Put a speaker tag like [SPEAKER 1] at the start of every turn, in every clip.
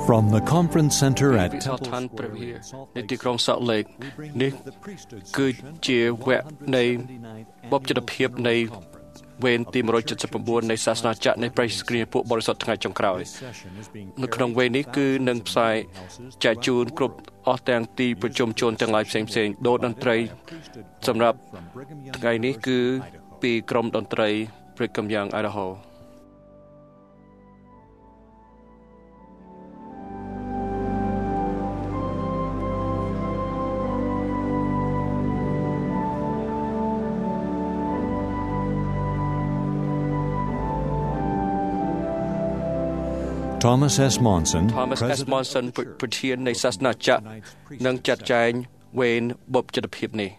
[SPEAKER 1] From the conference center at
[SPEAKER 2] វិសោធនព្រះវិហារនៃទីក្រុងសក់លេក
[SPEAKER 1] នេះ
[SPEAKER 2] គឺជាវគ្គនៃបបជិតភាពនៃវេនទី179នៃសាសនាចក្រនៃព្រះគ្រីស្ទពួកបរិសុទ្ធថ្ងៃចុងក្រោយនៅក្នុងវេននេះគឺនឹងផ្សាយចែកជូនគ្រប់អស់ទាំងទីប្រជុំជនទាំងឡាយផ្សេងៗដូតន្ត្រីសម្រាប់ថ្ងៃនេះគឺពីក្រុមតន្ត្រី Brigham Young Idaho
[SPEAKER 1] Thomas S. Monson
[SPEAKER 2] ប្រធាននៃសាសនាចក្រនឹងចាត់ចែងវេនបបជិតភាពនេះ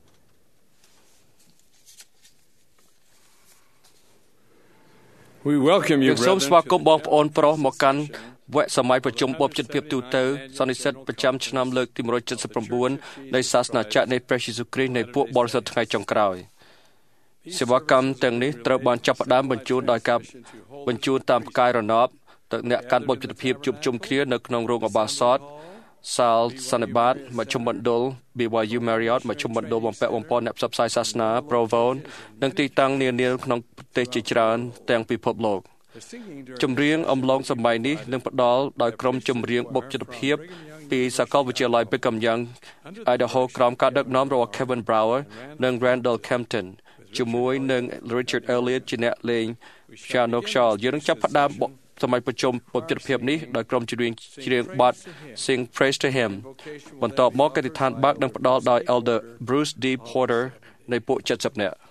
[SPEAKER 3] We welcome you,
[SPEAKER 2] សូមស្វាគមន៍បងប្អូនប្រុសមកកាន់វគ្គសម័យប្រជុំបបជិតភាពទូទៅសន្និសីទប្រចាំឆ្នាំលើកទី179នៃសាសនាចក្រនៃព្រះយេស៊ូវគ្រីស្ទនៃពួកបរិសុទ្ធថ្ងៃចុងក្រោយសេវាកម្មទាំងនេះត្រូវបានចាប់ផ្ដើមបញ្ជូនដោយការបញ្ជូនតាមផ្កាយរណបទៅអ្នកកាន់បបជិតភាពជួបជុំគ្នានៅក្នុងរោងអាបាសតសាលសន្និបាតមជ្ឈមណ្ឌល BYU Marriott មជ្ឈមណ្ឌលបំពាក់បំពន់អ្នកផ្សព្វផ្សាយសាសនា Provone និងទីតាំងនានាក្នុងប្រទេសជាច្រើនទាំងពិភពលោកចម្រៀងអំឡុងសម័យនេះនឹងផ្ដល់ដោយក្រុមចម្រៀងបបជិតភាពពីសាកលវិទ្យាល័យ Brigham Young Idaho ក្រោមការដឹកនាំរបស់ Kevin Brower និង Randall Kempton ជាមួយនឹង Richard Elliott ជាអ្នកលេង piano ខ្យល់យើងនឹងចាប់ផ្ដើមសម័យប្រជុំបបជិតភាពនេះដោយក្រុមច្រៀងបទ Sing Praise to Him បន្ទាប់មកកិត្តិដ្ឋានបើកនឹងផ្ដល់ដោយ Elder Bruce D. Porter នៃពួក70នាក់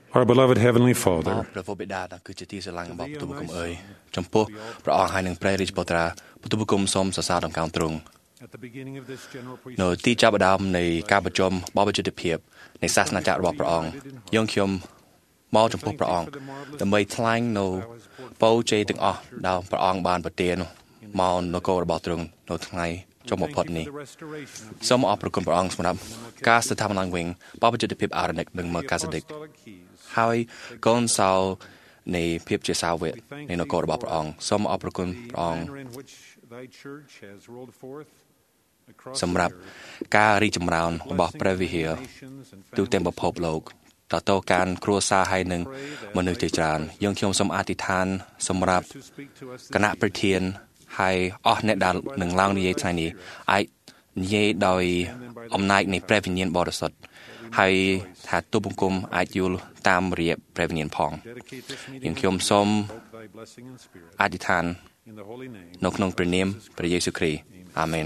[SPEAKER 4] Our beloved Heavenly
[SPEAKER 5] អរ
[SPEAKER 4] Father,
[SPEAKER 5] ព្រះវរបិតាដែលគឺជាទីស្រឡាញ់របស់បន្ទូលបង្គំអើយចំពោះព្រះអង្គហើយនឹងព្រះរាជបុត្រាបន្ទូលបង្គំសូមសរសើរដំណើរទ្រង់
[SPEAKER 4] at the beginning of this general
[SPEAKER 5] នៅទីចាប់ផ្ដើមនៃការប្រជុំបបិទ្ធភាពនៃសាសនាចក្ររបស់ព្រះអង្គយើងខ្ញុំមកចំពោះព្រះអង្គដើម្បីថ្លែងនៅពរជ័យទាំងអស់ដែលព្រះអង្គបានប្រទានមកនគររបស់ទ្រង់នៅថ្ងៃចុងបំផុតនេះសូមអរព្រគុណព្រះអង្គសម្រាប់ការស្ថាបនាឡើងវិញបបិទ្ធភាពអារ៉ានិកនិងមកកាសាឌិកហើយកូនសោនៃភាពជាសាវកនៃនគររបស់ព្រះអង្គសូមអរព្រគុណព្រះអង្គសម្រាប់ការរីកចម្រើនរបស់ព្រះវិហារទូទាំងពិភពលោកតទៅការគ្រួសារហើយនឹងមនុស្សជាច្រើនយើងខ្ញុំសូមអធិដ្ឋានសម្រាប់គណៈប្រធានហើយអស់អ្នកដែលនឹងឡើងនិយាយថ្ងៃនេះអាចនិយាយដោយអំណាចនៃព្រះវិញ្ញាណបរិសុទ្ធហើយថាទូបង្គំអាចយល់តាមរយៈព្រះវិញ្ញាណផងយើងខ្ញុំសូមអធិដ្ឋាននៅក្នុងព្រះនាមព្រះយេស៊ូវគ្រីស្ទអាមែន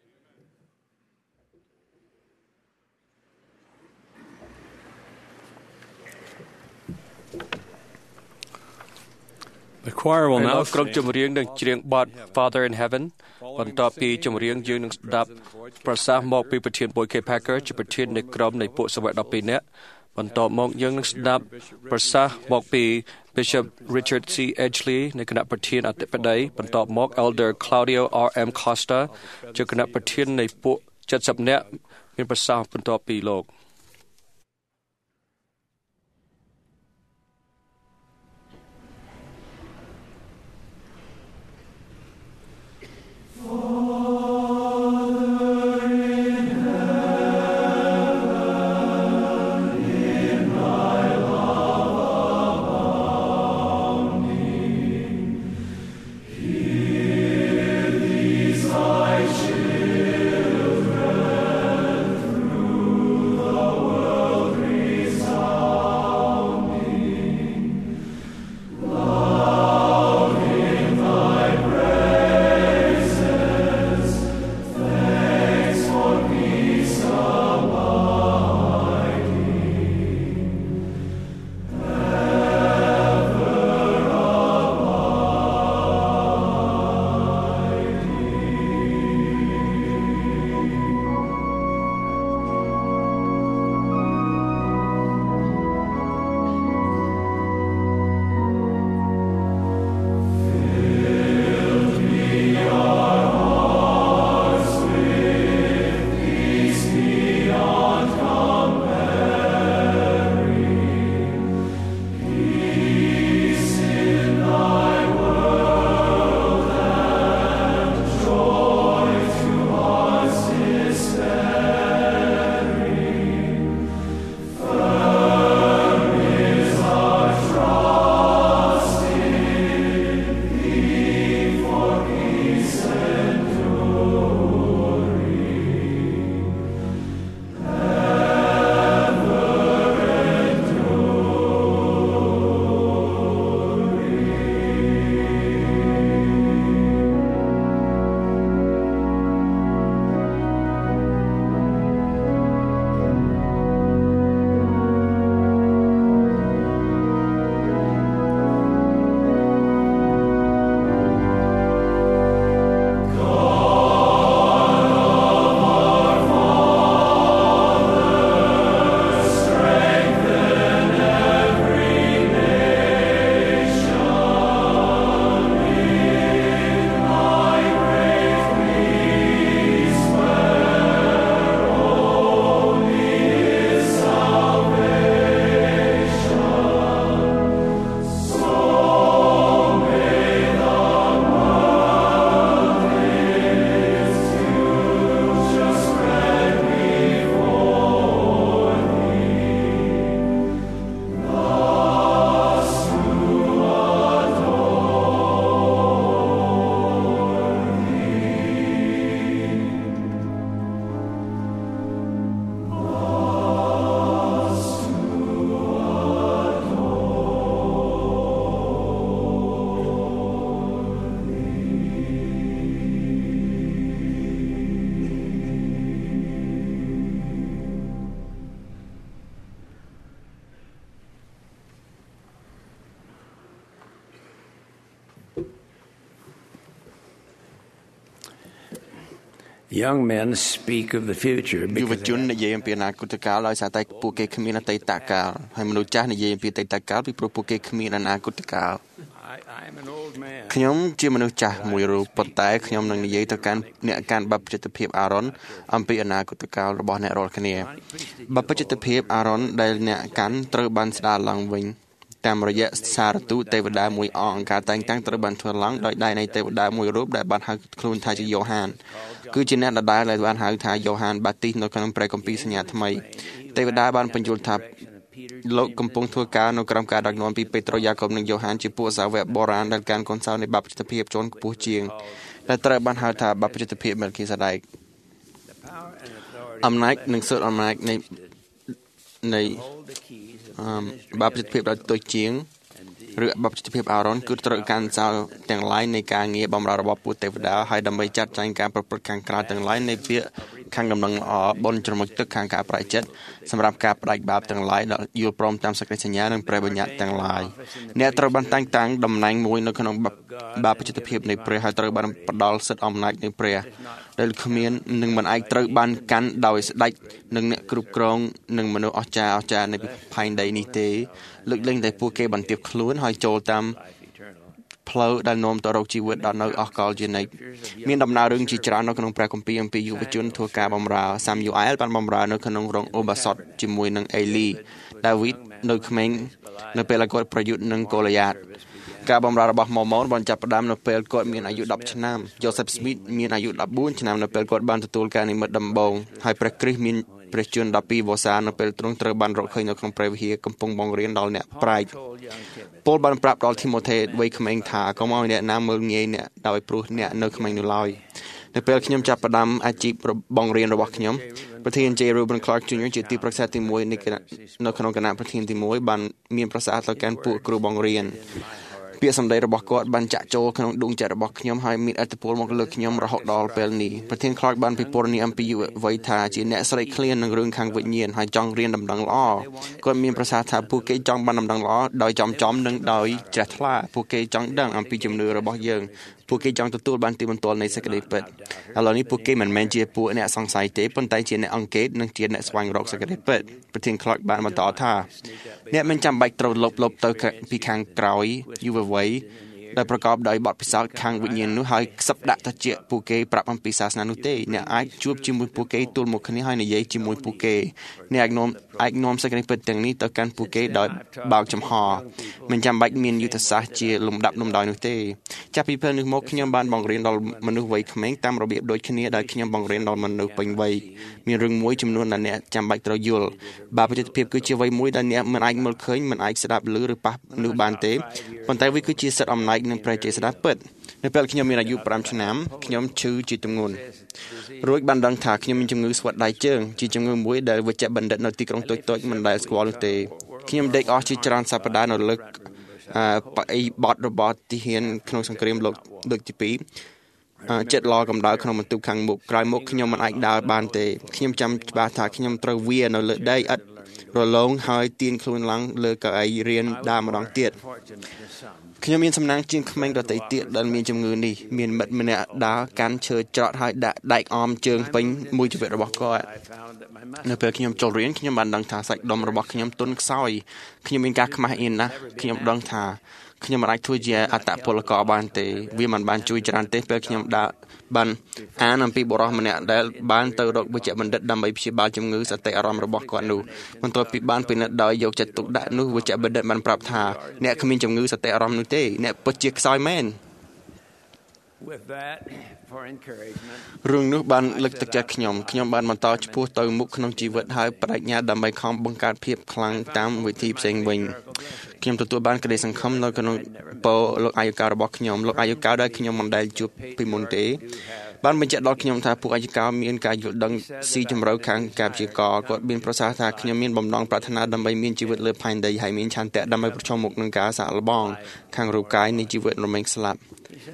[SPEAKER 3] The choir will now
[SPEAKER 2] ក្រុមចម្រៀងនឹងច្រៀងបទ Father in Heaven បន្ទាប់ពីចម្រៀងយើងនឹងស្ដាប់ប្រសាសន៍មកពីប្រធាន Boyd K. Packer ជាប្រធាននៃក្រុមនៃពួកសាវក12នាក់បន្ទាប់មកយើងនឹងស្ដាប់ប្រសាសន៍មកពី Bishop Richard C. Edgley នៃគណៈប្រធានអធិបតីបន្ទាប់មក Elder Claudio R.M. Costa ជាគណៈប្រធាននៃពួក70នាក់មានប្រសាសន៍បន្ទាប់ពីលោក
[SPEAKER 6] Young men speak of the future
[SPEAKER 7] យុវ
[SPEAKER 6] because
[SPEAKER 7] ជននិយាយអំពីអនាគតកាលដោយសារតែពួកគេគ្មានអតីតកាលហើយមនុស្សចាស់និយាយអំពីអតីតកាលពីព្រោះពួកគេគ្មានអនាគតកាល
[SPEAKER 6] I'm an old man.
[SPEAKER 7] ខ្ញុំជាមនុស្សចាស់មួយរូបប៉ុន្តែខ្ញុំនឹងនិយាយទៅកាន់អ្នកកាន់បព្វជិតភាពអារ៉ុនអំពីអនាគតកាលរបស់អ្នករាល់គ្នាបព្វជិតភាពអារ៉ុនដែលអ្នកកាន់ត្រូវបានស្ដារឡើងវិញតាមរយៈសារទូតទេវតាមួយអង្គការតែងតាំងត្រូវបានធ្វើឡើងដោយដៃនៃទេវតាមួយរូបដែលបានហៅខ្លួនថាជាយ៉ូហានគឺជាអ្នកដដែលបានហៅថាយ៉ូហានបាទីសនៅក្នុងព្រះគម្ពីរសញ្ញាថ្មីទេវតាបានបញ្យល់ថាលោកកំពុងធ្វើការនៅក្រោមការដឹកនាំពីពេត្រុសយ៉ាកុបនិងយ៉ូហានជាពួកសាវកបុរាណដែលកាន់កូនសោនៃបព្វជិតភាពជាន់ខ្ពស់ជាងដែលត្រូវបានហៅថាបព្វជិតភាពមេលគីសេដេកអំណាចនិងសិទ្ធិអំណាចនៃបព្វជិតភាពដ៏ទុយជាងឬបព្វជិតភាពអារ៉ុនគឺត្រូវកាន់ចោលទាំងឡាយនៃការងារបម្រើរបស់ពួកទេវតាហើយដើម្បីចាត់ចែងការប្រព្រឹត្តខាងក្រៅទាំងឡាយនៃពាក្យខាងដំណឹងល្អបុណ្យច្រមុជទឹកខាងការប្រែចិត្តសម្រាប់ការបដិបាបទាំងឡាយដែលយល់ព្រមតាមសេចក្តីសញ្ញានិងព្រះបញ្ញត្តិទាំងឡាយអ្នកត្រូវបានតែងតាំងតំណែងមួយនៅក្នុងបព្វជិតភាពនៃព្រះហើយត្រូវបានផ្ដល់សិទ្ធិអំណាចនៃព្រះដែលគ្មាននឹងមិនអាចត្រូវបានកាន់ដោយស្ដេចនិងអ្នកគ្រប់គ្រងនិងមនុស្សអស្ចារ្យនៃផែនដីនេះទេលើកលែងតែពួកគេបន្ទាបខ្លួនហើយចូលតាមផ្លូវដែលនាំទៅរកជីវិតដ៏នៅអស់កលជានិច្ចមានដំណើររឿងជាច្រើននៅក្នុងព្រះគម្ពីរអំពីយុវជនធ្វើការបម្រើសាមយូអែលបានបម្រើនៅក្នុងរោងអូបាសតជាមួយនឹងអេលីដាវីតនៅក្មេងនៅពេលគាត់ប្រយុទ្ធនឹងកូលាយ៉ាតការបម្រើរបស់ម៉ូម៉ូនបានចាប់ផ្ដើមនៅពេលគាត់មានអាយុ10ឆ្នាំយ៉ូសេបស្មីតមានអាយុ14ឆ្នាំនៅពេលគាត់បានទទួលការនិមិត្តដំបូងហើយព្រះគ្រីស្ទមានព្រះជន្ម12វស្សានៅពេលទ្រង់ត្រូវបានរកឃើញនៅក្នុងព្រះវិហារកំពុងបង្រៀនដល់អ្នកប្រាជ្ញពលបានប្រាប់ដល់ធីម៉ូថេវ័យក្មេងថាកុំឲ្យអ្នកណាមើលងាយអ្នកដោយព្រោះអ្នកនៅក្មេងនោះឡើយនៅពេលខ្ញុំចាប់ផ្ដើមអាជីពបង្រៀនរបស់ខ្ញុំប្រធាន J. Reuben Clark Jr. ជាទីប្រឹក្សាទី1នៅក្នុងគណៈប្រធានទី1បានមានប្រសាសន៍ទៅកាន់ពួកគ្រូបង្រៀនពាក្យសម្ដីរបស់គាត់បានចាក់ចូលក្នុងដួងចិត្តរបស់ខ្ញុំហើយមានឥទ្ធិពលមកលើខ្ញុំរហូតដល់ពេលនេះប្រធាន Clark បានពិពណ៌នាអំពីយុវវ័យថាជាអ្នកស្រេកឃ្លាននឹងរឿងខាងវិញ្ញាណហើយចង់រៀនដំណឹងល្អគាត់មានប្រសាសន៍ថាពួកគេចង់បានដំណឹងល្អដោយចំនិងដោយជ្រះថ្លាពួកគេចង់ដឹងអំពីជំនឿរបស់យើងពួកគេចង់ទទួលបានទីបន្ទាល់នៃសេចក្តីពិតឥឡូវនេះពួកគេមិនមែនជាពួកអ្នកសង្ស័យទេប៉ុន្តែជាអ្នកអង្កេតនិងជាអ្នកស្វែងរកសេចក្តីពិតប្រធាន Clark បានបន្តថាអ្នកមិនចាំបាច់ត្រូវលុបទៅពីខាងក្រោយយុវវ័យដែលប្រកបដោយបទពិសោធន៍ខាងវិញ្ញាណនោះហើយខ្សឹបដាក់ទៅជាពួកគេប្រាប់អំពីសាសនានោះទេអ្នកអាចជួបជាមួយពួកគេទល់មុខគ្នាហើយនិយាយជាមួយពួកគេអ្នកអាចនាំសេចក្តីពិតទាំងនេះទៅកាន់ពួកគេដោយបើកចំហមិនចាំបាច់មានយុទ្ធសាស្ត្រជាលំដាប់លំដោយនោះទេចាប់ពីពេលនេះមកខ្ញុំបានបង្រៀនដល់មនុស្សវ័យក្មេងតាមរបៀបដូចគ្នាដែលខ្ញុំបង្រៀនដល់មនុស្សពេញវ័យមានរឿងមួយចំនួនដែលអ្នកចាំបាច់ត្រូវយល់បាបចិត្តភាពគឺជាវ័យមួយដែលអ្នកមិនអាចមើលឃើញមិនអាចស្ដាប់ឮឬប៉ះមនុស្សបានទេប៉ុន្តែវាគឺជាសិទ្ធិអំណាចនិងព្រះចេស្តាពិតនៅពេលខ្ញុំមានអាយុ5ឆ្នាំខ្ញុំឈឺជាទម្ងន់រួចបានដឹងថាខ្ញុំមានជំងឺស្វិតដៃជើងជាជំងឺមួយដែលវេជ្ជបណ្ឌិតនៅទីក្រុងតូចៗមិនដែលស្គាល់នោះទេខ្ញុំដេកអស់ជាច្រើនសប្តាហ៍នៅលើបរិបទរបស់ទាហានក្នុងសង្គ្រាមលោកលើកទី2ចិត្តឡកម្ដៅក្នុងបន្ទប់ខាងមុខក្រោយមុខខ្ញុំមិនអាចដើរបានទេខ្ញុំចាំច្បាស់ថាខ្ញុំត្រូវវានៅលើដីឥតរលោងហើយទាញខ្លួនឡើងលើកៅអីរៀនដើរម្ដងទៀតខ្ញុំមានសំណាងជាងក្មេងដទៃទៀតដែលមានជំងឺនេះមានមិត្តម្នាក់ដើរកាន់ឈើច្រត់ហើយដាក់ដែកអមជើងពេញមួយជីវិតរបស់គាត់នៅពេលខ្ញុំចូលរៀនខ្ញុំបានដឹងថាសាច់ដុំរបស់ខ្ញុំទន់ខ្សោយខ្ញុំមានការខ្មាស់អៀនណាស់ខ្ញុំដឹងថាខ្ញុំមិនអាចធ្វើជាអត្តពលករបានទេវាមិនបានជួយច្រើនទេពេលខ្ញុំបានអានអំពីបុរសម្នាក់ដែលបានទៅរកវេជ្ជបណ្ឌិតដើម្បីព្យាបាលជំងឺសតិអារម្មណ៍របស់គាត់នោះបន្ទាប់ពីបានពិនិត្យដោយយកចិត្តទុកដាក់នោះវេជ្ជបណ្ឌិតបានប្រាប់ថាអ្នកគ្មានជំងឺសតិអារម្មណ៍នោះទេអ្នកពិតជាខ្សោយមែនរឿងនោះបានលើកទឹកចិត្តខ្ញុំបានបន្តឆ្ពោះទៅមុខក្នុងជីវិតហើយបដិញ្ញាដើម្បីខំបង្កើតភាពខ្លាំងតាមវិធីផ្សេងវិញខ្ញុំទទួលបានក្តីសង្ឃឹមនៅក្នុងពលលោកអាយុកាលរបស់ខ្ញុំលោកអាយុកាលដែលខ្ញុំមិនដែលជួបពីមុនទេបានបញ្ជាក់ដល់ខ្ញុំថាពួកអាយុកាលមានការយល់ដឹងស៊ីជម្រៅខាងការព្យាករណ៍គាត់មានប្រសាសន៍ថាខ្ញុំមានបំណងប្រាថ្នាដើម្បីមានជីវិតលើផែនដីហើយមានឆន្ទៈដើម្បីប្រឈមមុខនឹងការសាកល្បងខាងរូបកាយនៃជីវិតរមែងស្លាប់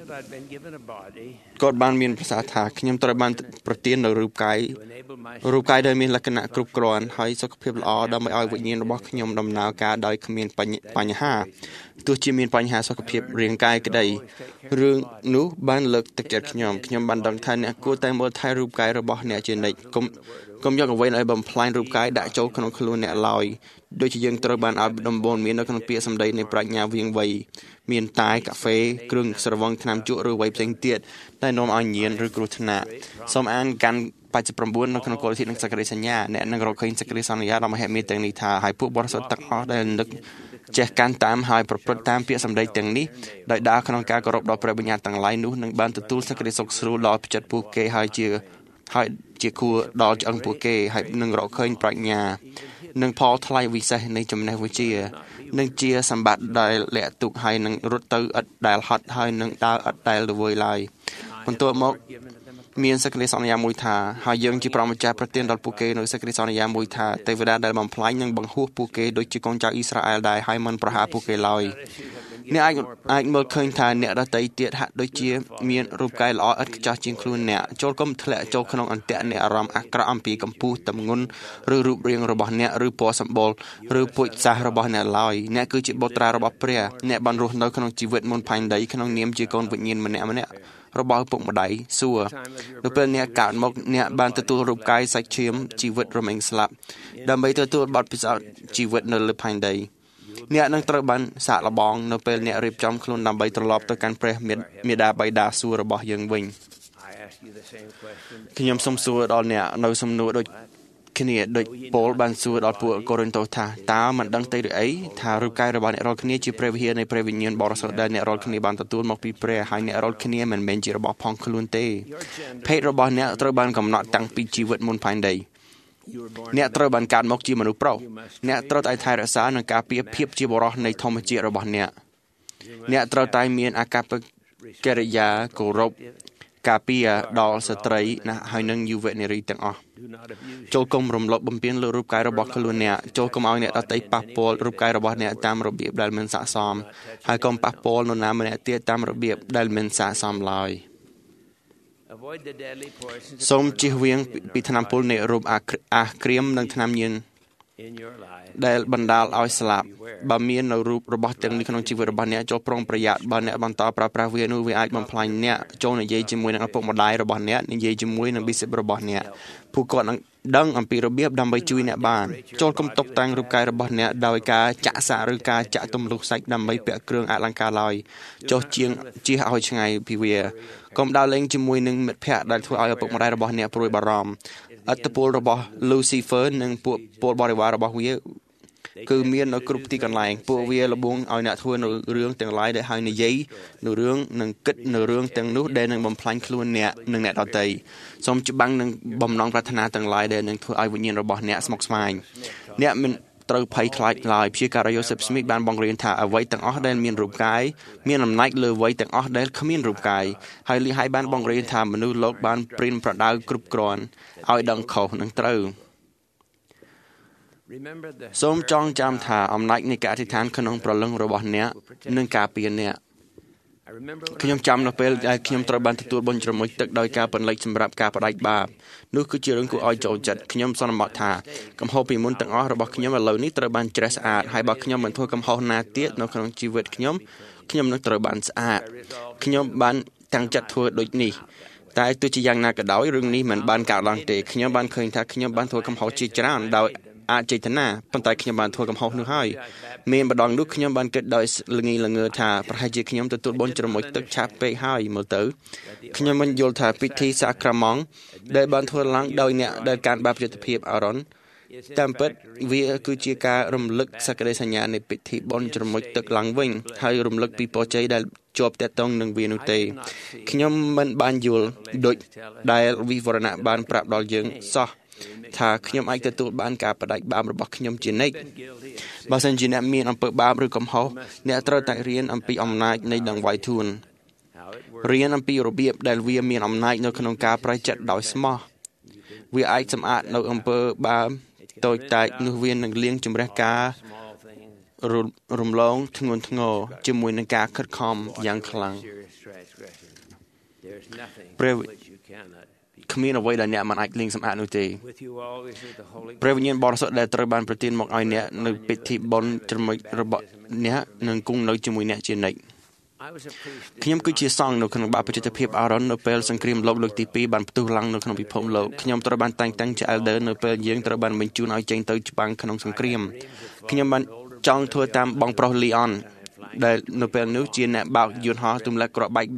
[SPEAKER 7] គាត់បានមានប្រសាសន៍ថាខ្ញុំត្រូវបានប្រទាននូវរូបកាយដែលមានលក្ខណៈគ្រប់គ្រាន់ហើយសុខភាពល្អដើម្បីឲ្យវិញ្ញាណរបស់ខ្ញុំដំណើរការដោយគ្មានបញ្ហាទោះជាមានបញ្ហាសុខភាពរាងកាយក្តីរឿងនោះបានលើកទឹកចិត្តខ្ញុំបានដឹងថាអ្នកគួរតែមើលថែរូបកាយរបស់អ្នកជានិច្ចកុំយកអ្វីឲ្យបំផ្លាញរូបកាយដាក់ចូលក្នុងខ្លួនអ្នកឡើយដូចជាយើងត្រូវបានឲ្យដំបូន្មាននៅក្នុងពាក្យសម្ដីនៃប្រាជ្ញាវៀងវៃមានតែកាហ្វេគ្រឿងស្រវឹងថ្នាំជក់ឬអ្វីផ្សេងទៀតដែលនាំឲ្យញៀនឬគ្រោះថ្នាក់សូមអានកាន់89នៅក្នុងគោលធាតុនិងសក្តិសញ្ញាអ្នកនឹងរកឃើញសក្តិសញ្ញាដ៏មហិមាទាំងនេះថាហើយពួកបរិសុទ្ធទាំងអស់ដែលនឹកចេះកាន់តាមហើយប្រព្រឹត្តតាមពាក្យសម្ដីទាំងនេះដោយដើរក្នុងការគោរពដល់ព្រះបញ្ញត្តិទាំងឡាយនោះនឹងបានទទួលសេចក្តីសុខស្រួលដល់ចិត្តពួកគេហើយជាគួរដល់ឆ្អឹងពួកគេហើយនឹងរកឃើញប្រាជ្ញានិងផលថ្លៃវិសេសនៃចំណេះវិជ្ជានិងជាសម្បត្តិដែលលាក់ទុកហើយនឹងរត់ទៅឥតដែលហត់ហើយនឹងដើរឥតដែលរវើយឡើយបន្ទាប់មកមានសេចក្តីសន្យាមួយថាហើយយើងជាព្រះម្ចាស់ប្រទានដល់ពួកគេនៅសេចក្តីសន្យាមួយថាទេវតាដែលបំផ្លាញនឹងបង្ហួសពួកគេដូចជាកូនចៅអ៊ីស្រាអែលដែរហើយមិនប្រហារពួកគេឡើយអ្នកអាចមើលឃើញថាអ្នកដទៃទៀតហាក់ដូចជាមានរូបកាយល្អឥតខ្ចោះជាងខ្លួនអ្នកចូលកុំធ្លាក់ចូលក្នុងអន្ទាក់នៃអារម្មណ៍អាក្រក់អំពីកម្ពស់ទម្ងន់ឬរូបរាងរបស់អ្នកឬពណ៌សម្បុរឬពូជសាសន៍របស់អ្នកឡើយអ្នកគឺជាបុត្រារបស់ព្រះអ្នកបានរស់នៅក្នុងជីវិតមុនផែនដីក្នុងនាមជាកូនវិញ្ញាណម្នាក់របស់ឪពុកម្ដាយសួរនៅពេលអ្នកកើតមកអ្នកបានទទួលរូបកាយសាច់ឈាមជីវិតរមែងស្លាប់ដើម្បីទទួលបទពិសោធន៍ជីវិតនៅលើផែនដីអ្នកនឹងត្រូវបានសាកល្បងនៅពេលអ្នករៀបចំខ្លួនដើម្បីត្រឡប់ទៅកាន់ព្រះមេដាបៃតាសួររបស់យើងវិញខ្ញុំសូមសួរដល់អ្នកនៅសំណួរដូចគ្នាដូចប៉ូលបានសួរដល់ពួកកូរិនតូសថាតើមិនដឹងទេឬអីថារូបកាយរបស់អ្នករាល់គ្នាជាព្រះវិហារនៃព្រះវិញ្ញាណបរិសុទ្ធដែលអ្នករាល់គ្នាបានទទួលមកពីព្រះហើយអ្នករាល់គ្នាមិនមែនជារបស់ផងខ្លួនទេភេទរបស់អ្នកត្រូវបានកំណត់តាំងពីជីវិតមុនផែនដីអ្នកត្រូវបានកើតមកជាមនុស្សប្រុសអ្នកត្រូវតែថែរក្សានិងការពារភាពជាបុរសនៃធម្មជាតិរបស់អ្នកត្រូវតែមានអាកប្បកិរិយាគោរពការពារដល់ស្ត្រីណាហើយនឹងយុវនារីទាំងអស់ចូលកុំរំលោភបំពានលើរូបកាយរបស់ខ្លួនអ្នកចូលកុំឲ្យអ្នកដទៃប៉ះពាល់រូបកាយរបស់អ្នកតាមរបៀបដែលមិនស័ក្តិសមហើយកុំប៉ះពាល់នរណាម្នាក់ទៀតតាមរបៀបដែលមិនស័ក្តិសមឡើយសូមជៀសវាងពីថ្នាំពុលនៃរូបអាក្រៀមនិងថ្នាំញៀនដែលបណ្ដាលឲ្យស្លាប់បើមាននៅរូបរបស់ទាំងនេះក្នុងជីវិតរបស់អ្នកចូលប្រុងប្រយ័ត្នបើអ្នកបន្តប្រើប្រាស់វានោះវាអាចបំផ្លាញអ្នកចូលនិយាយជាមួយនឹងឪពុកម្ដាយរបស់អ្នកនិយាយជាមួយនឹងប៊ីសិបរបស់អ្នកពួកគាត់នឹងដឹងអំពីរបៀបដើម្បីជួយអ្នកបានចូលកុំតុបតែងរូបកាយរបស់អ្នកដោយការចាក់សាក់ឬការចាក់ទម្លុះសាច់ដើម្បីពាក់គ្រឿងអលង្ការឡើយចុះជៀសឲ្យឆ្ងាយពីវាកុំដើរលេងជាមួយនឹងមិត្តភ័ក្តិដែលធ្វើឲ្យឪពុកម្ដាយរបស់អ្នកព្រួយបារម្ភឥទ្ធិពលរបស់ Lucifer និងពួកពលបរិវាររបស់វាគឺមាននៅគ្រប់ទីកន្លែងពួកវាលបងឲ្យអ្នកធ្វើនៅរឿងទាំងឡាយដែលហើយនិយាយនៅរឿងនិងគិតនៅរឿងទាំងនោះដែលនឹងបំផ្លាញខ្លួនអ្នកនិងអ្នកដទៃសូមច្បាំងនឹងបំណងប្រាថ្នាទាំងឡាយដែលនឹងធ្វើឲ្យវិញ្ញាណរបស់អ្នកស្មុគស្មាញអ្នកមិនត្រូវភ័យខ្លាចឡើយព្យាការី Joseph Smith បានបង្រៀនថាអ្វីទាំងអស់ដែលមានរូបកាយមានអំណាចលើអ្វីទាំងអស់ដែលគ្មានរូបកាយហើយលីហើយបានបង្រៀនថាមនុស្សលោកបានព្រានប្រដៅគ្រប់គ្រាន់ឲ្យដឹងខុសនិងត្រូវសូមចងចាំថាអំណាចនៃការអធិដ្ឋានក្នុងព្រលឹងរបស់អ្នកនឹងការពារអ្នកខ្ញុំចាំនៅពេលដែលខ្ញុំត្រូវបានទទួលបុណ្យជ្រមុជទឹកដោយការបន្លិចសម្រាប់ការផ្ដាច់បាបនោះគឺជារឿងគួរឲ្យចូលចិត្តខ្ញុំសន្មតថាកំហុសពីមុនទាំងអស់របស់ខ្ញុំឥឡូវនេះត្រូវបានជ្រះស្អាតហើយបើខ្ញុំមិនធ្វើកំហុសណាទៀតនៅក្នុងជីវិតខ្ញុំនឹងត្រូវបានស្អាតខ្ញុំបានតាំងចិត្តធ្វើដូចនេះតែទោះជាយ៉ាងណាក៏ដោយរឿងនេះមិនបានកើតឡើងទេខ្ញុំបានឃើញថាខ្ញុំបានធ្វើកំហុសជាច្រើនដោយអចេតនាប៉ុន្តែខ្ញុំបានធ្វើកំហុសនោះហើយមានម្ដងនោះខ្ញុំបានគិតដោយល្ងីល្ងើថាប្រហែលជាខ្ញុំទទួលបុណ្យជ្រមុជទឹកឆាប់ពេកហើយមើលទៅខ្ញុំមិនយល់ថាពិធីសាក្រម៉ង់ដែលបានធ្វើឡើងដោយអ្នកដែលកាន់បាបយុទ្ធភាពអារ៉ុនតាមពិតវាគឺជាការរំលឹកសក្តិសញ្ញានៃពិធីបុណ្យជ្រមុជទឹកឡើងវិញហើយរំលឹកពីពរជ័យដែលជាប់ទាក់ទងនឹងវានោះទេខ្ញុំមិនបានយល់ដូចដែលវិវរណៈបានប្រាប់ដល់យើងសោះថាខ្ញុំអាចទទួលបានការបដិបាបរបស់ខ្ញុំជានិច្ចបើសិនជាអ្នកមានអំពើបាបឬកំហុសអ្នកត្រូវតែរៀនអំពីអំណាចនៃដង្វាយធួនរៀនអំពីរបៀបដែលវាមានអំណាចនៅក្នុងការប្រែចិត្តដោយស្មោះវាអាចសម្អាតនៅអំពើបាបតូចតាចនោះវានឹងលាងជម្រះការរំលងធ្ងន់ធ្ងរជាមួយនឹងការខិតខំយ៉ាងខ្លាំងគ្មានអ្វីដែលអ្នកមិនអាចលាងសម្អាតនោះទេព្រះវិញ្ញាណបរិសុទ្ធដែលត្រូវបានប្រទានមកឲ្យអ្នកនៅពិធីបុណ្យជ្រមុជរបស់អ្នកនឹងគង់នៅជាមួយអ្នកជានិច្ចខ្ញុំគឺជាសង្ឃនៅក្នុងបាបប្រជាភាពអារ៉ុននៅពេលសង្គ្រាមលោកលើកទី2បានផ្ទុះឡើងនៅក្នុងពិភពលោកខ្ញុំត្រូវបានតែងតាំងជា elder នៅពេលយើងត្រូវបានបញ្ជូនឲ្យចេញទៅច្បាំងក្នុងសង្គ្រាមខ្ញុំបានចង់ធ្វើតាមបងប្រុស Leon ដែលនៅពេលនោះជាអ្នកបើកយន្តហោះទម្លាក់គ្រាប់បែក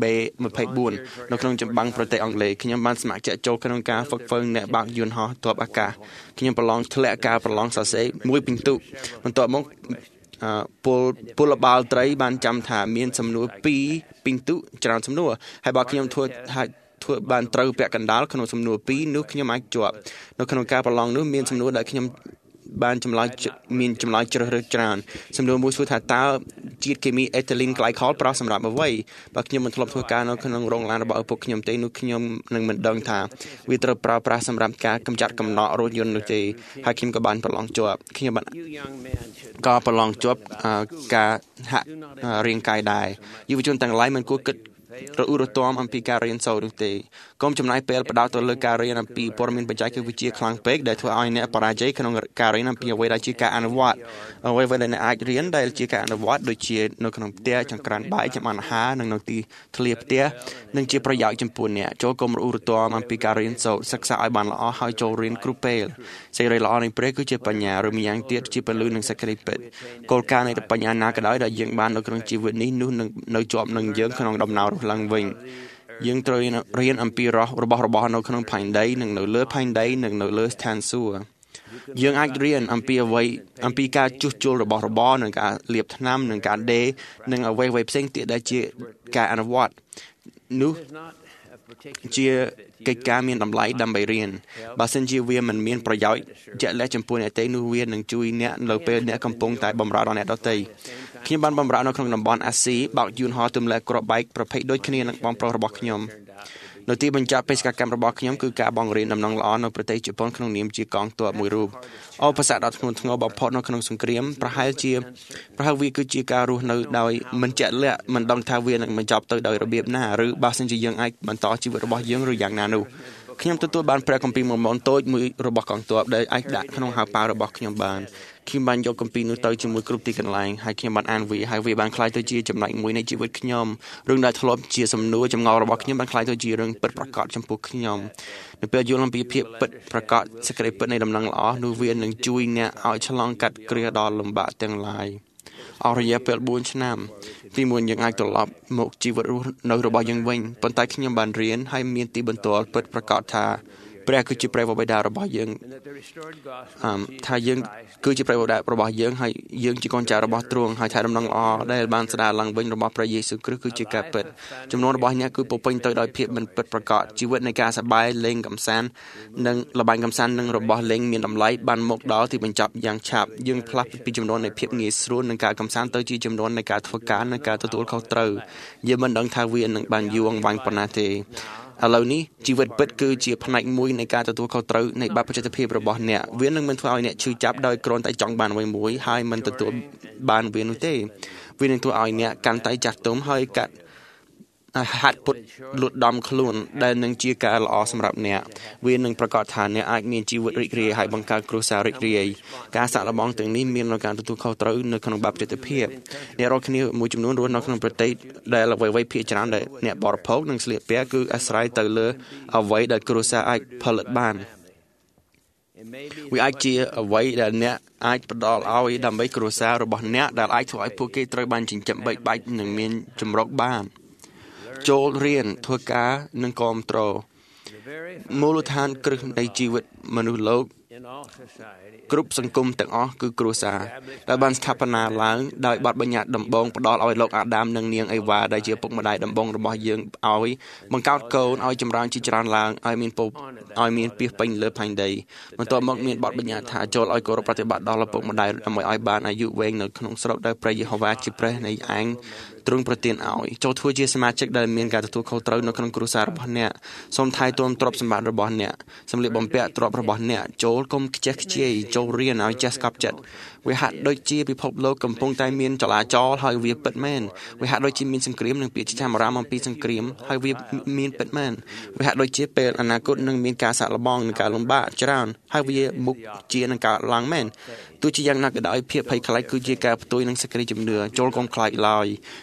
[SPEAKER 7] B-24 នៅក្នុងចម្បាំងប្រទេសអង់គ្លេសខ្ញុំបានស្ម័គ្រចិត្តចូលក្នុងការហ្វឹកហ្វឺនអ្នកបើកយន្តហោះទ័ពអាកាសខ្ញុំប្រឡងធ្លាក់ការប្រឡងសរសេរ1ពិន្ទុបន្ទាប់មកពលបាលត្រីបានចាំថាមានសំណួរ2ពិន្ទុច្រើនសំណួរហើយបើខ្ញុំធ្វើបានត្រូវពាក់កណ្ដាលក្នុងសំណួរ2នោះខ្ញុំអាចជាប់នៅក្នុងការប្រឡងនោះមានសំណួរដែលខ្ញុំបានចម្លើយមានចម្លើយជ្រើសរើសច្រើនសំណួរមួយសួរថាតើជាតិគីមី ethylene glycol ប្រើសម្រាប់អ្វីបើខ្ញុំមិនធ្លាប់ធ្វើការនៅក្នុងរោងឡានរបស់ឪពុកខ្ញុំទេនោះខ្ញុំនឹងមិនដឹងថាវាត្រូវប្រើប្រាស់សម្រាប់ការកម្ចាត់កំណករថយន្តនោះទេហើយខ្ញុំក៏បានប្រឡងជាប់ខ្ញុំបានក៏ប្រឡងជាប់ការហាក់រាងកាយដែរយុវជនទាំងឡាយមិនគួរគិតរអ៊ូរទាំអំពីការរៀនសូត្រនោះទេកុំចំណាយពេលបដោតទៅលើការរៀនអំពីព័ត៌មានបច្ចេកវិទ្យាខ្លាំងពេកដែលធ្វើឲ្យអ្នកបរាជ័យក្នុងការរៀនអំពីអ្វីដែលជាការអនុវត្តអ្វីដែលអ្នកអាចរៀនដែលជាការអនុវត្តដូចជានៅក្នុងផ្ទះចង្ក្រានបាយចម្អិនអាហារនិងនៅទីធ្លាផ្ទះនឹងជាប្រយោជន៍ចំពោះអ្នកចូលកុំរអ៊ូរទាំអំពីការរៀនសូត្រសិក្សាឲ្យបានល្អហើយចូលរៀនគ្រប់ពេលសេរីល្អនៃព្រះគឺជាបញ្ញាឬម្យ៉ាងទៀតជាពលឺនិងសេចក្តីពិតគោលការណ៍នៃបញ្ញាណាក៏ដោយដែលយើងបាននៅក្នុងជីវិតនេះនោះនឹងនៅជាប់នឹងយើងក្នុងដំណើររស់ឡើងវិញយើងត្រូវរៀនអំពីរបស់នៅក្នុងផែនដីនិងនៅលើផែនដីនិងនៅលើស្ថានសួគ៌យើងអាចរៀនអំពីការជួសជុលរបស់របរនិងការលាបថ្នាំនិងការដេរនិងអ្វីផ្សេងទៀតដែលជាការអនុវត្តនោះជាកិច្ចការមានតម្លៃដើម្បីរៀនបើសិនជាវាមិនមានប្រយោជន៍ជាក់លាក់ចំពោះអ្នកទេនោះវានឹងជួយអ្នកនៅពេលអ្នកកំពុងតែបម្រើដល់អ្នកដទៃខ្ញុំបានបម្រើនៅក្នុងតំបន់អាស៊ីបើកយន្តហោះទម្លាក់គ្រាប់បែកប្រភេទដូចគ្នានឹងបងប្រុសរបស់ខ្ញុំនៅទីបញ្ចប់បេសកកម្មរបស់ខ្ញុំគឺការបង្រៀនដំណឹងល្អនៅប្រទេសជប៉ុនក្នុងនាមជាកងទ័ពមួយរូបឧបសគ្គដ៏ធ្ងន់ធ្ងរបំផុតនៅក្នុងសង្គ្រាមប្រហែលវាគឺជាការរស់នៅដោយមិនជាក់លាក់មិនដឹងថាវានឹងបញ្ចប់ទៅដោយរបៀបណាឬបើសិនជាយើងអាចបន្តជីវិតរបស់យើងឬយ៉ាងណានោះខ្ញុំទទួលបានព្រះគម្ពីរម៉ូម៉ូនតូចមួយរបស់កងទ័ពដែលអាចដាក់ក្នុងហៅប៉ៅរបស់ខ្ញុំបានខ្ញុំបានយកគម្ពីរនោះទៅជាមួយគ្រប់ទីកន្លែងហើយខ្ញុំបានអានវាហើយវាបានក្លាយទៅជាចំណែកមួយនៃជីវិតខ្ញុំរឿងដែលធ្លាប់ជាសំណួរចម្ងល់របស់ខ្ញុំបានក្លាយទៅជារឿងពិតប្រាកដចំពោះខ្ញុំនៅពេលយល់អំពីភាពពិតប្រាកដសេចក្តីពិតនៃដំណឹងល្អនោះវានឹងជួយអ្នកឲ្យឆ្លងកាត់គ្រាដ៏លំបាកទាំងឡាយអស់រយៈពេល4ឆ្នាំទីមួយយើងអាចត្រឡប់មកជីវិតរស់នៅរបស់យើងវិញប៉ុន្តែខ្ញុំបានរៀនហើយមានទីបន្ទាល់ពិតប្រាកដថាព្រះគឺជាព្រះបិតារបស់យើងថាយើងគឺជាព្រះបិតារបស់យើងហើយយើងជាកូនចៅរបស់ទ្រង់ហើយថាដំណឹងល្អដែលបានស្ដារឡើងវិញរបស់ព្រះយេស៊ូវគ្រីស្ទគឺជាការពិតចំនួនរបស់អ្នកគឺពោពេញទៅដោយភាពមិនពិតប្រាកដជីវិតនៃការសប្បាយលេងកម្សាន្តនិងល្បែងកម្សាន្តនិងរបស់លេងមានតម្លៃបានមកដល់ទីបញ្ចប់យ៉ាងឆាប់យើងផ្លាស់ពីចំនួននៃភាពងាយស្រួលនិងការកម្សាន្តទៅជាចំនួននៃការធ្វើការនិងការទទួលខុសត្រូវយើងមិនដឹងថាវានឹងបានយូរអង្វែងប៉ុណ្ណាទេឥឡូវនេះជីវិតពិតគឺជាផ្នែកមួយនៃការទទួលខុសត្រូវនៃបព្វជិតភាពរបស់អ្នកវានឹងមិនធ្វើឲ្យអ្នកឈឺចាប់ដោយគ្រាន់តែចង់បានអ្វីមួយហើយមិនទទួលបានវានោះទេវានឹងធ្វើឲ្យអ្នកកាន់តែចាស់ទុំហើយកាត់ហាត់ពុតលួចដំខ្លួនដែលនឹងជាការល្អសម្រាប់អ្នកវានឹងប្រកាសថាអ្នកអាចមានជីវិតរីករាយហើយបង្កើតគ្រួសាររីករាយការសាកល្បងទាំងនេះមាននៅការទទួលខុសត្រូវនៅក្នុងបព្វជិតភាពអ្នករាល់គ្នាមួយចំនួនរស់នៅក្នុងប្រទេសដែលអ្វីៗភាគច្រើនដែលអ្នកបរិភោគនិងស្លៀកពាក់គឺអាស្រ័យទៅលើអ្វីដែលគ្រួសារអាចផលិតបានវាអាចជាអ្វីដែលអ្នកអាចផ្ដល់ឲ្យដើម្បីគ្រួសាររបស់អ្នកដែលអាចធ្វើឲ្យពួកគេត្រូវបានចិញ្ចឹមបីបាច់និងមានចម្រុកបានចូលរៀនធ្វើការនិងគាំទ្រមូលដ្ឋានគ្រឹះនៃជីវិតមនុស្សលោកគ្រប់សង្គមទាំងអស់គឺគ្រួសារដែលបានស្ថាបនាឡើងដោយបទបញ្ញត្តិដំបូងផ្ដល់ឲ្យលោកអាដាមនិងនាងអេវ៉ាដែលជាពុកម្ដាយដំបូងរបស់យើងឲ្យបង្កើតកូនឲ្យចម្រើនជាច្រើនឡើងឲ្យមានពាសពេញលើផែនដីបន្ទាប់មកមានបទបញ្ញត្តិថាចូលឲ្យគោរពប្រតិបត្តិដល់ឪពុកម្ដាយដើម្បីឲ្យបានអាយុវែងនៅក្នុងស្រុកដែលព្រះយេហូវ៉ាជាព្រះនៃឯងទ្រង់ប្រទានឲ្យចូលធ្វើជាសមាជិកដែលមានការទទួលខុសត្រូវនៅក្នុងគ្រួសាររបស់អ្នកសូមថែទាំទ្រព្យសម្បត្តិរបស់អ្នកសម្លៀកបំពាក់ទ្រព្យរបស់អ្នកចូលកុំខ្ជះខ្ជាយចូលរៀនឲ្យចេះស្កប់ចិត្តវាហាក់ដូចជាពិភពលោកកំពុងតែមានចលាចលហើយវាពិតមែនវាហាក់ដូចជាមានសង្គ្រាមនិងពាក្យចាមអារ៉ាមអំពីសង្គ្រាមហើយវាមានពិតមែនវាហាក់ដូចជាពេលអនាគតនឹងមានការសាកល្បងនិងការលំបាកច្រើនហើយវាមុខជានឹងកើតឡើងមែនទោះជាយ៉ាងណាក៏ដោយភាពភ័យខ្លាចគឺជាការផ្ទុយនឹងសេចក្តីជំនឿចូលកុំខ្លាចឡើយ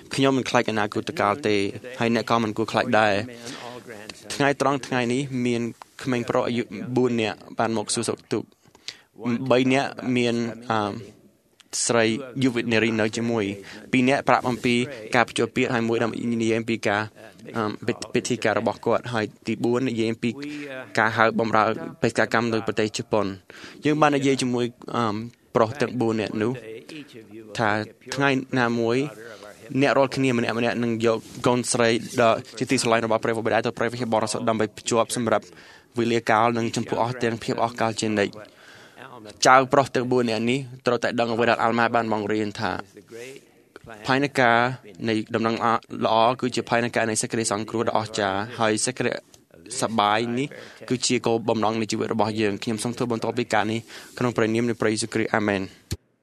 [SPEAKER 7] ខ្ញុំមិនខ្លាចអនាគតកាលទេហើយអ្នកក៏មិនគួរខ្លាចដែរថ្ងៃត្រង់ថ្ងៃនេះមានក្មេងប្រុសអាយុ4នាក់បានមកសួរសុខទុក្ខ3នាក់មានស្រីយុវនារីនៅជាមួយ2នាក់ប្រាប់អំពីការបញ្ចូលពាក្យហើយមួយដល់និយាយអំពីការពិធីការរបស់គាត់ហើយទី4និយាយអំពីការហៅបម្រើបេសកកម្មនៅប្រទេសជប៉ុនយើងបាននិយាយជាមួយប្រុសទាំង4នាក់នោះថាថ្ងៃណាមួយអ្នករាល់គ្នាម្នាក់នឹងយកកូនស្រីដ៏ជាទីស្រឡាញ់របស់ព្រះបិតាទៅព្រះវិហារបរិសុទ្ធដើម្បីភ្ជាប់សម្រាប់វេលាកាលនិងចំពោះអស់ទាំងភាពអស់កលជានិច្ចចៅប្រុសទាំង4នាក់នេះត្រូវតែដឹងអ្វីដែលអាល់ម៉ាបានបង្រៀនថាផែនការនៃដំណឹងល្អគឺជាផែនការនៃសេចក្តីសង្គ្រោះដ៏អស្ចារ្យហើយសេចក្តីសប្បាយនេះគឺជាគោលបំណងនៃជីវិតរបស់យើងខ្ញុំសូមធ្វើបន្តពីការនេះក្នុងព្រះនាមនៃព្រះយេស៊ូវគ្រីស្ទអាមែន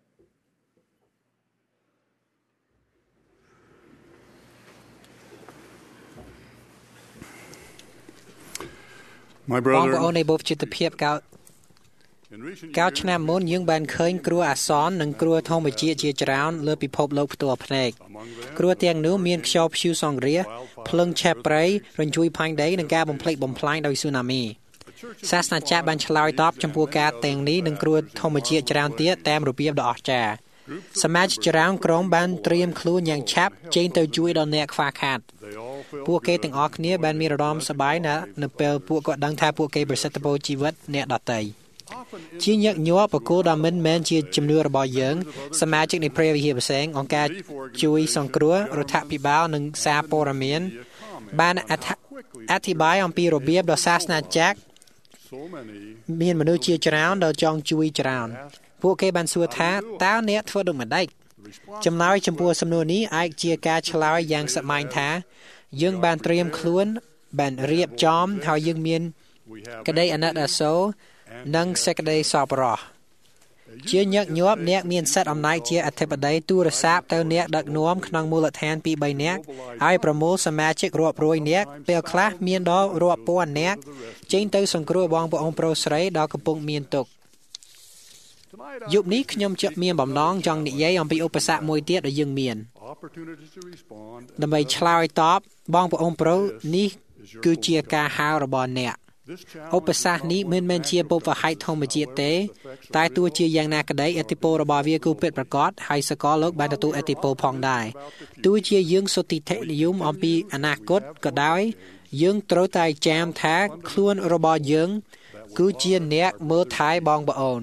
[SPEAKER 8] បងប្អូននៃបុព្វជិតភាពកៅឆ្នាំមុនយើងបានឃើញគ្រោះអាសន្ននិងគ្រោះធម្មជាតិជាច្រើនលើពិភពលោកផ្ទាល់ភ្នែកគ្រោះទាំងនោះមានខ្យល់ព្យុះសង្គ្រាសភ្លឹងឆេះព្រៃរញ្ជួយផែនដីនិងការបំផ្លិចបំផ្លាញដោយស៊ូណាមីសាសនាចាស់បានឆ្លើយតបចំពោះការទាំងនេះនិងគ្រោះធម្មជាតិច្រើនទៀតតាមរបៀបដ៏អស្ចារ្យសមាជិកច្រើនក្រុមបានត្រៀមខ្លួនយ៉ាងឆាប់ចេញទៅជួយដល់អ្នកខ្វះខាតពួកគេទាំងអស់គ្នាបានមានអារម្មណ៍សប្បាយណាស់នៅពេលពួកគាត់ដឹងថាពួកគេប្រសិទ្ធពរជីវិតអ្នកដទៃជាញឹកញាប់បកគោដ៏មិនមែនជាជំនឿរបស់យើងសមាជិកនៃព្រះវិហារផ្សេងអង្គការជួយសង្គ្រោះរដ្ឋាភិបាលនិងសារព័ត៌មានបានអធិប្បាយអំពីរបៀបដ៏សាសនាចាស់មានមនុស្សជាច្រើនដែលចង់ជួយច្រើនពួកគេបានសួរថាតើអ្នកធ្វើដូចម្តេចចម្លើយចំពោះសំណួរនេះអាចជាការឆ្លើយយ៉ាងសាមញ្ញថាយើងបានត្រៀមខ្លួនបានរៀបចំហើយយើងមានក្តីអាណិតអាសូរនិងសេចក្តីសប្បុរសជាញឹកញាប់អ្នកមានសិទ្ធិអំណាចជាអធិបតីទូរស័ព្ទទៅអ្នកដឹកនាំក្នុងមូលដ្ឋានពី3នាក់ហើយប្រមូលសមាជិករាប់រយនាក់ពេលខ្លះមានដល់រាប់ពាន់នាក់ចេញទៅសង្គ្រោះបងប្អូនប្រុសស្រីដែលកំពុងមានទុក្ខយប់នេះខ្ញុំមានបំណងចង់និយាយអំពីឧបសគ្គមួយទៀតដែលយើងមានដើម្បីឆ្លើយតបបងប្អូនប្រុសនេះគឺជាការហៅរបស់អ្នកឧបសគ្គនេះមិនមែនជាបុព្វហេតុធម្មជាតិទេតែទោះជាយ៉ាងណាក្តីឥទ្ធិពលរបស់វាគឺពិតប្រាកដហើយសកលលោកបានទទួលឥទ្ធិពលផងដែរទោះជាយើងសុទ្ធិដ្ឋិនិយមអំពីអនាគតក៏ដោយយើងត្រូវតែចាំថាខ្លួនរបស់យើងគឺជាអ្នកមើលថែបងប្អូន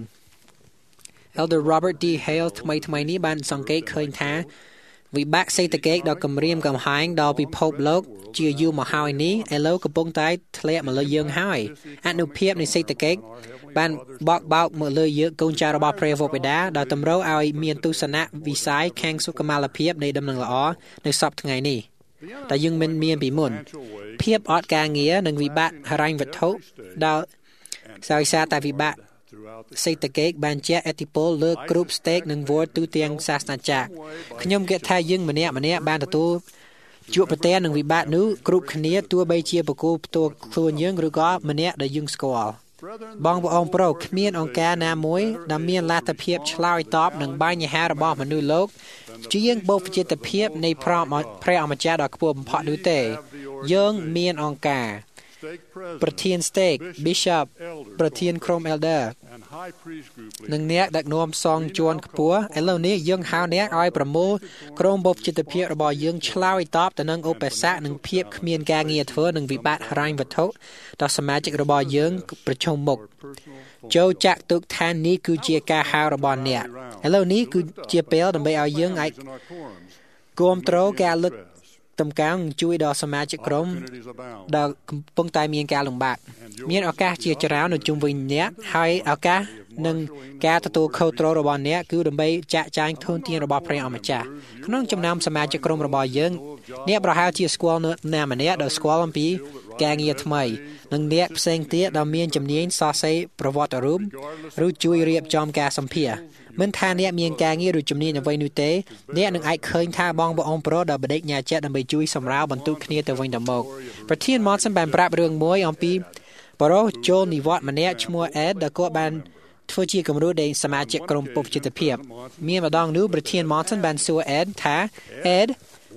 [SPEAKER 8] Elder Robert D. Hale ថ្មីនេះបានសង្កេតឃើញថាវិបត្តិសេដ្ឋកិច្ចដ៏គំរាមកំហែងដល់ពិភពលោកជាយូរមកហើយនេះឥឡូវកំពុងតែធ្លាក់មកលើយើងហើយអនុភាពនៃសេដ្ឋកិច្ចបានបោកមកលើយើងកូនចៅរបស់ព្រះវរបិតាដែលតម្រូវឲ្យមានទស្សនៈវិស័យខាងសុខុមាលភាពនៃដំណឹងល្អនៅសប្តាហ៍ថ្ងៃនេះតែយើងមិនមានពីមុនភាពអត់ការងារនិងវិបត្តិហិរញ្ញវត្ថុដែលសារតែវិបត្តិសេដ្ឋកិច្ចបានជះឥទ្ធិពលលើគ្រប់ស្តេកនិងវត្តទូទាំងសាសនាចាស់ខ្ញុំគិតថាយើងម្នាក់បានទទួលជួបប្រទះនឹងវិបត្តិនោះគ្រប់គ្នាទោះបីជាបកគោផ្ទាល់ខ្លួនយើងឬក៏ម្នាក់ដែលយើងស្គាល់បងប្អូនប្រុសគ្មានអង្គការណាមួយដែលមានលទ្ធភាពឆ្លើយតបនឹងបញ្ហារបស់មនុស្សលោកជាងបុព្វជិតភាពនៃព្រះអម្ចាស់ដ៏ខ្ពស់បំផុតនោះទេយើងមានអង្គការប្រធាន Stake Bishop ប្រធានក្រុម Elder និងអ្នកដឹកនាំសង្ឃជាន់ខ្ពស់ឥឡូវនេះយើងហៅអ្នកឲ្យប្រមូលក្រុមបុព្វជិតភាពរបស់យើងឆ្លើយតបទៅនឹងឧបសគ្គនិងភាពគ្មានការងារធ្វើនិងវិបត្តិហិរញ្ញវត្ថុដល់សមាជិករបស់យើងប្រឈមមុខចូលចាក់ទុកថានេះគឺជាការហៅរបស់អ្នកឥឡូវនេះគឺជាពេលដើម្បីឲ្យយើងអាចគ្រប់គ្រងការលើកតម្កើងជួយដល់សមាជិកក្រុមដែលកំពុងតែមានការលំបាកមានឱកាសជាច្រើននៅជុំវិញអ្នកហើយឱកាសនិងការទទួលខុសត្រូវរបស់អ្នកគឺដើម្បីចាក់ចែងធនធានរបស់ព្រះអម្ចាស់ក្នុងចំណោមសមាជិកក្រុមរបស់យើងអ្នកប្រហែលជាស្គាល់ណាម្នាក់ដែលស្គាល់អំពីការងារថ្មីនិងអ្នកផ្សេងទៀតដែលមានជំនាញសរសេរប្រវត្តិរូបឬជួយរៀបចំការសម្ភារមិនថាអ្នកមានការងារឬជំនាញអ្វីនោះទេអ្នកនឹងអាចឃើញថាបងប្អូនប្រុសដែលបដិញ្ញាចិត្តដើម្បីជួយសម្រាលបន្ទុកគ្នាទៅវិញទៅមកប្រធាន Monson បានប្រាប់រឿងមួយអំពីប្រុសចូលនិវត្តន៍ម្នាក់ឈ្មោះ Ed ដែលគាត់បានធ្វើជាគំរូដល់សមាជិកក្រុមពុទ្ធចិត្តភាពមានម្ដងនោះប្រធាន Monson បានសួរ Ed ថា Ed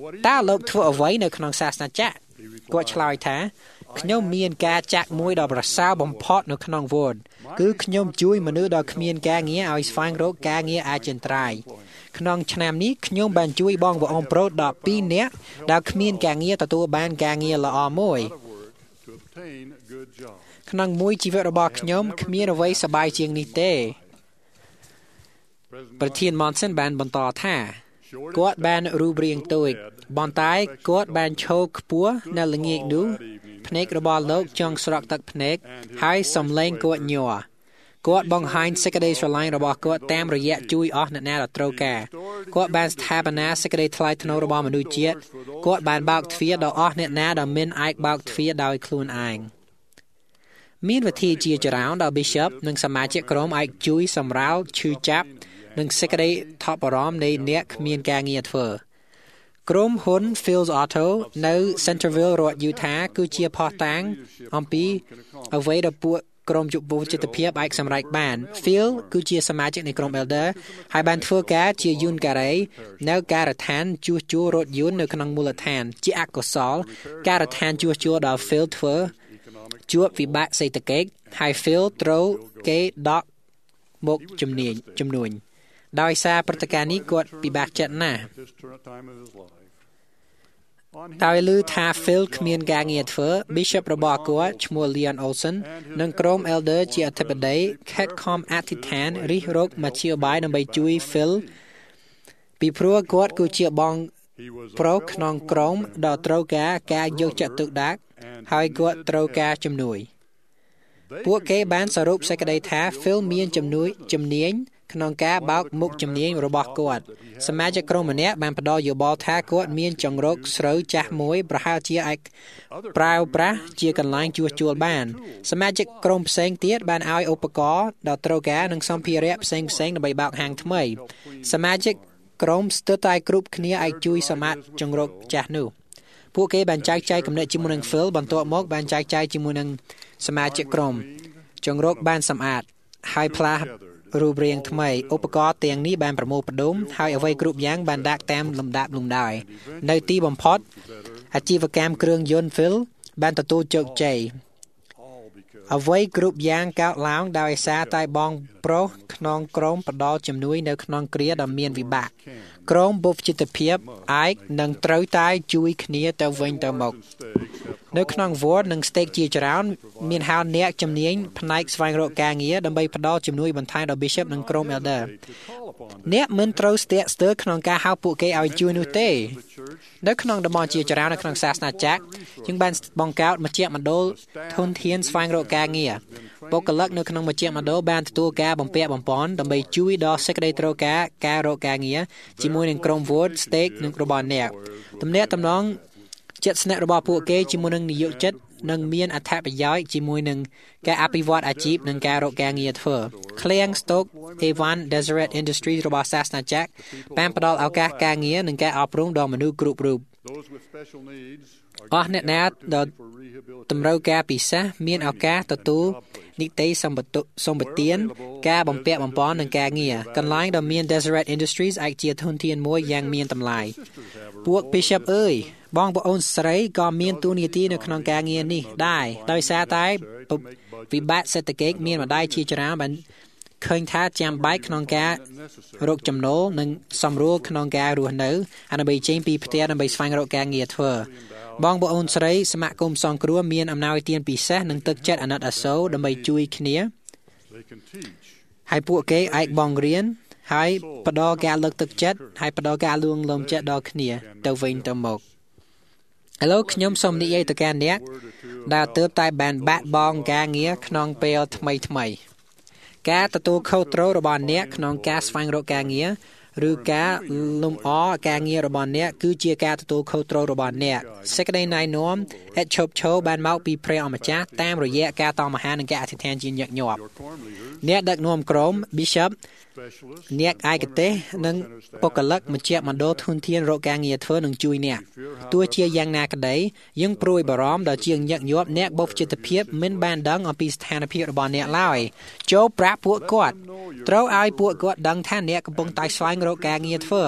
[SPEAKER 8] តើលោកធ្វើអ្វីនៅក្នុងសាសនាចាក់គាត់ឆ្លើយថាខ្ញុំមានការចាក់មួយដ៏ប្រសើរបំផុតនៅក្នុងវត្តគឺខ្ញុំជួយមនុស្សដ៏គ្មានការងារឲ្យស្វែងរកការងារអចិន្ត្រៃយ៍ក្នុងឆ្នាំនេះខ្ញុំបានជួយបងប្អូនប្រុស12នាក់ដែលគ្មានការងារទទួលបានការងារល្អមួយក្នុងមួយជីវិតរបស់ខ្ញុំគ្មានអ្វីសប្បាយជាងនេះទេប្រធាន Monson បានបន្តថាគាត់បានរូបរាងតូចប៉ុន្តែគាត់បានឈរខ្ពស់នៅល្ងាចនោះភ្នែករបស់លោកចង់ស្រក់ទឹកភ្នែកហើយសំឡេងគាត់ញ័រគាត់បង្ហាញសេចក្តីស្រឡាញ់របស់គាត់តាមរយៈជួយអស់អ្នកណាដែលត្រូវការគាត់បានស្ថាបនាសេចក្តីថ្លៃថ្នូររបស់មនុស្សជាតិគាត់បានបើកទ្វារដល់អស់អ្នកណាដែលមិនអាចបើកទ្វារដោយខ្លួនឯងមានវិធីជាច្រើនដែល Bishop និងសមាជិកក្រុមអាចជួយសម្រាលឈឺចាប់និងសេចក្តីថប់បារម្ភនៃអ្នកគ្មានការងារធ្វើក្រុមហ៊ុន Phil's Auto នៅ Centerville រដ្ឋ Utah គឺជាភស្តុតាងអំពីអ្វីដែលពួកក្រុមយុវជនភាពអាចសម្រេចបាន Phil គឺជាសមាជិកនៃក្រុម Elder ហើយបានធ្វើការជាយន្តការីនៅការដ្ឋានជួសជុលរថយន្តនៅក្នុងមូលដ្ឋានជាអកុសលការដ្ឋានជួសជុលដែល Phil ធ្វើជួបវិបត្តិសេដ្ឋកិច្ចហើយ Phil ត្រូវគេដកមកជំនួញដោយសារព្រឹត្តិការណ៍នេះគាត់ពិបាកចិត្តណាស់ដោយឮថា Phil គ្មានការងារធ្វើ Bishop របស់គាត់ឈ្មោះ Leon Olson និងក្រុម Elder ជាអធិបតីខិតខំអធិដ្ឋានរិះរកមធ្យោបាយដើម្បីជួយ Phil ពីព្រោះគាត់គឺជាបងប្រុសក្នុងក្រុមដ៏ត្រូវការយកចិត្តទុកដាក់ហើយគាត់ត្រូវការជំនួយពួកគេបានសរុបសេចក្តីថា Phil មានជំនាញក្នុងការបើកមុខជំនាញរបស់គាត់សមាជិកក្រុមម្នាក់បានផ្ដល់យោបល់ថាគាត់មានចង្រោកស្រូវចាស់មួយប្រហែលជាអាចប្រើប្រាស់ជាកន្លែងជួសជុលបានសមាជិកក្រុមផ្សេងទៀតបានឲ្យឧបករណ៍ដ៏ត្រូវការនិងសម្ភារៈផ្សេងៗដើម្បីបើកហាងថ្មីសមាជិកក្រុមស្ទើរតែគ្រប់គ្នាអាចជួយសម្អាតចង្រោកចាស់នោះពួកគេបានចែកចាយគំនិតជាមួយនឹង Phil បន្ទាប់មកបានចែកចាយជាមួយនឹងសមាជិកក្រុមចង្រោកបានសម្អាតហើយផ្លាស់រូបរាងថ្មីឧបករណ៍ទាំងនេះបានប្រមូលផ្ដុំហើយអ្វីគ្រប់យ៉ាងបានដាក់តាមលំដាប់លំដោយនៅទីបំផុតអាជីវកម្មគ្រឿងយន្ត Phil បានទទួលជោគជ័យអ្វីគ្រប់យ៉ាងកើតឡើងដោយសារតែបងប្រុសក្នុងក្រុមផ្ដល់ជំនួយនៅក្នុងគ្រាដ៏មានវិបត្តិក្រុមបុព្វជិតភាពអាចនឹងត្រូវតែជួយគ្នាទៅវិញទៅមកនៅក្នុងវត្តនិង stake ជាច្រើនមានហៅអ្នកជំនាញផ្នែកស្វែងរកការងារដើម្បីផ្ដល់ជំនួយបន្ថែមដល់ Bishop និងក្រុម Elder អ្នកមិនត្រូវស្ទាក់ស្ទើរក្នុងការហៅពួកគេឲ្យជួយនោះទេនៅក្នុងតំបន់ជាច្រើននៅក្នុងសាសនាចាក់យើងបានបង្កើតមជ្ឈមណ្ឌលធនធានស្វែងរកការងារបុគ្គលិកនៅក្នុងមជ្ឈមណ្ឌលបានទទួលការបំពាក់បំប៉នដើម្បីជួយដល់សេចក្តីត្រូវការរកការងារជាមួយនឹងក្រុមវត្ត stake និងរបស់អ្នកទំនាក់ទំនងចិត្តស្នាក់របស់ពួកគេជាមួយនឹងនិយោជិតនិងមានអត្ថប្រយោជន៍ជាមួយនឹងការអភិវឌ្ឍអាជីពនិងការរកការងារធ្វើឃ្លាំងស្តុក Evan Deseret Industries របស់សាសនាចាក់បានផ្ដល់ឱកាសការងារនិងការអប់រំដល់មនុស្សគ្រប់រូបអស់អ្នកណាដែលតម្រូវការពិសេសមានឱកាសទទួលនីតិសម្បទានការបំពាក់បំប៉ននិងការងារកន្លែងដែលមាន Deseret Industries អាចជាធនធានមួយយ៉ាងមានតម្លៃពួក Bishop អើយបងប្អូនស្រីក៏មានតួនាទីនៅក្នុងការងារនេះដែរដោយសារតែវិបត្តិសេដ្ឋកិច្ចមានម្ដាយជាច្រើនបានឃើញថាចាំបាច់ក្នុងការរកចំណូលនិងសម្រួលក្នុងការរស់នៅដើម្បីចេញពីផ្ទះដើម្បីស្វែងរកការងារធ្វើបងប្អូនស្រីសមាគមសង្គ្រោះមានអំណោយទានពិសេសនិងទឹកចិត្តអាណិតអាសូរដើម្បីជួយគ្នាហើយពួកគេអាចបង្រៀនហើយផ្ដល់ការលើកទឹកចិត្តហើយផ្ដល់ការលួងលោមចិត្តដល់គ្នាទៅវិញទៅមកឥឡូវខ្ញុំសូមនិយាយទៅកាន់អ្នកដែលទើបតែបានបាក់បង់ការងារក្នុងពេលថ្មីការទទួលខុសត្រូវរបស់អ្នកក្នុងការស្វែងរកការងារឬការលំអការងាររបស់អ្នកគឺជាការទទួលខុសត្រូវរបស់អ្នកសេចក្តីណែនាំឥតឈប់ឈរបានមកពីព្រះអម្ចាស់តាមរយៈការតមអាហារនិងការអធិដ្ឋានជាញឹកញាប់អ្នកដឹកនាំក្រុម Bishop អ្នកឯកទេសនិងបុគ្គលិកមជ្ឈមណ្ឌលធនធានរកការងារធ្វើនឹងជួយអ្នកទោះជាយ៉ាងណាក្តីយើងព្រួយបារម្ភដល់ជាញឹកញាប់អ្នកបុព្វជិតភាពមិនបានដឹងអំពីស្ថានភាពរបស់អ្នកឡើយចូលប្រាប់ពួកគាត់ត្រូវឲ្យពួកគាត់ដឹងថាអ្នកកំពុងតែស្វែងរកការងារធ្វើ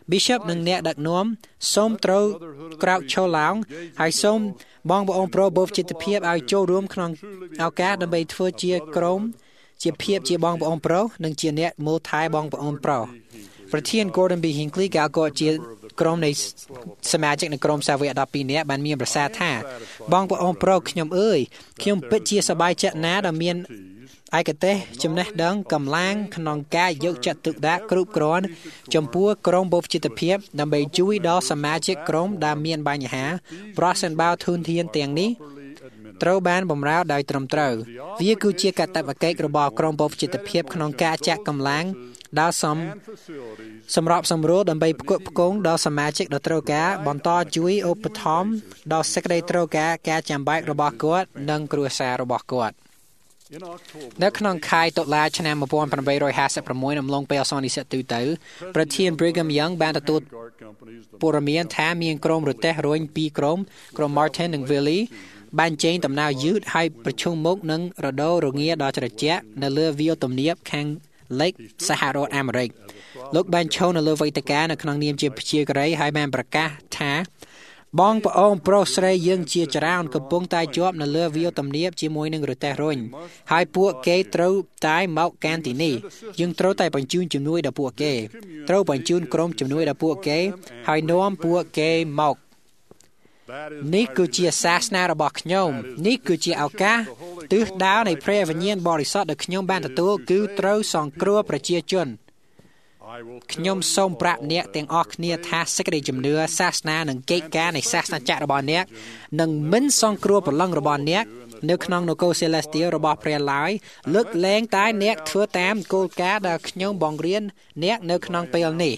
[SPEAKER 8] Bishop និងអ្នកដឹកនាំសូមត្រូវក្រោកឈរឡើងហើយសូមបងប្អូនប្រុសបបចិត្តភាពឲ្យចូលរួមក្នុងឱកាសដើម្បីធ្វើជាក្រុមជាភាពជាបងប្អូនប្រុសនិងជាអ្នកមើលថែបងប្អូនប្រុសប្រធាន Gordon B. Hinckley ក៏ជាក្រុមនៃសមាជិកនៃក្រុមសាវក12នាក់បានមានប្រសាសន៍ថាបងប្អូនប្រុសខ្ញុំអើយខ្ញុំពិតជាសប្បាយចិត្តណាស់ដែលមានឯកទេសចំណេះដឹងកម្លាំងក្នុងការយកចិត្តទុកដាក់គ្រប់គ្រាន់ចំពោះក្រុមបព្វជិតភាពដើម្បីជួយដល់សមាជិកក្រុមដែលមានបញ្ហាប្រសិនបើធនធានទាំងនេះត្រូវបានបម្រើដោយត្រឹមត្រូវវាគឺជាកាតព្វកិច្ចរបស់ក្រុមបព្វជិតភាពក្នុងការចាក់កម្លាំងដល់សម្របសម្រួលដើម្បីផ្គត់ផ្គង់ដល់សមាជិកដែលត្រូវការបន្តជួយឧបត្ថម្ភដល់សេចក្តីត្រូវការចាំបាច់របស់គាត់និងគ្រួសាររបស់គាត់នៅក្នុងខែតុលាឆ្នាំ1856អំឡុងពេលសន្និសីទទូទៅប្រធាន Brigham Young បានទទួលព័ត៌មានថាមានក្រុមរទេះរុញ2ក្រុម Martin និង Willie បានចេញដំណើរយឺតហើយប្រជុំមុខនឹងរដូវរងាដ៏ត្រជាក់នៅលើវាលទំនាបខាងលិចសហរដ្ឋអាមេរិកលោកបានឈរនៅលើវេទិកានៅក្នុងនាមជាព្យាការីហើយបានប្រកាសថាបងប្អូនប្រុសស្រីយើងជាច្រើនកំពុងតែជាប់នៅលើវាលទំនាបជាមួយនឹងរទេះរុញហើយពួកគេត្រូវតែមកកាន់ទីនេះយើងត្រូវតែបញ្ជូនជំនួយដល់ពួកគេត្រូវបញ្ជូនក្រុមជំនួយដល់ពួកគេហើយនាំពួកគេមកនេះគឺជាសាសនារបស់ខ្ញុំនេះគឺជាឱកាសទិសដៅនៃព្រះវិញ្ញាណបរិសុទ្ធដែលខ្ញុំបានទទួលគឺត្រូវសង្គ្រោះប្រជាជនខ្ញុំសូមប្រាប់អ្នកទាំងអស់គ្នាថាសេចក្តីជំនឿសាសនានិងកិច្ចការនៃសាសនាចក្ររបស់អ្នកនឹងមិនសង្គ្រោះព្រលឹងរបស់អ្នកនៅក្នុងនគរ Celestial របស់ព្រះឡើយលើកលែងតែអ្នកធ្វើតាមគោលការណ៍ដែលខ្ញុំបង្រៀនអ្នកនៅក្នុងពេលនេះ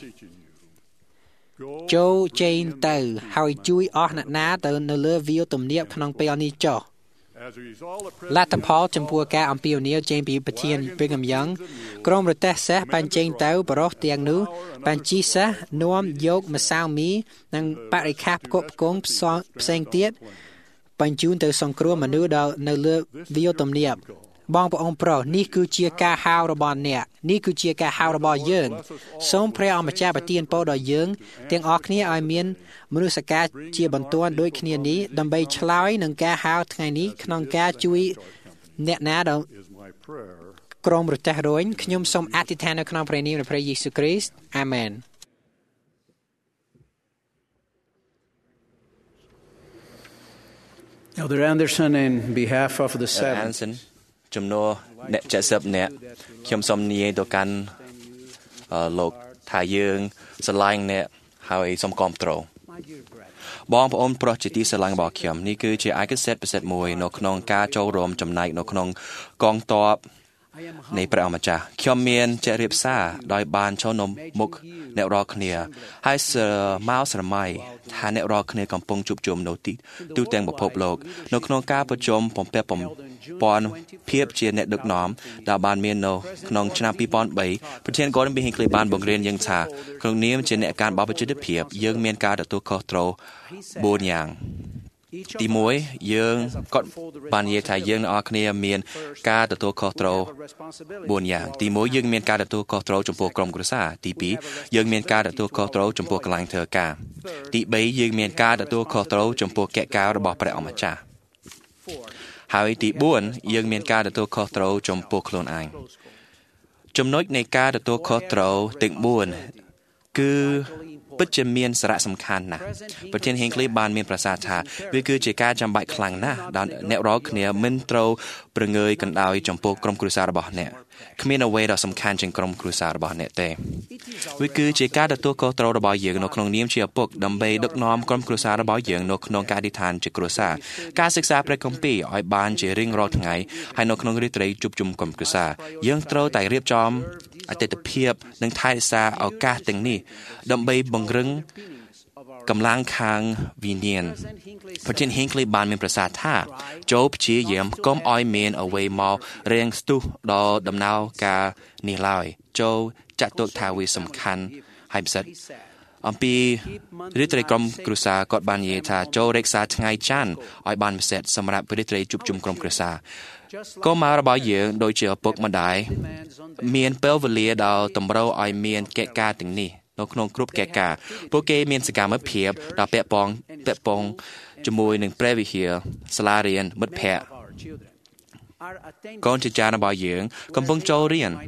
[SPEAKER 8] ចូលចេញទៅហើយជួយអស់អ្នកណាទៅនៅលើវាលទំនាបក្នុងពេលនេះចុះលទ្ធផលចំពោះការអំពាវនាវចេញពីប្រធាន Brigham Young ក្រុមរទេះសេះបានចេញទៅបរិសុទ្ធទាំងនោះបានជិះសេះនាំយកម្សៅមីនិងបរិក្ខារផ្គត់ផ្គង់ផ្សេងទៀតបញ្ជូនទៅសង្គ្រោះមនុស្សដល់នៅលើវាលទំនាបបងប្អូនប្រុសនេះគឺជាការហៅរបស់អ្នកនេះគឺជាការហៅរបស់យើងសូមព្រះអម្ចាស់ប្រទានពរដល់យើងទាំងអស់គ្នាឲ្យមានមនុស្សការជាបន្ទាន់ដូចគ្នានេះដើម្បីឆ្លើយនឹងការហៅថ្ងៃនេះក្នុងការជួយអ្នកណាដល់ក្រុមរទេះរុញខ្ញុំសូមអធិដ្ឋាននៅក្នុងព្រះនាមព្រះយេស៊ូវគ្រីស្ទអាមែន
[SPEAKER 4] Elder Anderson in behalf of the seven
[SPEAKER 5] ជំនួសអ្នក70នាក់ខ្ញុំសូមនិយាយទៅកាន់លោកថាយើងស្រឡាញ់អ្នកហើយសូមគាំទ្របងប្អូនប្រុសជាទីស្រឡាញ់របស់ខ្ញុំនេះគឺជាឯកសិទ្ធិពិសេសមួយនៅក្នុងការចូលរួមចំណែកនៅក្នុងកងទ័ពនៃព្រះអម្ចាស់ខ្ញុំមានចរិយាសារដោយបានចូលនៅមុខអ្នករាល់គ្នាហើយមកស្រមៃថាអ្នករាល់គ្នាកំពុងជួបជុំនៅទីទូទាំងពិភពលោកនៅក្នុងការប្រជុំបំពេញព័ន្ធភាពជាអ្នកដឹកនាំដែលបានមាននៅក្នុងឆ្នាំ2003ប្រធាន Gordon B. Hinckley បានបង្រៀនយើងថាក្នុងនាមជាអ្នកការបព្វជិតភាពយើងមានការទទួលខុសត្រូវ4យ៉ាងទី1យើងគាត់បាននិយាយថាយើងអ្នកគ្នាមានការទទួលខុសត្រូវ4យ៉ាងទី1យើងមានការទទួលខុសត្រូវចំពោះក្រុមគ្រួសារទី2យើងមានការទទួលខុសត្រូវចំពោះកន្លែងធ្វើការទី3យើងមានការទទួលខុសត្រូវចំពោះកិច្ចការរបស់ព្រះអម្ចាស់ហើយទី4យើងមានការទទួលខុសត្រូវចំពោះខ្លួនឯងចំណុចនៃការទទួលខុសត្រូវទាំង4គឺពិតជាមានសារៈសំខាន់ណាស់ប្រធាន Hinckley បានមានប្រសាសន៍ថាវាគឺជាការចាំបាច់ខ្លាំងណាស់ដែលអ្នករាល់គ្នាមិនត្រូវប្រងើយកណ្ដោយចំពោះក្រុមគ្រួសាររបស់អ្នកគ្មានអ្វីដ៏សំខាន់ជាងក្រុមគ្រួសាររបស់អ្នកទេវាគឺជាការទទួលខុសត្រូវរបស់យើងនៅក្នុងនាមជាឪពុកដើម្បីដឹកនាំក្រុមគ្រួសាររបស់យើងនៅក្នុងការអធិដ្ឋានជាគ្រួសារការសិក្សាព្រះគម្ពីរឲ្យបានជារៀងរាល់ថ្ងៃហើយនៅក្នុងរាត្រីជួបជុំក្រុមគ្រួសារយើងត្រូវតែរៀបចំអតិថិភាពនិងថែរក្សាឱកាសទាំងនេះដើម្បីបង្រឹងកម្លាំងខាងវិញ្ញាណប្រធាន Hinckley បានមានប្រសាសន៍ថាចូលព្យាយាមកុំឲ្យមានអ្វីមករាំងស្ទុះដល់ដំណើរការនេះឡើយចូលចាត់ទុកថាវាសំខាន់ហើយពិសិដ្ឋអំពីរាត្រីក្រុមគ្រួសារគាត់បាននិយាយថាចូលរក្សាថ្ងៃច័ន្ទឲ្យបានពិសេសសម្រាប់រាត្រីជួបជុំក្រុមគ្រួសារកុមាររបស់យើងដូចជាឪពុកម្ដាយមានពេលវេលាដល់តម្រូវឲ្យមានកិច្ចការទាំងនេះនៅក្នុងគ្រប់កិច្ចការពួកគេមានសកម្មភាពដែលពាក់ព័ន្ធជាមួយនឹងព្រះវិហារសាលារៀនមិត្តភ័ក្តិកូនចិញ្ចានរបស់យើងកំពុងចូលរៀន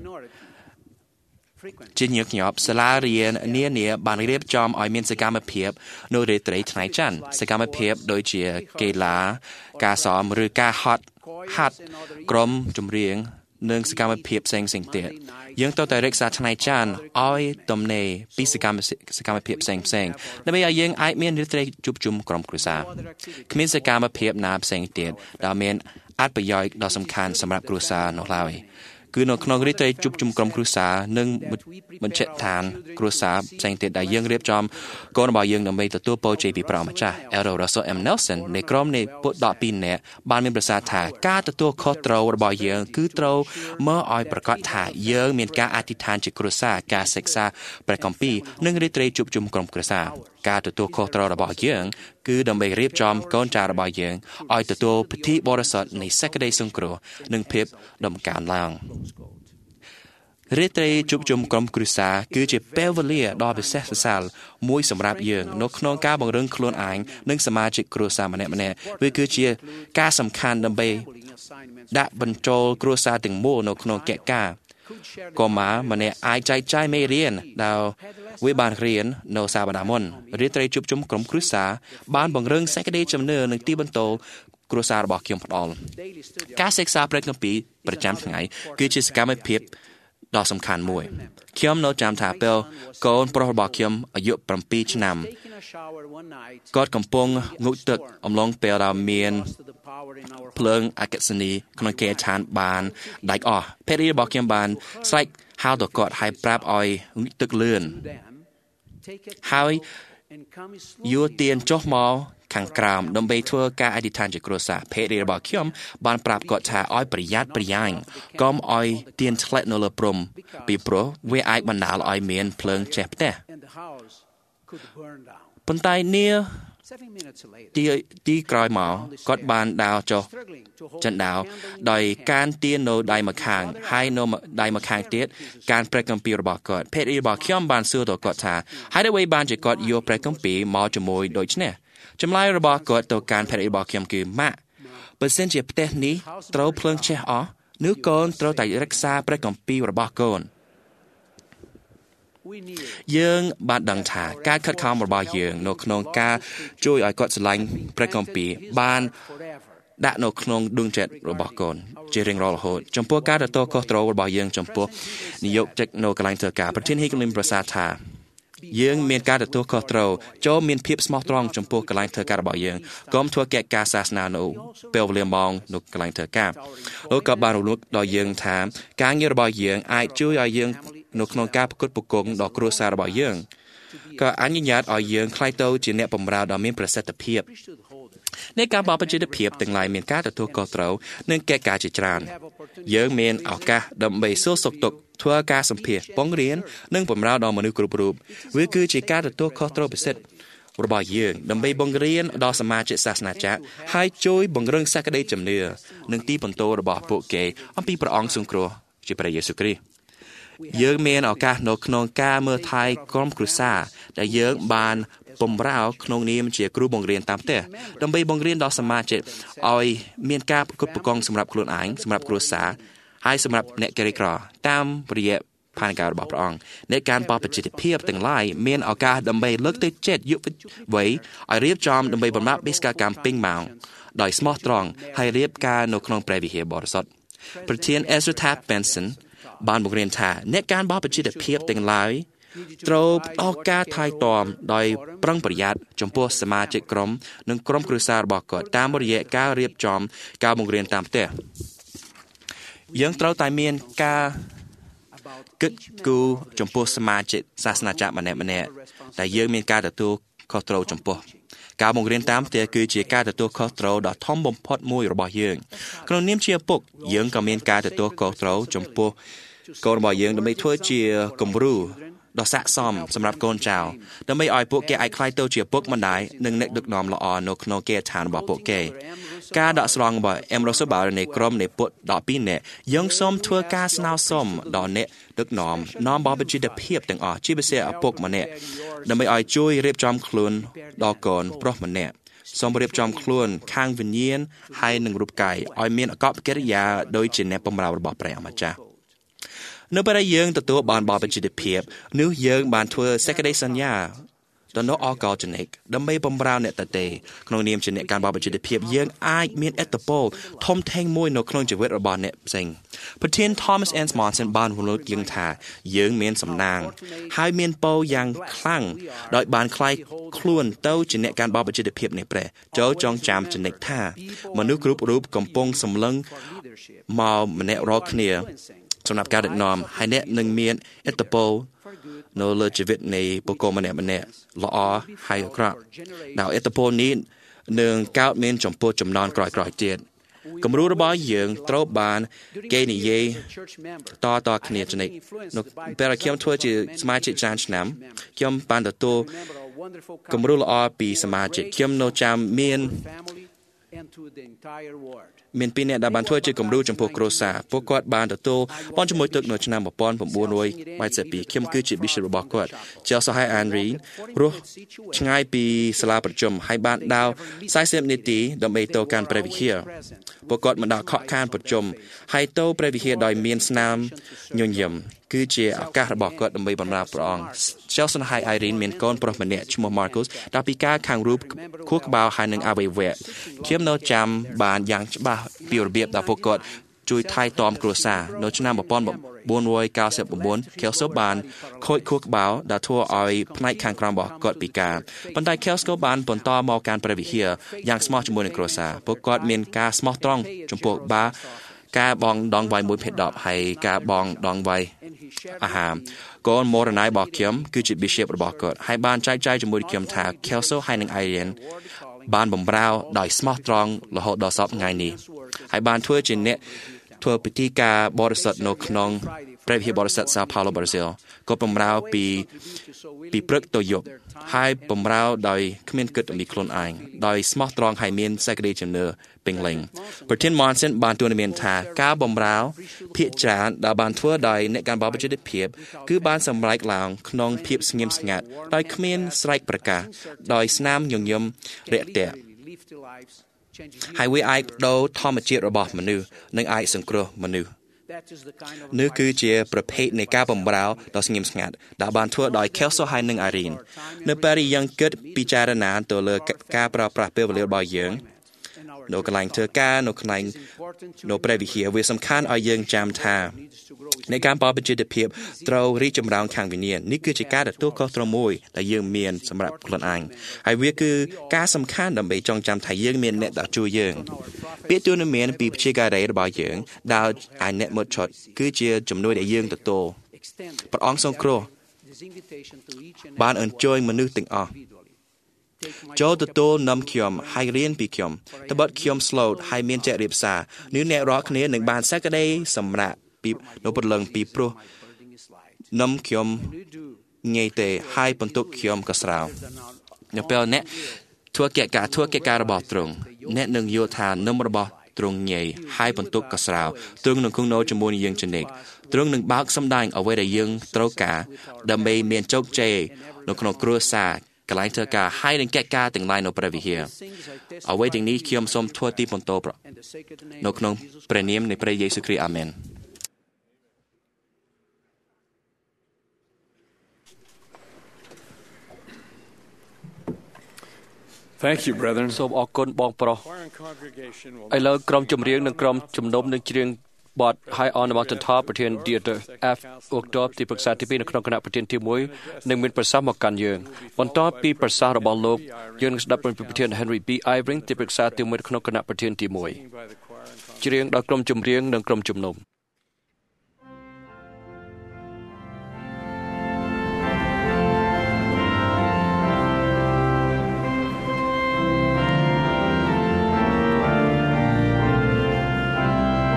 [SPEAKER 5] ជាញឹកញាប់សាលារៀននានាបានរៀបចំឲ្យមានសកម្មភាពនៅរាត្រីថ្ងៃច័ន្ទសកម្មភាពដូចជាកីឡាការសមឬការហាត់ក្រុមចម្រៀងនិងសកម្មភាពផ្សេងៗទៀតយើងត្រូវតែរក្សាថ្ងៃច័ន្ទឲ្យទំនេរពីសកម្មភាពផ្សេងៗដើម្បីឲ្យយើងអាចមានរាត្រីជួបជុំក្រុមគ្រួសារគ្មានសកម្មភាពណាផ្សេងទៀតដែលមានអត្ថប្រយោជន៍ដ៏សំខាន់សម្រាប់គ្រួសារនោះឡើយគឺនៅក្នុងរាត្រីជួបជុំក្រុមគ្រួសារនិងបញ្ជាក់ឋានគ្រួសារផ្សេងទៀតដែលយើងរៀបចំកូនរបស់យើងដើម្បីទទួលពរជ័យពីព្រះម្ចាស់ Elder Russell M. Nelson នៃក្រុមនៃពុទ្ធ12នាក់បានមានប្រសាសន៍ថាការទទួលខុសត្រូវរបស់យើងគឺត្រូវមើលឲ្យប្រកាសថាយើងមានការអធិដ្ឋានជាគ្រួសារការសិក្សាព្រះគម្ពីរនិងរាត្រីជួបជុំក្រុមគ្រួសារការទទួលខុសត្រូវរបស់យើងគឺដើម្បីរៀបចំកូនចៅរបស់យើងឲ្យទទួលពិធីបរិសុទ្ធនៃសេចក្តីសង្គ្រោះនិងភាពដំកើងឡើងរាត្រីជួបជុំក្រុមគ្រួសារគឺជាពេលវេលាដ៏ពិសេសវិសាលមួយសម្រាប់យើងនៅក្នុងការបង្រឹងខ្លួនឯងនិងសមាជិកគ្រួសារម្នាក់ៗវាគឺជាការសំខាន់ដើម្បីដាក់បញ្ចូលគ្រួសារទាំងមូលនៅក្នុងកិច្ចការកុមារម្នាក់អាចចែកចាយមេរៀនដែលវាបានរៀននៅសប្តាហ៍មុនរាត្រីជួបជុំក្រុមគ្រួសារបានបង្រឹងសេចក្តីជំនឿនិងទីបន្ទោលគ្រួសាររបស់ខ្ញុំផ្ដល់ការសិក្សាព្រះគម្ពីរប្រចាំថ្ងៃគឺជាសកម្មភាពដ៏សំខាន់មួយខ្ញុំនៅចាំថាពេលកូនប្រុសរបស់ខ្ញុំអាយុ7ឆ្នាំគាត់កំពុងងូតទឹកអំឡុងពេលដែលមានភ្លើងអគ្គិសនីក្នុងគេឋានបានដាច់អស់ភរិយារបស់ខ្ញុំបានស្រែកហៅទៅគាត់ហើយប្រាប់ឲ្យងូតទឹកលឿនហើយយកទៀនចុះមកខាងក្រោមដើម្បីធ្វើការអធិដ្ឋានជាគ្រួសារភរិយារបស់ខ្ញុំបានប្រាប់គាត់ថាឲ្យប្រយ័ត្នប្រយែងកុំឲ្យទៀនធ្លាក់នៅលើព្រំពីព្រោះវាអាចបណ្ដាលឲ្យមានភ្លើងឆេះផ្ទះប៉ុន្តែទីក្រោយមកគាត់បានដើរចុះចិនដាវដោយការទៀននៅដៃម្ខាងហើយនៅដៃម្ខាងទៀតការព្រះគម្ពីររបស់គាត់ភរិយារបស់ខ្ញុំបានសួរទៅគាត់ថាហើយអ្វីបានជាគាត់យកព្រះគម្ពីរមកជាមួយដូចនេះចម្លើយរបស់គាត់ទៅកាន់ភរិយារបស់ខ្ញុំគឺម៉ាក់បើសិនជាផ្ទះនេះត្រូវភ្លើងឆេះអស់នោះកូនត្រូវតែរក្សាព្រះគម្ពីររបស់កូនយើងបានដឹងថាការខិតខំរបស់យើងនៅក្នុងការជួយឲ្យគាត់ស្រឡាញ់ព្រះគម្ពីរបានដាក់នៅក្នុងដួងចិត្តរបស់កូនជារៀងរាល់រហូតចំពោះការទទួលខុសត្រូវរបស់យើងចំពោះនាយកចែកនៅកន្លែងធ្វើការប្រធានហ៊ីកលឹមប្រសាទថាយើងមានការទទួលខុសត្រូវចូលមានភាពស្មោះត្រង់ចំពោះកន្លែងធ្វើការរបស់យើងកុំធ្វើកិច្ចការសាសនានៅពេលវេលាម៉ោងនៅកន្លែងធ្វើការលោកក៏បានរំលឹកដល់យើងថាការងាររបស់យើងអាចជួយឲ្យយើងនៅក្នុងការប្រកួតប្រជែងដល់គ្រួសាររបស់យើងក៏អនុញ្ញាតឲ្យយើងក្លាយទៅជាអ្នកបម្រើដ៏មានប្រសិទ្ធភាពនៃការបបប្រជាភាពទាំងឡាយមានការទទួលខុសត្រូវនិងកិច្ចការជាច្រើនយើងមានឱកាសដើម្បីសួរសុខទុក្ខធ្វើការសម្ភាសពង្រៀននិងបម្រើដល់មនុស្សគ្រប់រូបវាគឺជាការទទួលខុសត្រូវពិសិដ្ឋរបស់យើងដើម្បីបង្រៀនដល់សមាជិកសាសនាចក្រហើយជួយបង្រឹងសក្តិជំនឿនិងទីបន្ទោរបស់ពួកគេអំពីព្រះអង្គទ្រង់គ្រោះជាព្រះយេស៊ូវគ្រីស្ទយើងមានឱកាសនៅក្នុងការមើលថែក្រុមគ្រួសារដែលយើងបានបម្រើក្នុងនាមជាគ្រូបង្រៀនតាមផ្ទះដើម្បីបង្រៀនដល់សមាជិកឲ្យមានការប្រកួតប្រជែងសម្រាប់ខ្លួនឯងសម្រាប់គ្រួសារហើយសម្រាប់អ្នកក្រីក្រតាមរយៈផែនការរបស់ព្រះអង្គនៃការបបប្រជាភាពទាំងឡាយមានឱកាសដើម្បីលើកទឹកចិត្តយុវវ័យឲ្យរៀបចំដើម្បីបំរើបេសកកម្មពេញម៉ោងដោយស្មោះត្រង់ហើយរៀបការនៅក្នុងព្រះវិហារបរិសុទ្ធប្រធាន Ezra Taft Benson បានបង្រៀនថាអ្នកការបបប្រជាភាពទាំងឡាយត្រូវផ្ដល់ការថែទាំដោយប្រឹងប្រយ័ត្នចំពោះសមាជិកក្រុមនិងក្រុមគ្រួសាររបស់គាត់តាមរយៈការរៀបចំការបង្រៀនតាមផ្ទះយើងត្រូវតែមានការគិតគូរចំពោះសមាជិកសាសនាចក្រម្នាក់ៗដែលយើងមានការទទួលខុសត្រូវចំពោះការបង្រៀនតាមផ្ទះគឺជាការទទួលខុសត្រូវដ៏ធំបំផុតមួយរបស់យើងក្នុងនាមជាឪពុកយើងក៏មានការទទួលខុសត្រូវចំពោះកូនរបស់យើងដើម្បីធ្វើជាគំរូដ៏ស័ក្តិសមសម្រាប់កូនចៅដើម្បីឲ្យពួកគេអាចក្លាយទៅជាពុកម្ដាយនិងអ្នកដឹកនាំល្អនៅក្នុងគេឋានរបស់ពួកគេការដកស្រង់របស់ Roosevelt នៃក្រុមនៃពុទ្ធ12នាក់យើងសូមធ្វើការស្នើសុំដល់អ្នកដឹកនាំបបិជិតភាពទាំងអស់ជាពិសេសឪពុកម្នាក់ដើម្បីឲ្យជួយរៀបចំខ្លួនដល់កូនប្រុសម្នាក់សូមរៀបចំខ្លួនខាងវិញ្ញាណហើយនឹងរូបកាយឲ្យមានអាកប្បកិរិយាដូចជាអ្នកបម្រើរបស់ព្រះម្ចាស់នៅពេលដែលយើងទទួលបានបបិជិតភាពនោះយើងបានធ្វើសេចក្តីសន្យាដល់នៅអកលចនិកដើម្បីបម្រើអ្នកតទេក្នុងនាមជាអ្នកការបបិជិតភាពយើងអាចមានឥទ្ធិពលធំធេងមួយនៅក្នុងជីវិតរបស់អ្នកផ្សេងប្រធាន Thomas S. Monson បានរំលឹកយើងថាយើងមានសំណាងហើយមានពរយ៉ាងខ្លាំងដោយបានคล้ายខ្លួនទៅជាអ្នកការបបិជិតភាពនៃព្រះចូលចងចាំចនិកថាមនុស្សគ្រប់រូបកំពុងសម្លឹងមកម្នាក់រាល់គ្នាសម្រាប់ការដឹកនាំហើយអ្នកនឹងមានឥទ្ធិពលនៅលើជីវិតនៃបុគ្គលម្នាក់ល្អហើយអាក្រក់ដែលឥទ្ធិពលនេះនឹងកើតមានចំពោះចំនួនក្រោយៗទៀតគំរូរបស់យើងត្រូវបានគេនិយាយតគ្នាចនិកនៅពេលខ្ញុំធ្វើជាសមាជិកច្រើនឆ្នាំខ្ញុំបានទទួលគំរូល្អពីសមាជិកខ្ញុំនៅចាំមានពីរអ្នកដែលបានធ្វើជាគំរូចំពោះគ្រួសារពួកគាត់បានទទួលបនជាមួយទឹកនៅឆ្នាំ1982ខ្ញុំគឺជា Bishop របស់គាត់ Chelsea High Henry រស់ឆ្ងាយពីសាលាប្រជុំហើយបានដើរ40នាទីដើម្បីទៅកាន់ព្រះវិហារពួកគាត់មិនដាក់ខកខានប្រជុំហើយទៅព្រះវិហារដោយមានស្នាមញញឹមគឺជាឱកាសរបស់គាត់ដើម្បីបម្រើព្រះអង្គ Chelsea High Irene មានកូនប្រុសម្នាក់ឈ្មោះ Marcus ដែលពិការខាងរូបខួរក្បាលហើយនឹងអវយវៈខ្ញុំនៅចាំបានយ៉ាងច្បាស់ពីរបៀបដែលពួកគាត់ជួយថែទាំគ្រួសារនៅឆ្នាំ1999 Kelso បានខូចខួរក្បាលដែលធ្វើឲ្យផ្នែកខាងក្រោមរបស់គាត់ពិការប៉ុន្តែ Kelso បានបន្តមកកាន់ព្រះវិហារយ៉ាងស្មោះជាមួយនឹងគ្រួសារពួកគាត់មានការស្មោះត្រង់ចំពោះការបងដងវាយមួយភេទ10ហើយការបងដងវាយអាហារកូនមរណ័យរបស់ខ្ញុំគឺជា Bishop របស់គាត់ហើយបានចែកចាយជាមួយខ្ញុំថា Kelso ហើយនឹង Irene បានបម្រើដោយស្មោះត្រង់រហូតដល់សពថ្ងៃនេះហើយបានធ្វើជាអ្នកធ្វើពិធីការបរិសុទ្ធនៅក្នុងព្រះវិហារបរិសុទ្ធ Sao Paulo Brazil ក៏បម្រើពីព្រឹកទៅយប់ហើយបម្រើដោយគ្មានគិតពីខ្លួនឯងដោយស្មោះត្រង់ហើយមានសេចក្តីជំនឿពេញលេញប្រធាន Monson បានទូន្មានថាការបម្រើភាគច្រើនដែលបានធ្វើដោយអ្នកការបបិជិតភាពគឺបានសម្រេចឡើងក្នុងភាពស្ងៀមស្ងាត់ដោយគ្មានស្រែកប្រកាសដោយស្នាមញញឹមរាក់ទាក់ហើយវាអាចបដូរធម្មជាតិរបស់មនុស្សនិងអាចសង្គ្រោះមនុស្សនេះគឺជាប្រភេទនៃការបម្រើដ៏ស្ងៀមស្ងាត់ដែលបានធ្វើដោយ Kelso ហើយនិង Irene នៅពេលយើងគិតពិចារណាទៅលើការប្រើប្រាស់ពេលវេលារបស់យើងនៅកន្លែងធ្វើការនៅកន្លែងនៅព្រះវិហារវាសំខាន់ឲ្យយើងចាំថាในการបបិជិតភាពត្រូវរីកចម្រើនខាងវិញ្ញាណនេះគឺជាការទទួលខុសត្រូវមួយដែលយើងមានសម្រាប់ខ្លួនឯងហើយវាគឺការសំខាន់ដើម្បីចងចាំថាយើងមានអ្នកដែលជួយយើងពាក្យទូន្មានពីព្យាការីរបស់យើងដែលអាចអ្នកមកឈុតគឺជាជំនួយដែលយើងទទួលព្រះអង្គសង្គ្រោះបានអញ្ជើញមនុស្សទាំងអស់ចូលទទួលនាំខ្ញុំហើយរៀនពីខ្ញុំត្បិតខ្ញុំស្លូតហើយមានចរិយាផ្សារនេះអ្នករាល់គ្នានឹងបានសេចក្តីសម្រាប់ពីនៅព្រលឹងពីព្រោះនាំខ្ញុំងាយទេហើយបន្ទុកខ្ញុំក៏ស្រាលនៅពេលអ្នកធ្វើកិច្ចការរបស់ទ្រង់អ្នកនឹងយល់ថានឹមរបស់ទ្រង់ងាយហើយបន្ទុកក៏ស្រាលទ្រង់នឹងគង់នៅជាមួយនឹងយើងជានិច្ចទ្រង់នឹងបើកសម្ដែងអ្វីដែលយើងត្រូវការដើម្បីមានជោគជ័យនៅក្នុងគ្រួសារកន្លែងធ្វើការហើយនឹងកិច្ចការទាំងឡាយនៅព្រះវិហារអ្វីទាំងនេះខ្ញុំសូមធ្វើទីបន្ទោនៅក្នុងព្រះនាមនៃព្រះយេស៊ូវគ្រីស្ទអាមែន
[SPEAKER 3] Thank you, brethren.
[SPEAKER 2] សូមអរគុណបងប្រុសឥឡូវក្រុមចម្រៀងនិងក្រុមជំនុំនឹងច្រៀងបទ High on the Mountain Top ប្រធាន Dieter F. Uchtdorf ទីប្រឹក្សាទី2នៅក្នុងគណៈប្រធានទី1នឹងមានប្រសាសន៍មកកាន់យើងបន្ទាប់ពីប្រសាសន៍របស់លោកយើងនឹងស្ដាប់ពីប្រធាន Henry B. Eyring ទីប្រឹក្សាទី1ក្នុងគណៈប្រធានទី1ច្រៀងដោយក្រុមចម្រៀងនិងក្រុមជំនុំ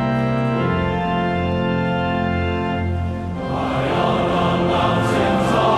[SPEAKER 9] High on the mountains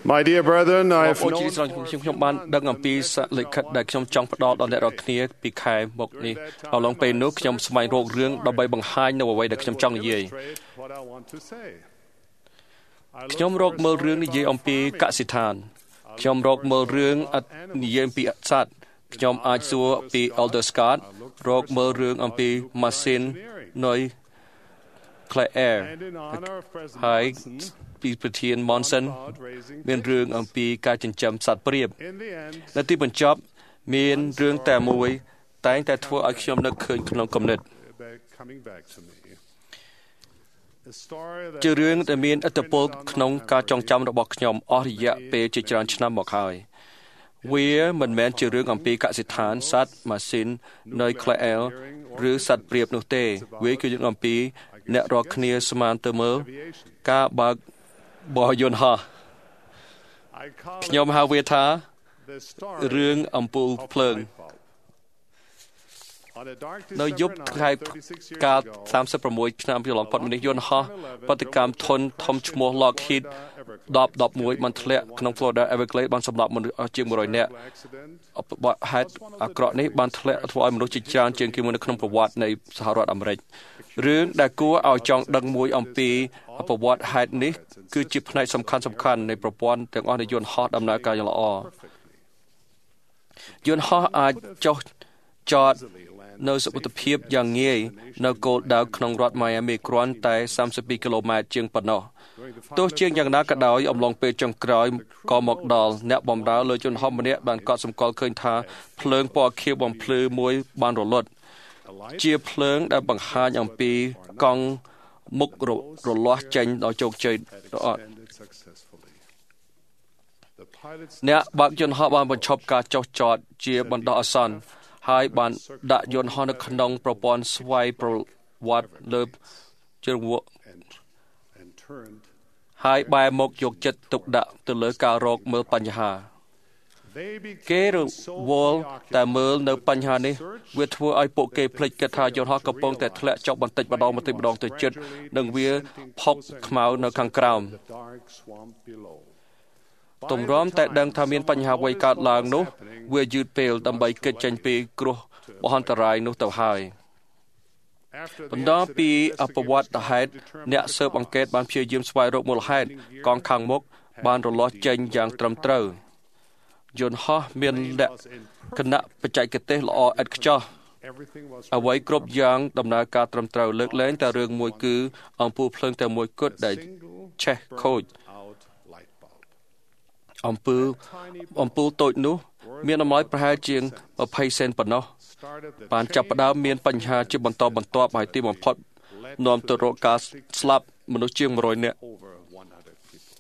[SPEAKER 3] My dear brethren, I
[SPEAKER 2] បង
[SPEAKER 3] have
[SPEAKER 2] ប្អូនជា
[SPEAKER 3] known
[SPEAKER 2] ស្រឡាញ់ខ្ញុំបានដឹងអំពីលិខិតដែលខ្ញុំចង់ផ្ដល់ដល់អ្នករាល់គ្នាពីខែមកនេះអំឡុងពេលនោះខ្ញុំស្វែងរករឿងដើម្បីបង្ហាញនៅអ្វីដែលខ្ញុំចង់និយាយ
[SPEAKER 3] what I want to say.
[SPEAKER 2] ខ្ញុំរកមើលរឿងនិយាយអំពីកសិដ្ឋានខ្ញុំរកមើលរឿងនិយាយអំពីសត្វខ្ញុំអាចសួរពី Elder Scott រកមើលរឿងអំពីម៉ាស៊ីននៅ Claire
[SPEAKER 3] And in honor of President
[SPEAKER 2] ហើយ
[SPEAKER 3] Monson,
[SPEAKER 2] ពីប្រធាន Monson មានរឿងអំពីការចិញ្ចឹមសត្វព្រាប
[SPEAKER 3] in the end,
[SPEAKER 2] នៅទីបញ្ចប់មានរឿងតែមួយតែងតែធ្វើឲ្យខ្ញុំនឹកឃើញក្នុងគំនិត
[SPEAKER 3] coming back to me. A story
[SPEAKER 2] ជា
[SPEAKER 3] that
[SPEAKER 2] រឿងដែលមានឥទ្ធិពលក្នុងការចងចាំរបស់ខ្ញុំអស់រយៈពេលជាច្រើនឆ្នាំមកហើយវាមិនមែនជារឿងអំពីកសិដ្ឋានសត្វម៉ាស៊ីននៅ Claire ឬសត្វព្រាបនោះទេវាគឺរឿងអំពីអ្នករាល់គ្នាស្មានទៅមើលការបើកបរយន្តហោះ
[SPEAKER 3] I call
[SPEAKER 2] ខ្ញុំហៅវាថា
[SPEAKER 3] the story
[SPEAKER 2] រឿងអំពូល
[SPEAKER 3] of
[SPEAKER 2] ភ្លើង
[SPEAKER 3] light bulb. On a dark
[SPEAKER 2] នៅយប់
[SPEAKER 3] December
[SPEAKER 2] ថ្ងៃ
[SPEAKER 3] night, 36
[SPEAKER 2] កាល
[SPEAKER 3] years ago,
[SPEAKER 2] 36 ឆ្នាំពីឡងផុតនេះយន្តហោះបដកម្មធនធំឈ្មោះ Lockheed 1011បានធ្លាក់ក្នុង Florida Everglades បានសម្លាប់មនុស្សអស់ជាង100នាក់
[SPEAKER 3] accident
[SPEAKER 2] ហេតុអាក្រក់នេះបានធ្លាក់ធ្វើឲ្យមនុស្សជាច្រើនជាងគេមួយនៅក្នុងប្រវត្តិនៃសហរដ្ឋអាមេរិករឿងដែលគួរឲ្យចង់ដឹងមួយអំពីប្រវត្តិហេតុនេះគឺជាផ្នែកសំខាន់នៃប្រព័ន្ធទាំងអស់នៃយន្តហោះដំណើរការយ៉ាងល្អយន្តហោះអាចចុះចតនៅសុវត្ថិភាពយ៉ាងងាយនៅគោលដៅក្នុងរដ្ឋ Miami គ្រាន់តែ32គីឡូម៉ែត្រជាងប៉ុណ្ណោះទោះជាយ៉ាងណាក៏ដោយអំឡុងពេលចុងក្រោយក៏មកដល់អ្នកបម្រើលើយន្តហោះម្នាក់បានកត់សម្គាល់ឃើញថាភ្លើងពណ៌ខៀវបំភ្លឺមួយបានរលត់ជាភ្លើងដែលបង្ហាញអំពីកង់មុខរលាស់ចេញដោយជោគជ័យដ៏អត់
[SPEAKER 3] ended successfully. The pilots
[SPEAKER 2] អ្នកបើកយន្តហោះបានបញ្ឈប់ការចុះចតជាបណ្ដោះអាសន្នហើយបានដាក់យន្តហោះនៅក្នុងប្រព័ន្ធស្វ័យប្រវត្តិលើជើងវក់
[SPEAKER 3] and turned.
[SPEAKER 2] ហើយបែរមកយកចិត្តទុកដាក់ទៅលើការរកមើលបញ្ហា
[SPEAKER 3] They
[SPEAKER 2] គេរ
[SPEAKER 3] became so
[SPEAKER 2] វល់តែមើលនៅបញ្ហានេះវាធ្វើឲ្យពួកគេភ្លេចគិតថាយន្តហោះកំពុងតែធ្លាក់ចុះបន្តិចម្ដងទៅជិតនិងវាផុកខ្មៅនៅខាងក្រោម
[SPEAKER 3] the dark swamp below.
[SPEAKER 2] ទម្រាំតែដឹងថាមានបញ្ហាអ្វីកើតឡើងនោះវាយឺតពេលដើម្បីគេចចេញពីគ្រោះមហន្តរាយនោះទៅហើយ
[SPEAKER 3] After
[SPEAKER 2] បន្
[SPEAKER 3] the
[SPEAKER 2] ទាប់ពី
[SPEAKER 3] accident,
[SPEAKER 2] អបវត្តហេតុអ្នកស៊ើបអង្កេតបានព្យាយាមស្វែងរកមូលហេតុកង់ខាងមុខបានរលាស់ចេញយ៉ាងត្រឹមត្រូវយន្តហោះមានលក្ខណៈបច្ចេកទេសល្អឥតខ្ចោះ
[SPEAKER 3] everything was
[SPEAKER 2] អ្វីគ្រប់យ៉ាងដំណើរការត្រឹមត្រូវលើកលែងតែរឿងមួយគឺអំពូលភ្លើងតែមួយគត់ដែលឆេះខូច
[SPEAKER 3] out light bulb.
[SPEAKER 2] អំពូលតូចនោះមានតម្លៃប្រហែលជាង20សេនប៉ុណ្ណោះ
[SPEAKER 3] Started the
[SPEAKER 2] បានចាប់ផ្ដើមមានបញ្ហាជាបន្តបន្ទាប់ហើយទីបំផុតនាំទៅរកការស្លាប់មនុស្សជាង100នាក់
[SPEAKER 3] over 100 people.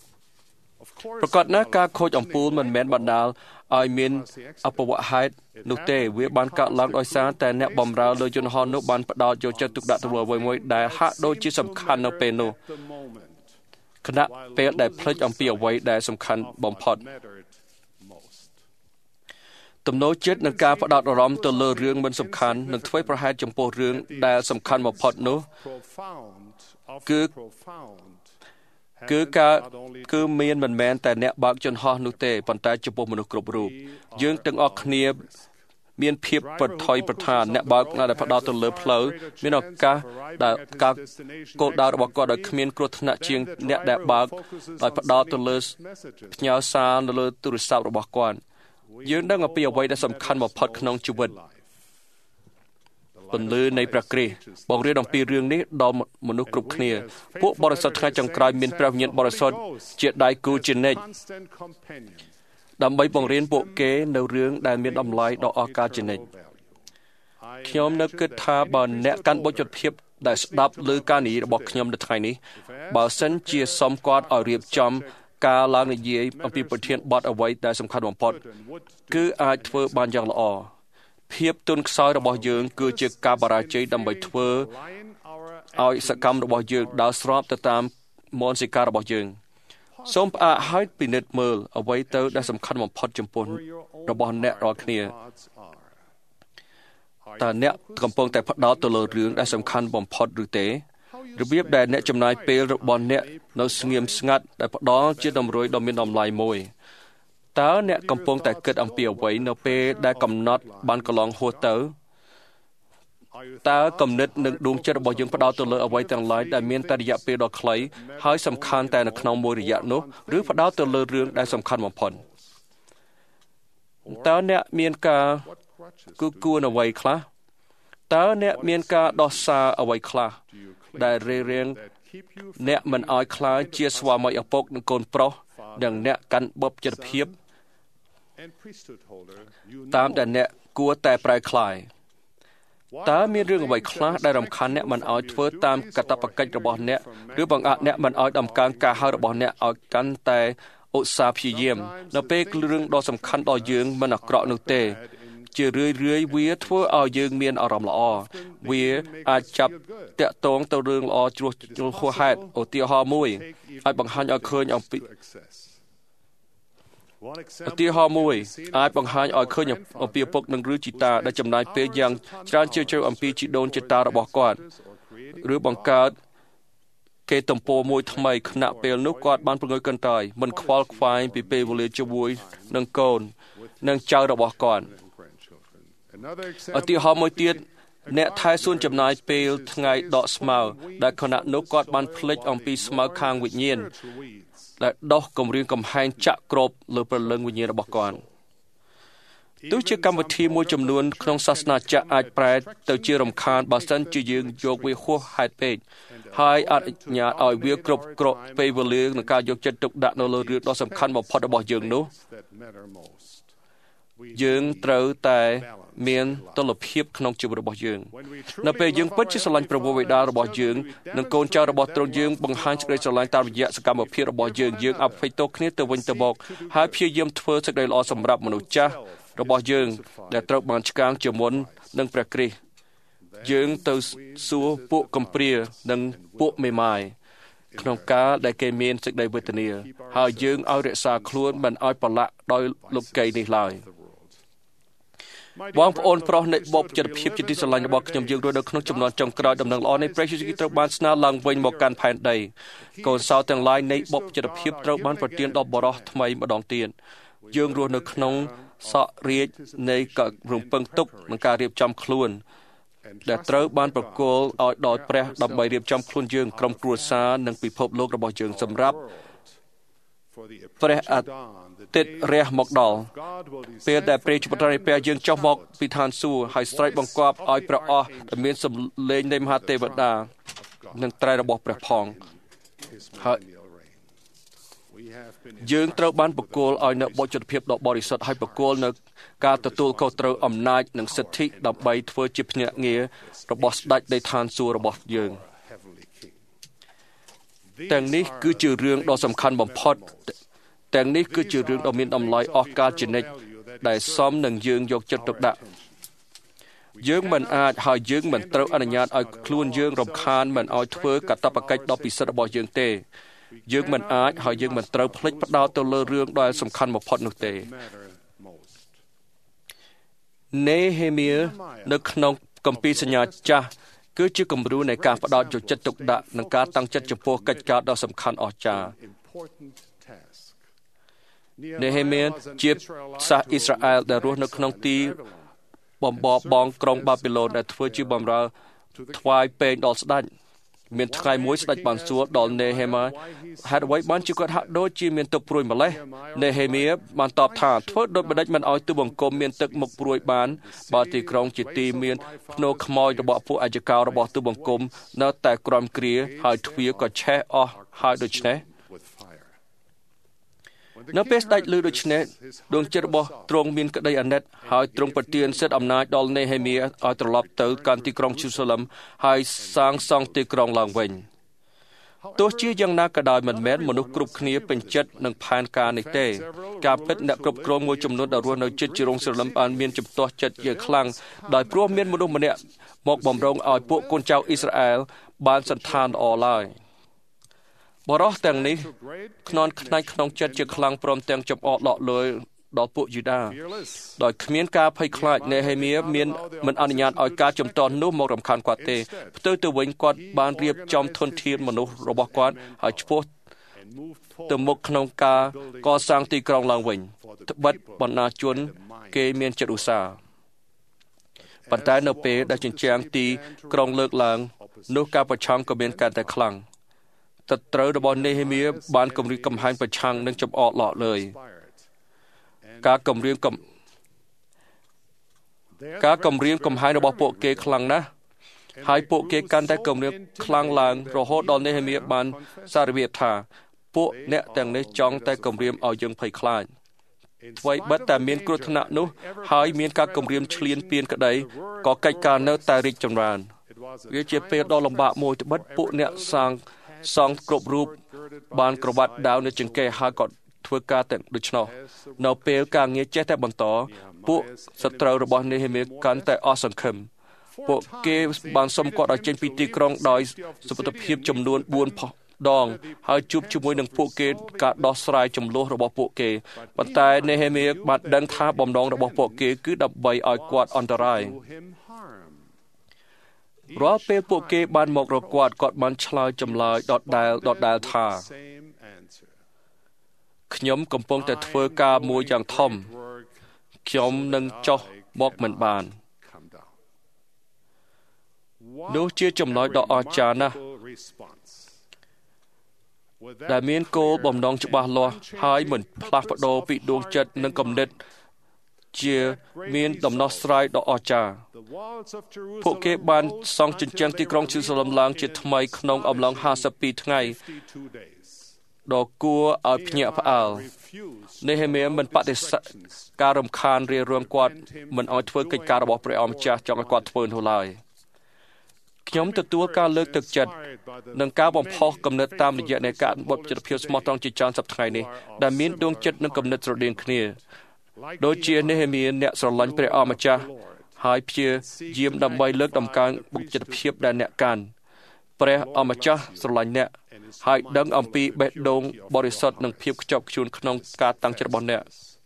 [SPEAKER 3] Of course,
[SPEAKER 2] ប្រកបណាស់ការខូចអំពូលមិនមែនបណ្ដាលឲ្យមានអពវហេតុនោះទេវាបានកើតឡើងដោយសារតែអ្នកបម្រើលើយន្តហោះនោះបានផ្ដោតយកចិត្តទុកដាក់ទៅលើអ្វីមួយដែលហាក់ដូចជាសំខាន់នៅពេលនោះ
[SPEAKER 3] the moment
[SPEAKER 2] ខណៈពេលដែលភ្លេចអំពីអ្វីដែលសំខាន់បំផុត
[SPEAKER 3] mattered most.
[SPEAKER 2] ទំនោរចិត្តនិងការផ្ដោតអារម្មណ៍ទៅលើរឿងមិនសំខាន់នឹងធ្វើប្រហែលចំពោះរឿងដែលសំខាន់បំផុតនោះ
[SPEAKER 3] Profound of
[SPEAKER 2] Cứ-
[SPEAKER 3] profound
[SPEAKER 2] គឺការគឺមានមិនមែនតែអ្នកបើកយន្តហោះនោះទេប៉ុន្តែចំពោះមនុស្សគ្រប់រូបយើងទាំងអស់គ្នាមានភាពប្រថុយប្រថានអ្នកបើកដែលផ្ដោតទៅលើផ្លូវមានឱកាសដែលការគោលដៅរបស់គាត់ដោយគ្មានគ្រោះថ្នាក់ជាងអ្នកដែលបើកដោយផ្ដោតទៅលើផ្ញើសារនៅលើទូរស័ព្ទរបស់គាត់យើងដឹងអំពីអ្វីដែលសំខាន់បំផុតក្នុងជីវិតពន្លឺនៃព្រះគ្រីស្ទបង្រៀនអំពីរឿងនេះដល់មនុស្សគ្រប់គ្នាពួកបរិសុទ្ធថ្ងៃចុងក្រោយមានព្រះវិញ្ញាណបរិសុទ្ធជាដៃគូជានិច្ច
[SPEAKER 3] constant companion.
[SPEAKER 2] ដើម្បីបង្រៀនពួកគេនៅរឿងដែលមានតម្លៃដ៏អស្ចារ្យជានិច្ចខ្ញុំនៅគិតថាបើអ្នកកាន់បុច្ចភាពដែលស្ដាប់ឮការនិយាយរបស់ខ្ញុំនៅថ្ងៃនេះបើសិនជាសុំគាត់ឲ្យរៀបចំការឡើងនិយាយអំពីប្រធានបទអ្វីដែលសំខាន់បំផុតគឺអាចធ្វើបានយ៉ាងល្អភាពទន់ខ្សោយរបស់យើងគឺជាការបរាជ័យដើម្បីធ្វើឲ្យសកម្មរបស់យើងដើរស្របទៅតាមមនសិការរបស់យើងសូមផ្អាកហើយពិនិត្យមើលអ្វីទៅដែលសំខាន់បំផុតចំពោះរបស់អ្នករាល់គ្នាតើអ្នកកំពុងតែផ្ដោតទៅលើរឿងដែលសំខាន់បំផុតឬទេរបៀបដែលអ្នកចំណាយពេលរបស់អ្នកនៅស្ងៀមស្ងាត់ដែលផ្ដល់ជាតម្រុយដ៏មានតម្លៃមួយតើអ្នកកំពុងតែគិតអំពីអ្វីនៅពេលដែលកំណត់បានកន្លងហួសទៅតើគំនិតនិងដួងចិត្តរបស់យើងផ្ដោតទៅលើអ្វីទាំងឡាយដែលមានតែរយៈពេលដ៏ខ្លីហើយសំខាន់តែនៅក្នុងមួយរយៈនោះឬផ្ដោតទៅលើរឿងដែលសំខាន់បំផុតតើអ្នកមានការគួរអ្វីខ្លះតើអ្នកមានការដោះសារអ្វីខ្លះដែលរៀងអ្នកមិនឲ្យខ្លាចជាស្វាមីឪពុកនិងកូនប្រុសនិងអ្នកកាន់បបចិត្តភាពតាមដែលអ្នកគួរតែប្រែក្លាយតើមានរឿងអ្វីខ្លះដែលរំខានអ្នកមិនឲ្យធ្វើតាមកាតព្វកិច្ចរបស់អ្នកឬបង្អាក់អ្នកមិនឲ្យដំកើងការហៅរបស់អ្នកឲ្យកាន់តែឧស្សាហ៍ព្យាយាមនៅពេលរឿងដ៏សំខាន់ដល់យើងមិនអាក្រក់នោះទេជារឿយវាធ្វើឲ្យយើងមានអារម្មណ៍ល្អវាអាចចាប់តាក់ទងទៅរឿងល្អជ្រុះហួសហេតុឧទាហរណ៍មួយអាចបង្ហាញឲ្យឃើញអំពីឪពុកនិងឬជីតាដែលចំណាយពេលយ៉ាងច្រើនជ្រាលជ្រៅអំពីជីដូនជីតារបស់គាត់ឬបង្កើតគេទំព័រមួយថ្មីខណៈពេលនោះគាត់បានប្រងើយកន្តើយមិនខ្វល់ខ្វាយពីពេលវេលាជាមួយនឹងកូននិងចៅរបស់គាត់ឧទាហរណ៍មួយទៀតអ្នកថែសួនចំណាយពេលថ្ងៃដកស្មៅដែលខណៈនោះគាត់បានភ្លេចអំពីស្មៅខាងវិញ្ញាណដែលដោះគម្រាមកំហែងចាក់គ្របលើព្រលឹងវិញ្ញាណរបស់គាត់ទោះជាកម្មវិធីមួយចំនួនក្នុងសាសនាចាក់អាចប្រែទៅជារំខានបើសិនជាយើងយកវាហួសហេតុពេកហើយអនុញ្ញាតឲ្យវាគ្រប់គ្រាន់ពេលវេលាក្នុងការយកចិត្តទុកដាក់នៅលើរឿងដ៏សំខាន់បំផុតរបស់យើងនោះយើងត្រូវតែមានតុល្យភាពក្នុងជីវិតរបស់យើងនៅពេលយើងពិតជាស្រឡាញ់ព្រះវរបិតារបស់យើងនិងកូនចៅរបស់ទ្រង់យើងបង្ហាញសេចក្តីស្រឡាញ់តាមរយៈសកម្មភាពរបស់យើងអភ័យទោសគ្នាទៅវិញទៅមកហើយព្យាយាមធ្វើសេចក្តីល្អសម្រាប់មនុស្សចាស់របស់យើងដែលត្រូវបានឆ្កាងជាមុននឹងព្រះគ្រីស្ទយើងទៅសួរពួកកំព្រានិងពួកមេម៉ាយក្នុងការដែលគេមានសេចក្តីវេទនាហើយយើងឲ្យរក្សាខ្លួនមិនឲ្យប្រឡាក់ដោយលោកីនេះឡើយបងប្អូនប្រុសនៃបបចិត្តភាពជាទីស្រឡាញ់របស់ខ្ញុំយើងរស់នៅក្នុងចំនួនចុងក្រោយដំណឹងល្អនៃព្រះយេស៊ូវគ្រីស្ទត្រូវបានស្នើឡើងវិញមកកាន់ផែនដីកូនសោទាំងឡាយនៃបបចិត្តភាពត្រូវបានប្រទានដល់បរិសុទ្ធថ្មីម្ដងទៀតយើងរស់នៅក្នុងសក់រាជនៃការរំពឹងទុកនិងការរៀបចំខ្លួនដែលត្រូវបានប្រគល់ឲ្យដល់ព្រះដើម្បីរៀបចំខ្លួនយើងក្រុមគ្រួសារនិងពិភពលោករបស់យើងសម្រាប់ព្រះអាទិត្យរះមកដល់ពេលដែលព្រះជាបុត្រនៃព្រះយើងចុះមកពីឋានសួគ៌ហើយស្រែកបង្គាប់ឲ្យព្រះអស់ដែលមានសំឡេងនៃមហាទេវតានិងត្រៃរបស់ព្រះផងហើយយើងត្រូវបានប្រគល់ឲ្យនៅបច្ចុប្បន្នភាពដ៏បរិសុទ្ធហើយប្រគល់នៅការទទួលខុសត្រូវអំណាចនិងសិទ្ធិដើម្បីធ្វើជាភ្នាក់ងាររបស់ស្ដេចនៃឋានសួគ៌របស់យើងទាំងនេះគឺជារឿងដ៏សំខាន់បំផុតទាំងនេះគឺជារឿងដ៏មានតម្លៃអស់កលជានិច្ចដែលសមនឹងយើងយកចិត្តទុកដាក់យើងមិនអាចហើយយើងមិនត្រូវអនុញ្ញាតឲ្យខ្លួនយើងរំខានមិនឲ្យធ្វើកាតព្វកិច្ចដ៏ពិសិដ្ឋរបស់យើងទេយើងមិនអាចហើយយើងមិនត្រូវភ្លេចផ្ដោតទៅលើរឿងដែលសំខាន់បំផុតនោះទេនេហេមៀនៅក្នុងគម្ពីរសញ្ញាចាស់គឺជាគំរូនៃការផ្ដោតយកចិត្តទុកដាក់និងការតាំងចិត្តចំពោះកិច្ចការដ៏សំខាន់អស្ចារ្យនេហេមៀជាសាសអ៊ីស្រាអែលដែលរស់នៅក្នុងទីបំបរបងក្រុងបាប៊ីឡូនដែលធ្វើជាបម្រើថ្វាយពេងដល់ស្ដេចមានថ្ងៃមួយស្ដេចបានសួរដល់នេហេមៀហេតុអ្វីបានជាគាត់ហាក់ដូចជាមានទឹកព្រួយម្លេះនេហេមៀបានតបថាធ្វើដូចម្ដេចមិនឲ្យទូបង្គំមានទឹកមុខព្រួយបានបើទីក្រុងជាទីមានភ្នូរខ្មោចរបស់ពួកអាយកោរបស់ទូបង្គំនៅតែក្រំគ្រាហើយទ្វារក៏ឆេះអស់ហើយដូច្នេះនៅពេលស្ដេចឮដូច្នេះដួងចិត្តរបស់ទ្រង់មានក្តីអាណិតហើយទ្រង់ប្រទានសិទ្ធិអំណាចដល់នេហេមៀឲ្យត្រឡប់ទៅកាន់ទីក្រុងយេរូសាឡិមហើយសាងសង់ទីក្រុងឡើងវិញទោះជាយ៉ាងណាក៏ដោយមិនមែនមនុស្សគ្រប់គ្នាពេញចិត្តនឹងផែនការនេះទេការពិតអ្នកគ្រប់គ្រងមួយចំនួនដែលរស់នៅជិតយេរូសាឡិមបានមានចំទាស់ចិត្តយ៉ាងខ្លាំងដោយព្រោះមានមនុស្សម្នាក់មកបំរុងឲ្យពួកកូនចៅអ៊ីស្រាអែលបានសន្តានល្អឡើយបរិសុទ្ធទាំងនេះខ្នន់ខ្នាច់ក្នុងចិត្តជាខ្លាំងព្រមទាំងចំអកដកលើដល់ពួកយូដាដោយគ្មានការភ័យខ្លាចនេហេមៀមានមិនអនុញ្ញាតឲ្យការជំទាស់នោះមករំខានគាត់ទេផ្ទុយទៅវិញគាត់បានរៀបចំធនធានមនុស្សរបស់គាត់ហើយឆ្ពោះទៅមុខក្នុងការកសាងទីក្រុងឡើងវិញត្បិតបណ្ដាជនគេមានចិត្តឧស្សាហ៍ប៉ុន្តែនៅពេលដែលជញ្ជាំងទីក្រុងលើកឡើងនោះការប្រឆាំងក៏មានកាន់តែខ្លាំងទត្រូវរបស់នេហេមៀបានគម្រាមកំហែងប្រឆាំងនឹងចំអកឡកលើយការគម្រាមកំហែងរបស់ពួកគេខ្លាំងណាស់ហើយពួកគេកាន់តែគម្រាមខ្លាំងឡើងរហូតដល់នេហេមៀបានសារភាពថាពួកអ្នកទាំងនេះចង់តែគម្រាមឲ្យយើងភ័យខ្លាចអ្វីបិទតែមានគ្រោះថ្នាក់នោះហើយមានការគម្រាមឈ្លានពានក្តីក៏កិច្ចការនៅតែរីកចម្រើនវាជាពេលដ៏លំបាកមួយត្បិតពួកអ្នកសង់គ្រប់រូបបានក្រវ៉ាត់ដាវនៅចង្កេះហើយក៏ធ្វើការទាំងដូច្នោះនៅពេលការងារចេះតែបន្តពួកសត្រូវរបស់នេហេមៀកាន់តែអស់សង្ឃឹមពួកគេបានសុំគាត់ឲ្យចេញពីទីក្រុងដោយសុវត្ថិភាពចំនួន4 ដងហើយជួបជាមួយនឹងពួកគេការដោះស្រាយចំនួនរបស់ពួកគេប៉ុន្តែនេហេមៀបានដឹងថាបំណងរបស់ពួកគេគឺដើម្បីឲ្យគាត់អន្តរាយរាល់ពេលពួកគេបានមករកគាត់បានឆ្លើយចម្លើយដដែលថាខ្ញុំកំពុងតែធ្វើការមួយយ៉ាងធំខ្ញុំនឹងចុះមកមិនបាននោះជាចំណុចដ៏អស្ចារ្យណាស់ដែលមានគោលបំណងច្បាស់លាស់ហើយមិនផ្លាស់ប្ដូរពីដួងចិត្តនិងគំនិតជាមានដំណោះស្រាយដ៏អស្ចារ្យពួកគេបានសង់ជញ្ជាំងទីក្រុងយេរូសាឡឹមឡើងជាថ្មីក្នុងអំឡុង52 ថ្ងៃដ៏គួរឲ្យភ្ញាក់ផ្អើលនេហេមៀមិនបដិសេធការរំខានរារាំងគាត់មិនឲ្យធ្វើកិច្ចការរបស់ព្រះអម្ចាស់ចង់ឲ្យគាត់ធ្វើនោះឡើយខ្ញុំទទួលការលើកទឹកចិត្តនិងការបំផុសគំនិតតាមរយៈនៃការបុត្រចិត្តភាពស្មោះត្រង់ជាច្រើនសប្តាហ៍ថ្ងៃនេះដែលមានដួងចិត្តនិងគំនិតស្រដៀងគ្នាដូចជានេហេមៀអ្នកស្រឡាញ់ព្រះអម្ចាស់ហើយព្យាយាមដើម្បីលើកដំកើងបុព្វជិតភាពដែលអ្នកកាន់ព្រះអម្ចាស់ស្រឡាញ់អ្នកហើយដឹងអំពីបេះដូងបរិសុទ្ធនិងភាពខ្ជាប់ខ្ជួនក្នុងការតាំងចិត្តរបស់អ្នក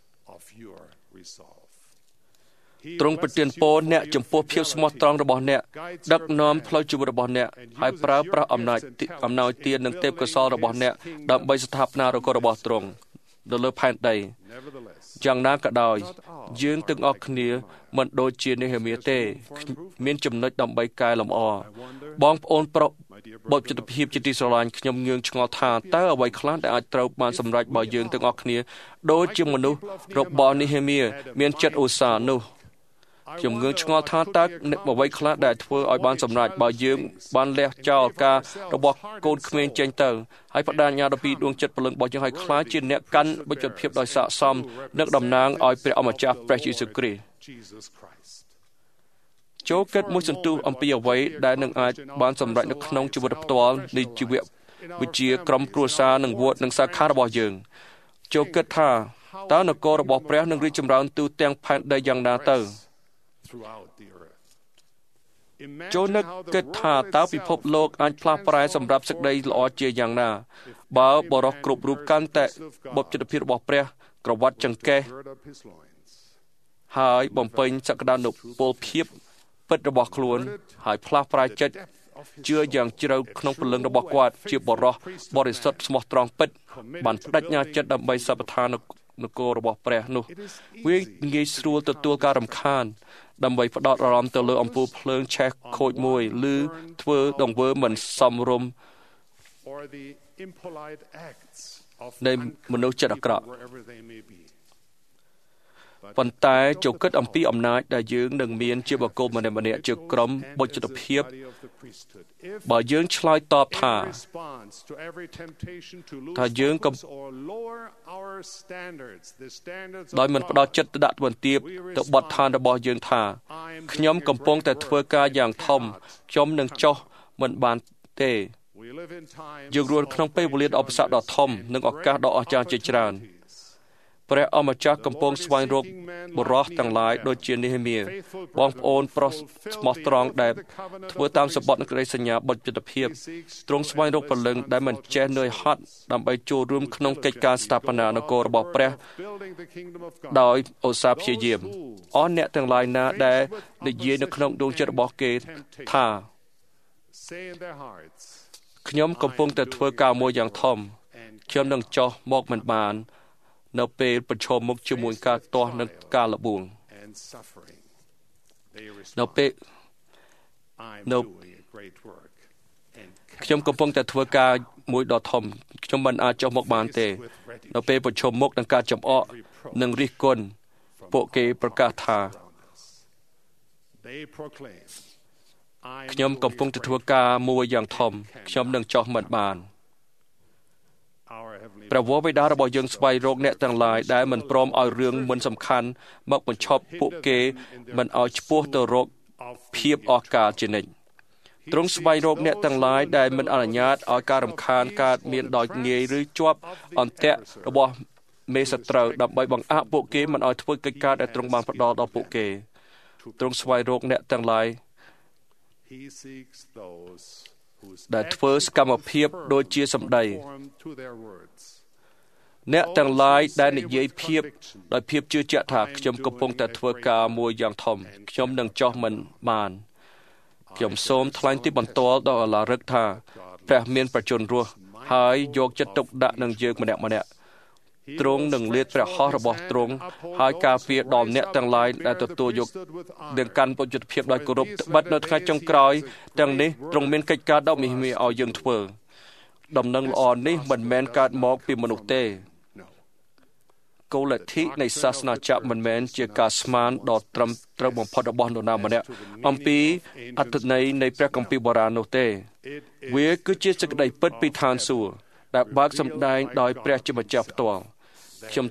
[SPEAKER 2] ទ្រង់ប្រទានពរអ្នកចំពោះភាពស្មោះត្រង់របស់អ្នកដឹកនាំផ្លូវជីវិតរបស់អ្នកហើយប្រើប្រាស់អំណាចទាននិងទេពកោសល្យរបស់អ្នកដើម្បីស្ថាបនានគររបស់ទ្រង់នៅលើផែនដីយ៉ាងណាក៏ដោយយើងទាំងអស់គ្នាមិនដូចជានេហេមៀទេមានចំណុចដើម្បីកែលម្អបងប្អូនប្រុសបុព្វជិតភាពជាទីស្រឡាញ់ខ្ញុំងឿងឆ្ងល់ថាតើអ្វីខ្លះដែលអាចត្រូវបានសម្រេចបើយើងទាំងអស់គ្នាដូចជាមនុស្សរបស់នេហេមៀមានចិត្តឧស្សាហ៍នោះខ្ញុំងឿងឆ្ងល់ថាតើអ្វីខ្លះដែលធ្វើឲ្យបានសម្រេចបើយើងបានលះចោលការរបស់កូនក្មេងចេញទៅហើយបដិញ្ញាដល់ពីដួងចិត្តព្រលឹងរបស់យើងឲ្យខ្លាចជាអ្នកកាន់បុព្វជិតភាពដោយស័ក្តិសមនិងតំណាងឲ្យព្រះអម្ចាស់ព្រះយេស៊ូវគ្រីស្ទចូលគិតមួយសន្ទុះអំពីអ្វីដែលនឹងអាចបានសម្រេចនៅក្នុងជីវិតផ្ទាល់នៃជីវវិជ្ជាក្រុមគ្រួសារនិងវត្តនិងសាខារបស់យើងចូលគិតថាតើនគររបស់ព្រះនឹងរីកចម្រើនទូទាំងផែនដីយ៉ាងណាទៅចូលនឹកគិតថាតើពិភពលោកអាចផ្លាស់ប្រែសម្រាប់សេចក្តីល្អជាយ៉ាងណាបើបរិសុទ្ធគ្រប់រូបកាន់តែបុព្វជិតភាពរបស់ព្រះក្រវ៉ាត់ចង្កេះហើយបំពេញសក្តានុពលភាពពិតរបស់ខ្លួនហើយផ្លាស់ប្រែចិត្តជឿយ៉ាងជ្រៅក្នុងព្រលឹងរបស់គាត់ជាបរិសុទ្ធបរិសុទ្ធស្មោះត្រង់ពិតបានបដិញ្ញាចិត្តដើម្បីសព្វថានគររបស់ព្រះនោះវាងាយស្រួលទទួលការរំខានដើម្បីផ្ដោតអារម្មណ៍ទៅលើអំពូលភ្លើងឆេះខូចមួយឬធ្វើដង្វើមិនសមរម្យនៃមនុស្សចិត្តអាក្រក់ប៉ុន្តែចូលគិតអំពីអំណាចដែលយើងនឹងមានជាបុគ្គលម្នាក់ៗជាក្រុមបុព្វជិតភាពបើយើងឆ្លើយតបថាយើងដោយមិនផ្ដោតចិត្តទៅដាក់ទណ្ឌាបទៅបទដ្ឋានរបស់យើងថាខ្ញុំកំពុងតែធ្វើការយ៉ាងធំខ្ញុំនឹងចុះមិនបានទេយើងរស់ក្នុងពេលវេលាដ៏ឧបសគ្គដ៏ធំនិងឱកាសដ៏អស្ចារ្យជាច្រើនព្រះអម្ចាស់កំពុងស្វែងរកបុរសទាំងឡាយដូចជានេហេមៀបងប្អូនប្រុសស្មោះត្រង់ដែលធ្វើតាមសម្បត្តិនៃក្តីសញ្ញាបទយុទ្ធភាពទ្រង់ស្វែងរកព្រលឹងដែលមិនចេះនឿយហត់ដើម្បីចូលរួមក្នុងកិច្ចការស្ថាបនានគររបស់ព្រះដោយឧស្សាហ៍ព្យាយាមអស់អ្នកទាំងឡាយណាដែលនិយាយនៅក្នុងដួងចិត្តរបស់គេថាខ្ញុំកំពុងតែធ្វើការមួយយ៉ាងធំខ្ញុំនឹងចោះមកមិនបាននៅពេលប្រឈមមុខជាមួយការទាស់និងការលបួងនៅពេលខ្ញុំកំពុងតែធ្វើការមួយដ៏ធំខ្ញុំមិនអាចចុះមកបានទេនៅពេលប្រឈមមុខនឹងការចំអកនិងរិះគន់ពួកគេប្រកាសថាខ្ញុំកំពុងតែធ្វើការមួយយ៉ាងធំខ្ញុំនឹងចុះមិនបានព្រះវរបិតារបស់យើងស្វែងរកអ្នកទាំងឡាយដែលមិនព្រមឲ្យរឿងមិនសំខាន់មកបញ្ឈប់ពួកគេមិនឲ្យឆ្ពោះទៅរកភាពអស្ចារ្យជានិច្ចទ្រង់ស្វែងរកអ្នកទាំងឡាយដែលមិនអនុញ្ញាតឲ្យការរំខានកើតមានដោយងាយឬជាប់អន្ទាក់របស់មេសត្រូវដើម្បីបង្អាក់ពួកគេមិនឲ្យធ្វើកិច្ចការដែលទ្រង់បានផ្ដល់ដល់ពួកគេទ្រង់ស្វែងរកអ្នកទាំងឡាយដែលធ្វើសកម្មភាពដូចជាសម្ដីអ្នកទាំងឡាយដែលនិយាយភាពដោយភាពជឿជាក់ថាខ្ញុំកំពុងតែធ្វើការមួយយ៉ាងធំខ្ញុំនឹងចោះមិនបានខ្ញុំសូមថ្លែងទីបន្ទាល់ដល់អាឡារឹកថាព្រះមានប្រជញ្ញរស់ហើយយកចិត្តទុកដាក់នឹងយើងម្នាក់ទ្រង់នឹងលាតព្រះហស្ថរបស់ទ្រង់ហើយការពារដល់អ្នកទាំងឡាយដែលទទួលយកនឹងកាន់ពុទ្ធយុទ្ធភាពដោយគោរពត្បិតនៅថ្ងៃចុងក្រោយទាំងនេះទ្រង់មានកិច្ចការដ៏មហិមាឲ្យយើងធ្វើដំណឹងល្អនេះមិនមែនកើតមកពីមនុស្សទេគោលលទ្ធិនៃសាសនាចក្រមិនមែនជាការស្មានដ៏ត្រឹមត្រូវបំផុតរបស់នរណាម្នាក់អំពីអត្ថន័យនៃព្រះគម្ពីរបុរាណនោះទេវាគឺជាសេចក្តីពិតពីឋានសួគ៌ដែលបើកសម្ដែងដោយព្រះជាម្ចាស់ផ្ទាល់ខ្ញុំ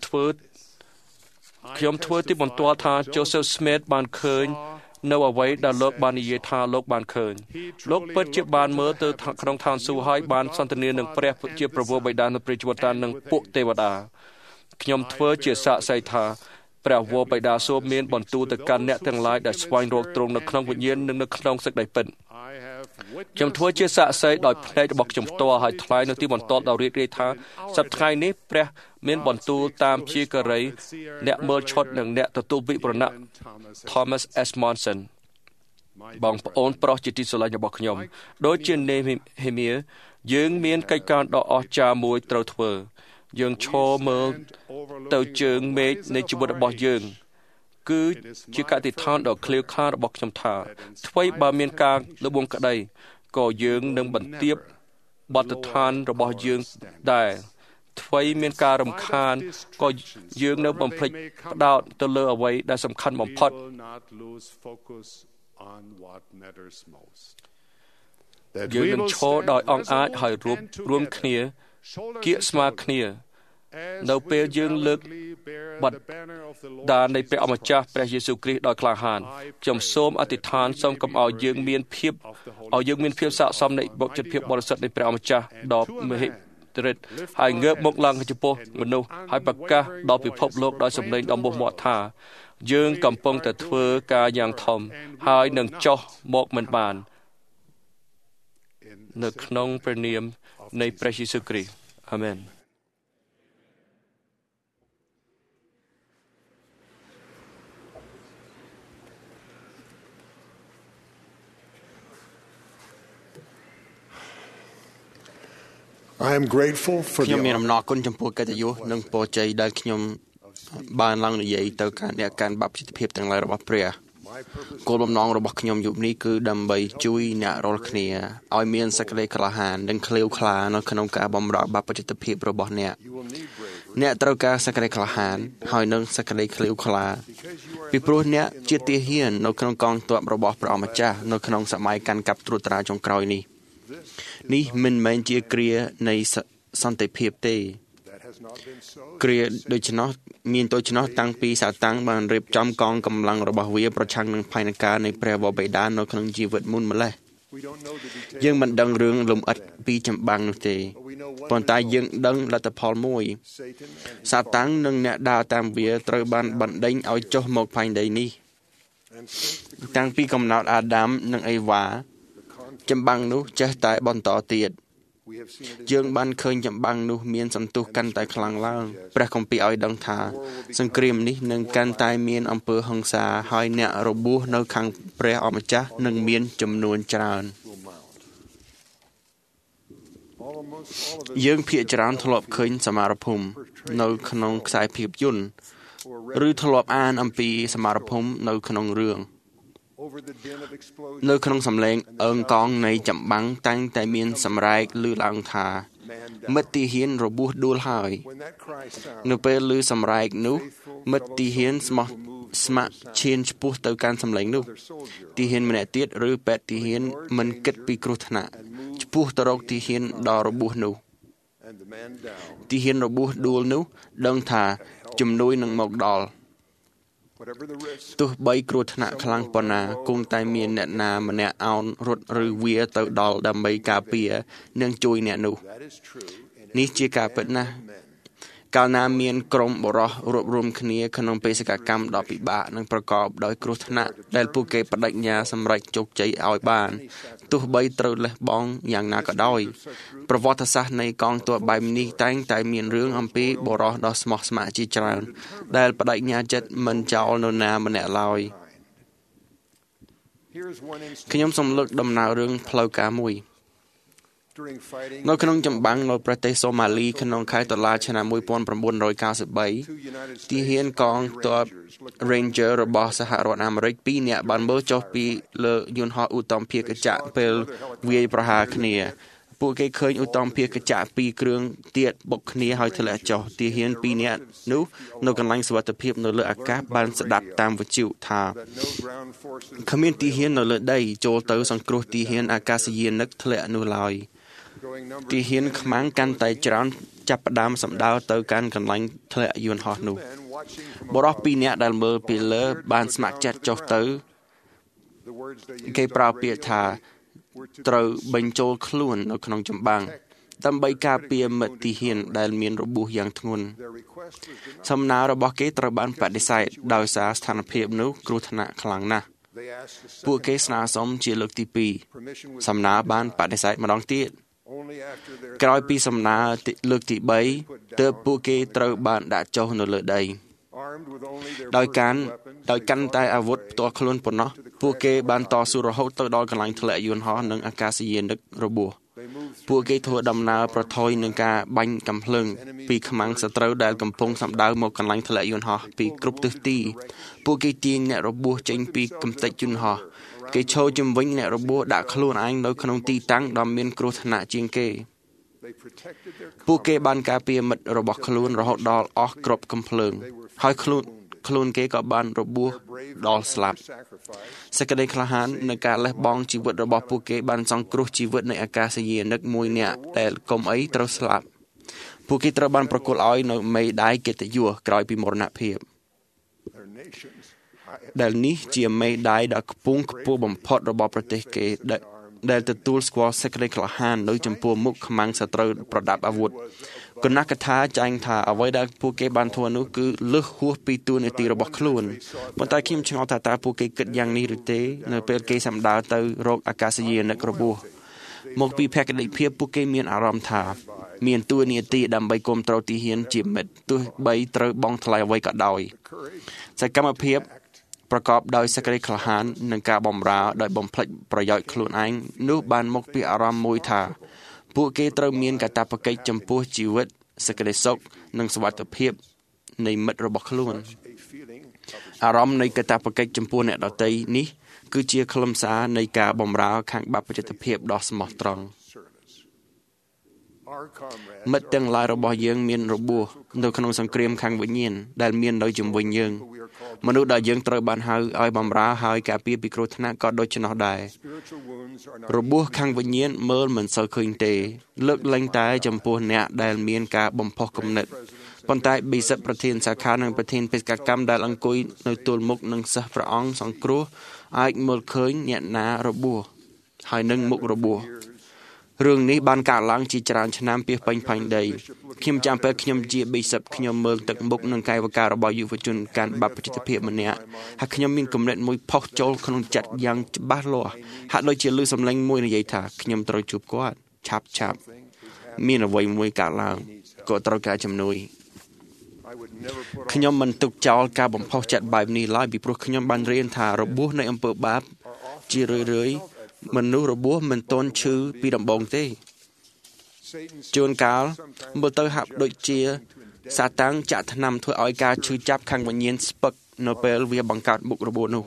[SPEAKER 2] ធ្វើទីបន្ទាល់ថា Joseph Smith បានឃើញនៅអ្វីដែលលោកបាននិយាយថាលោកបានឃើញលោកពិតជាបានមើលទៅក្នុងឋានសួគ៌ហើយបានសន្ទនានឹងព្រះជាប្រវោបិតានៃព្រះជីវតានិងពួកទេវតាខ្ញុំធ្វើជាសាក្សីថាព្រះវរបិតាសួគ៌មានបន្ទូលទៅកាន់អ្នកទាំងឡាយដែលស្វែងរកទ្រង់នៅក្នុងវិញ្ញាណនិងនៅក្នុងសេចក្តីពិតខ្ញុំធ្វើជាសាក្សីដោយភ្នែករបស់ខ្ញុំផ្ទាល់ហើយថ្លែងនៅទីបន្ទាល់ដល់រាជរាយថាសប្តាហ៍ថ្ងៃនេះព្រះមានបន្ទូលតាមជាការីអ្នកមើលឈុតនិងអ្នកទទួលវិវរណៈ Thomas S. Monson បងប្អូនប្រុសជាទីស្រឡាញ់របស់ខ្ញុំដូចជានេហេមៀយើងមានកិច្ចការដ៏អស្ចារ្យមួយត្រូវធ្វើយើងឈរមើលទៅជើងមេឃនៃជីវិតរបស់យើងគឺជាកតិដ្ឋានដ៏ឃ្លាវខ្លារបស់ខ្ញុំថាអ្វីបើមានការលបួងក្តីក៏យើងនឹងបន្ទាបបទដ្ឋានរបស់យើងដែរអ្វីមានការរំខានក៏យើងនៅបំភ្លេចផ្ដោតទៅលើអ្វីដែលសំខាន់បំផុតយើងនឹងឈរដោយអង្គអាចហើយរួមគ្នាគៀកស្មាគ្នានៅពេលយើងលើកបទដាននៃព្រះអម្ចាស់ព្រះយេស៊ូវគ្រីស្ទដោយក្លាហានខ្ញុំសូមអធិដ្ឋានសូមកុំឲ្យយើងមានភាពស័ក្តិសមនៃបុព្វជិតភាពបរិសុទ្ធនៃព្រះអម្ចាស់ដ៏មហិឫទ្ធិហើយងើបមកឡើងចំពោះមនុស្សហើយប្រកាសដល់ពិភពលោកដោយសម្លេងដ៏មោះមាត់ថាយើងកំពុងតែធ្វើការយ៉ាងធំហើយនឹងចុះមកមិនបាននៅក្នុងព្រះនាមនៃព្រះយេស៊ូវគ្រីស្ទអាមែន
[SPEAKER 3] I am grateful for
[SPEAKER 7] ខ្ញុំមានអំណរគុណចំពោះកិត្តិយសនិងពរជ័យដែលខ្ញុំបានឡើងនិយាយទៅកាន់អ្នកកាន់បព្វជិតភាពទាំងឡាយរបស់ព្រះគោលបំណងរបស់ខ្ញុំយប់នេះគឺដើម្បីជួយអ្នករាល់គ្នាឲ្យមានសេចក្តីក្លាហាននិងក្លៀវក្លានៅក្នុងការបម្រើបព្វជិតភាពរបស់អ្នកត្រូវការសេចក្តីក្លាហានហើយនឹងសេចក្តីក្លៀវក្លាពីព្រោះអ្នកជាទាហាននៅក្នុងកងទ័ពរបស់ព្រះអម្ចាស់នៅក្នុងសម័យកាន់កាប់ត្រួតត្រាចុងក្រោយនេះមិនមែនជាគ្រានៃសន្តិភាពទេគ្រាដូច្នោះមានដូច្នោះតាំងពីសាតាំងបានរៀបចំកងកម្លាំងរបស់វាប្រឆាំងនឹងផែនការនៃព្រះវរបិតានៅក្នុងជីវិតមុនម្លេះយើងមិនដឹងរឿងលម្អិតពីចម្បាំងនោះទេប៉ុន្តែយើងដឹងលទ្ធផលមួយសាតាំងនិងអ្នកដើរតាមវាត្រូវបានបណ្ដេញឲ្យចុះមកផែនដីនេះតាំងពីកំណើតអាដាមនិងអេវ៉ាចម្បាំងនោះចេះតែបន្តទៀតយើងបានឃើញចម្បាំងនោះមានសន្ទុះកាន់តែខ្លាំងឡើងព្រះគម្ពីរឲ្យដឹងថាសង្គ្រាមនេះនឹងកាន់តែមានអំពើហិង្សាហើយអ្នករបួសនៅខាងព្រះអម្ចាស់នឹងមានចំនួនច្រើនយើងភាគច្រើនធ្លាប់ឃើញសមរភូមិនៅក្នុងខ្សែភាពយន្តឬធ្លាប់អានអំពីសមរភូមិនៅក្នុងរឿងនៅក្នុងសំឡេងអើងកងនៃចម្បាំងតែងតែមានសម្រែកឮឡើងថាមិត្តទាហានរបួសដួលហើយនៅពេលឮសម្រែកនោះមិត្តទាហានស្ម័គ្រឈានឆ្ពោះទៅកាន់សម្លេងនោះទាហានម្នាក់ទៀតឬពេទ្យទាហានមិនគិតពីគ្រោះថ្នាក់ឆ្ពោះទៅរកទាហានដ៏របួសនោះទាហានរបួសដួលនោះដឹងថាជំនួយនឹងមកដល់ទោះបីគ្រោះថ្នាក់ខ្លាំងប៉ុណ្ណាគង់តែមានអ្នកណាម្នាក់អោនរត់ឬវាទៅដល់ដើម្បីការពារនិងជួយអ្នកនោះនេះជាការពិតណាស់កាលណាមានក្រុមបរិសុទ្ធរួបរวมគ្នាក្នុងបេសកកម្មដ៏ពិបាកនិងប្រកបដោយគ្រោះថ្នាក់ដែលពួកគេបដិញ្ញាសម្រេចជោគជ័យឲ្យបានទោះបីត្រូវលះបង់យ៉ាងណាក៏ដោយប្រវត្តិសាស្ត្រនៃកងទ័ពបែបនេះតែងតែមានរឿងអំពីបរិសុទ្ធដ៏ស្មោះស្ម័គ្រជាច្រើនដែលបដិញ្ញាចិត្តមិនចោលនរណាម្នាក់ឡើយខ្ញុំសូមលើកដំណើររឿងផ្លូវការមួយនៅក្នុងចម្បាំងនៅប្រទេសសូម៉ាលីក្នុងខែតុលាឆ្នាំ1993ទាហានកងទ័ព Ranger របស់សហរដ្ឋអាមេរិក2នាក់បានមើលចុះពីលើយន្តហោះឧត្តមភាគចក្រពេលវាយប្រហារគ្នាពួកគេឃើញឧត្តមភាគចក្រ2គ្រឿងទៀតបុកគ្នាហើយធ្លាក់ចុះទាហាន2នាក់នោះនៅកន្លែងសុវត្ថិភាពនៅលើអាកាសបានស្ដាប់តាមវិទ្យុថាគ្មានទាហាននៅលើដីចូលទៅសង្គ្រោះទាហានអាកាសយានិកធ្លាក់នោះឡើយទាហានខ្មាំងកាន់តែច្រើនចាប់ផ្ដើមសម្ដៅទៅកាន់កន្លែងធ្លាក់យន្តហោះនោះបរិសុទ្ធ2នាក់ដែលមើលពីលើបានស្ម័គ្រចិត្តចុះទៅគេប្រើពាក្យថាត្រូវបញ្ចូលខ្លួននៅក្នុងចម្បាំងដើម្បីការពារមិត្តទាហានដែលមានរបួសយ៉ាងធ្ងន់សំណើរបស់គេត្រូវបានបដិសេធដោយសារស្ថានភាពនោះគ្រោះថ្នាក់ខ្លាំងណាស់ពួកគេស្នើសុំជាលើកទី2សំណើបានបដិសេធម្ដងទៀតក្រោយពីសំណើលើកទី3ទើបពួកគេត្រូវបានដាក់ចុះនៅលើដីដោយកាន់តែអាវុធផ្ទាល់ខ្លួនប៉ុណ្ណោះពួកគេបានតស៊ូរហូតទៅដល់កន្លែងធ្លាក់យន្តហោះនិងអាកាសយានិករបួសពួកគេធ្វើដំណើរប្រថុយនឹងការបាញ់កាំភ្លើងពីខ្មាំងសត្រូវដែលកំពុងសម្ដៅមកកន្លែងធ្លាក់យន្តហោះពីគ្រប់ទិសទីពួកគេទាញអ្នករបួសចេញពីកំទេចយន្តហោះគេឈរជំវិញអ្នករបួសដាក់ខ្លួនឯងនៅក្នុងទីតាំងដ៏មានគ្រោះថ្នាក់ជាងគេពួកគេបានការពារមិត្តរបស់ខ្លួនរហូតដល់អស់គ្រប់កំភ្លើងហើយខ្លួនគេក៏បានរបួសដល់ស្លាប់សេចក្តីក្លាហាននៃការលះបង់ជីវិតរបស់ពួកគេបានសង្គ្រោះជីវិតនៃអាកាសយានិកមួយនាក់ដែលកុំអីត្រូវស្លាប់ពួកគេត្រូវបានប្រគល់ឲ្យនៅមេដាយកិត្តិយសក្រោយពីមរណភាពដែលនេះជាមេដាយដ៏ខ្ពង់ខ្ពស់បំផុតរបស់ប្រទេសគេដែលទទួលស្គាល់សេចក្តីក្លាហាននៅចំពោះមុខខ្មាំងសត្រូវប្រដាប់អាវុធគណៈកថាចែងថាអ្វីដែលពួកគេបានធ្វើនោះគឺលើសហួសពីតួនាទីរបស់ខ្លួនប៉ុន្តែខ្ញុំឆ្ងល់ថាតើពួកគេគិតយ៉ាងនេះឬទេនៅពេលគេសម្ដៅទៅរកអាកាសយានិករបួសមកពីភក្ដីភាពពួកគេមានអារម្មណ៍ថាមានតួនាទីដើម្បីគ្រប់គ្រងទាហានជាមិត្តទោះបីត្រូវបង់ថ្លៃអ្វីក៏ដោយសកម្មភាពប្រកបដោយសេចក្តីក្លាហាននិងការបម្រើដោយបំភ្លេចប្រយោជន៍ខ្លួនឯងនោះបានមកពីអារម្មណ៍មួយថាពួកគេត្រូវមានកាតព្វកិច្ចចំពោះជីវិតសេចក្តីសុខនិងសុវត្ថិភាពនៃមិត្តរបស់ខ្លួនអារម្មណ៍នៃកាតព្វកិច្ចចំពោះអ្នកដទៃនេះគឺជាខ្លឹមសារនៃការបម្រើខាងបព្វជិតភាពដ៏ស្មោះត្រង់មិត្តទាំងឡាយរបស់យើងមានរបួសនៅក្នុងសង្គ្រាមខាងវិញ្ញាណដែលមាននៅជុំវិញយើងមនុស្សដែលយើងត្រូវបានហៅឲ្យបម្រើហើយការពារពីគ្រោះថ្នាក់ក៏ដូច្នោះដែររបួសខាងវិញ្ញាណមើលមិនសូវឃើញទេលើកលែងតែចំពោះអ្នកដែលមានការបំផុសគំនិតប៉ុន្តែបិសិទ្ធប្រធានសាខានិងប្រធានបេសកកម្មដែលអង្គុយនៅទល់មុខនឹងសិស្សព្រះអង្គសង្គ្រោះអាចមើលឃើញអ្នកណារបួសហើយនឹងមុខរបួសរឿងនេះបានកើតឡើងជាច្រើនឆ្នាំពីពេញផាញ់ដីខ្ញុំចាំពេលខ្ញុំជា Bishop ខ្ញុំមើលទឹកមុខនិងកាយវិការរបស់យុវជនកាន់បាប់ប្រជាភាពម្នាក់ហើយខ្ញុំមានគំនិតមួយផុសចូលក្នុងចិត្តយ៉ាងច្បាស់លាស់ហាក់ដូចជាឮសំឡេងមួយនិយាយថាខ្ញុំត្រូវជួបគាត់ឆាប់មានអ្វីមួយកើតឡើងក៏ត្រូវការជំនួយខ្ញុំមិនទុកចោលការបំផុសចិត្តបែបនេះឡើយពីព្រោះខ្ញុំបានរៀនថារបួសនៃអំពើបាបជារឿយមនុស្សរបួសមិនទាន់ឈឺពីដំបូងទេជួនកាលមើលទៅហាក់ដូចជាសាតាំងចាក់ថ្នាំធ្វើឲ្យការឈឺចាប់ខាងវិញ្ញាណស្ពឹកនៅពេលវាបង្កើតមុខរបួសនោះ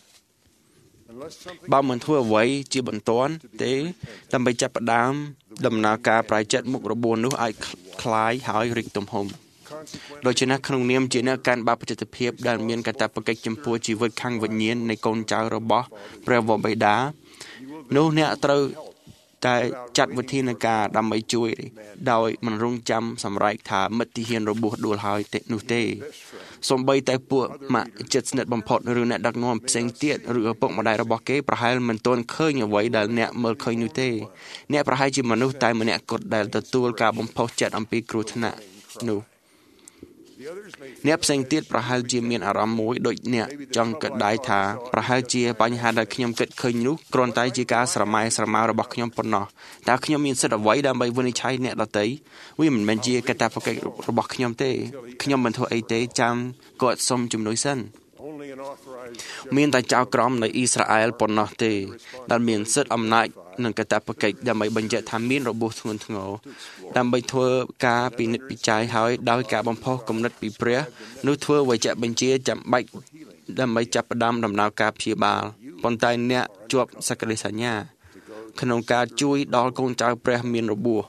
[SPEAKER 7] បើមិនធ្វើអ្វីជាបន្ទាន់ទេដើម្បីចាប់ផ្ដើមដំណើរការប្រែចិត្តមុខរបួសនោះអាចคลายហើយរីកទំហំដូច្នេះក្នុងនាមជាអ្នកកាន់បាបប្រជាភាពដែលមានកាតព្វកិច្ចចំពោះជីវិតខាងវិញ្ញាណនៃកូនចៅរបស់ព្រះវរបិតានោះអ្នកត្រូវតែចាត់វិធានការដើម្បីជួយដោយមិនរងចាំសម្រេចថាមិត្តហ៊ានរបួសដួលហើយនោះទេសូម្បីតែពួកម៉ាក់ចិត្តស្និទ្ធបំផុតឬអ្នកដឹកនាំផ្សេងទៀតឬឪពុកម្ដាយរបស់គេប្រហែលមិនទាន់ឃើញអ្វីដែលអ្នកមើលឃើញនោះទេអ្នកប្រហែលជាមនុស្សតែម្នាក់គត់ដែលទទួលការបំផុសចិត្តអំពីគ្រោះថ្នាក់នោះអ្នកផ្សេងទៀតប្រហែលជាមានអារម្មណ៍មួយដូចអ្នកចង់គិតដែរថាប្រហែលជាបញ្ហាដែលខ្ញុំគិតឃើញនោះគ្រាន់តែជាការស្រមៃស្រមៅរបស់ខ្ញុំប៉ុណ្ណោះតើខ្ញុំមានសិទ្ធិអ្វីដើម្បីវិនិច្ឆ័យអ្នកដទៃវាមិនមែនជាកាតព្វកិច្ចរបស់ខ្ញុំទេខ្ញុំមិនធ្វើអីទេចាំគាត់សុំជំនួយសិនមានតែចៅក្រមនៃអ៊ីស្រាអែលប៉ុណ្ណោះទេដែលមានសិទ្ធិអំណាចនិងកាតព្វកិច្ចដើម្បីបញ្ជាក់ថាមានរបួសធ្ងន់ធ្ងរដើម្បីធ្វើការពិនិត្យពិច័យហើយដោយការបំផុសគំនិតពីព្រះនោះធ្វើវេជ្ជបញ្ជាចាំបាច់ដើម្បីចាប់ផ្ដើមដំណើរការព្យាបាលប៉ុន្តែអ្នកជាប់សក្តិសញ្ញាក្នុងការជួយដល់កូនចៅព្រះមានរបួស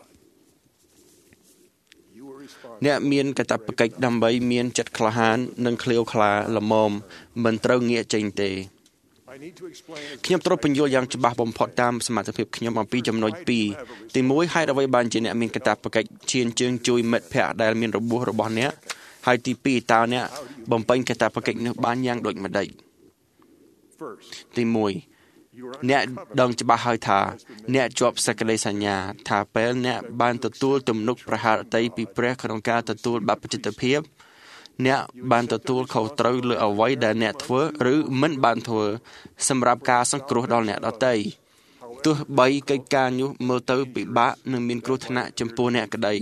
[SPEAKER 7] អ្នកមានកាតព្វកិច្ចដើម្បីមានចិត្តក្លាហាននិងឃ្លាវខ្លាល្មមមិនត្រូវងាកចេញទេខ្ញុំត្រូវបញ្យល់យ៉ាងច្បាស់បំផុតតាមសមត្ថភាពខ្ញុំអំពីចំណុច2ទី1ហេតុអ្វីបានជាអ្នកមានកាតព្វកិច្ចឈានជើងជួយមិត្តភ័ក្តិដែលមានរបួសរបស់អ្នកហើយទី2តើអ្នកបំពេញកាតព្វកិច្ចនោះបានយ៉ាងដូចម្តេចទី1អ្នកដឹងច្បាស់ហើយថាអ្នកជាប់សក្តិសញ្ញាថាពេលអ្នកបានទទួលទំនុកប្រហារតីពីព្រះក្នុងការទទួលបាបចិត្តភាពអ្នកបានទទួលខុសត្រូវលើអ្វីដែលអ្នកធ្វើឬមិនបានធ្វើសម្រាប់ការសង្គ្រោះដល់អ្នកដទៃទោះបីកិច្ចការនោះមើលទៅពិបាកនិងមានគ្រោះថ្នាក់ចំពោះអ្នកក្តី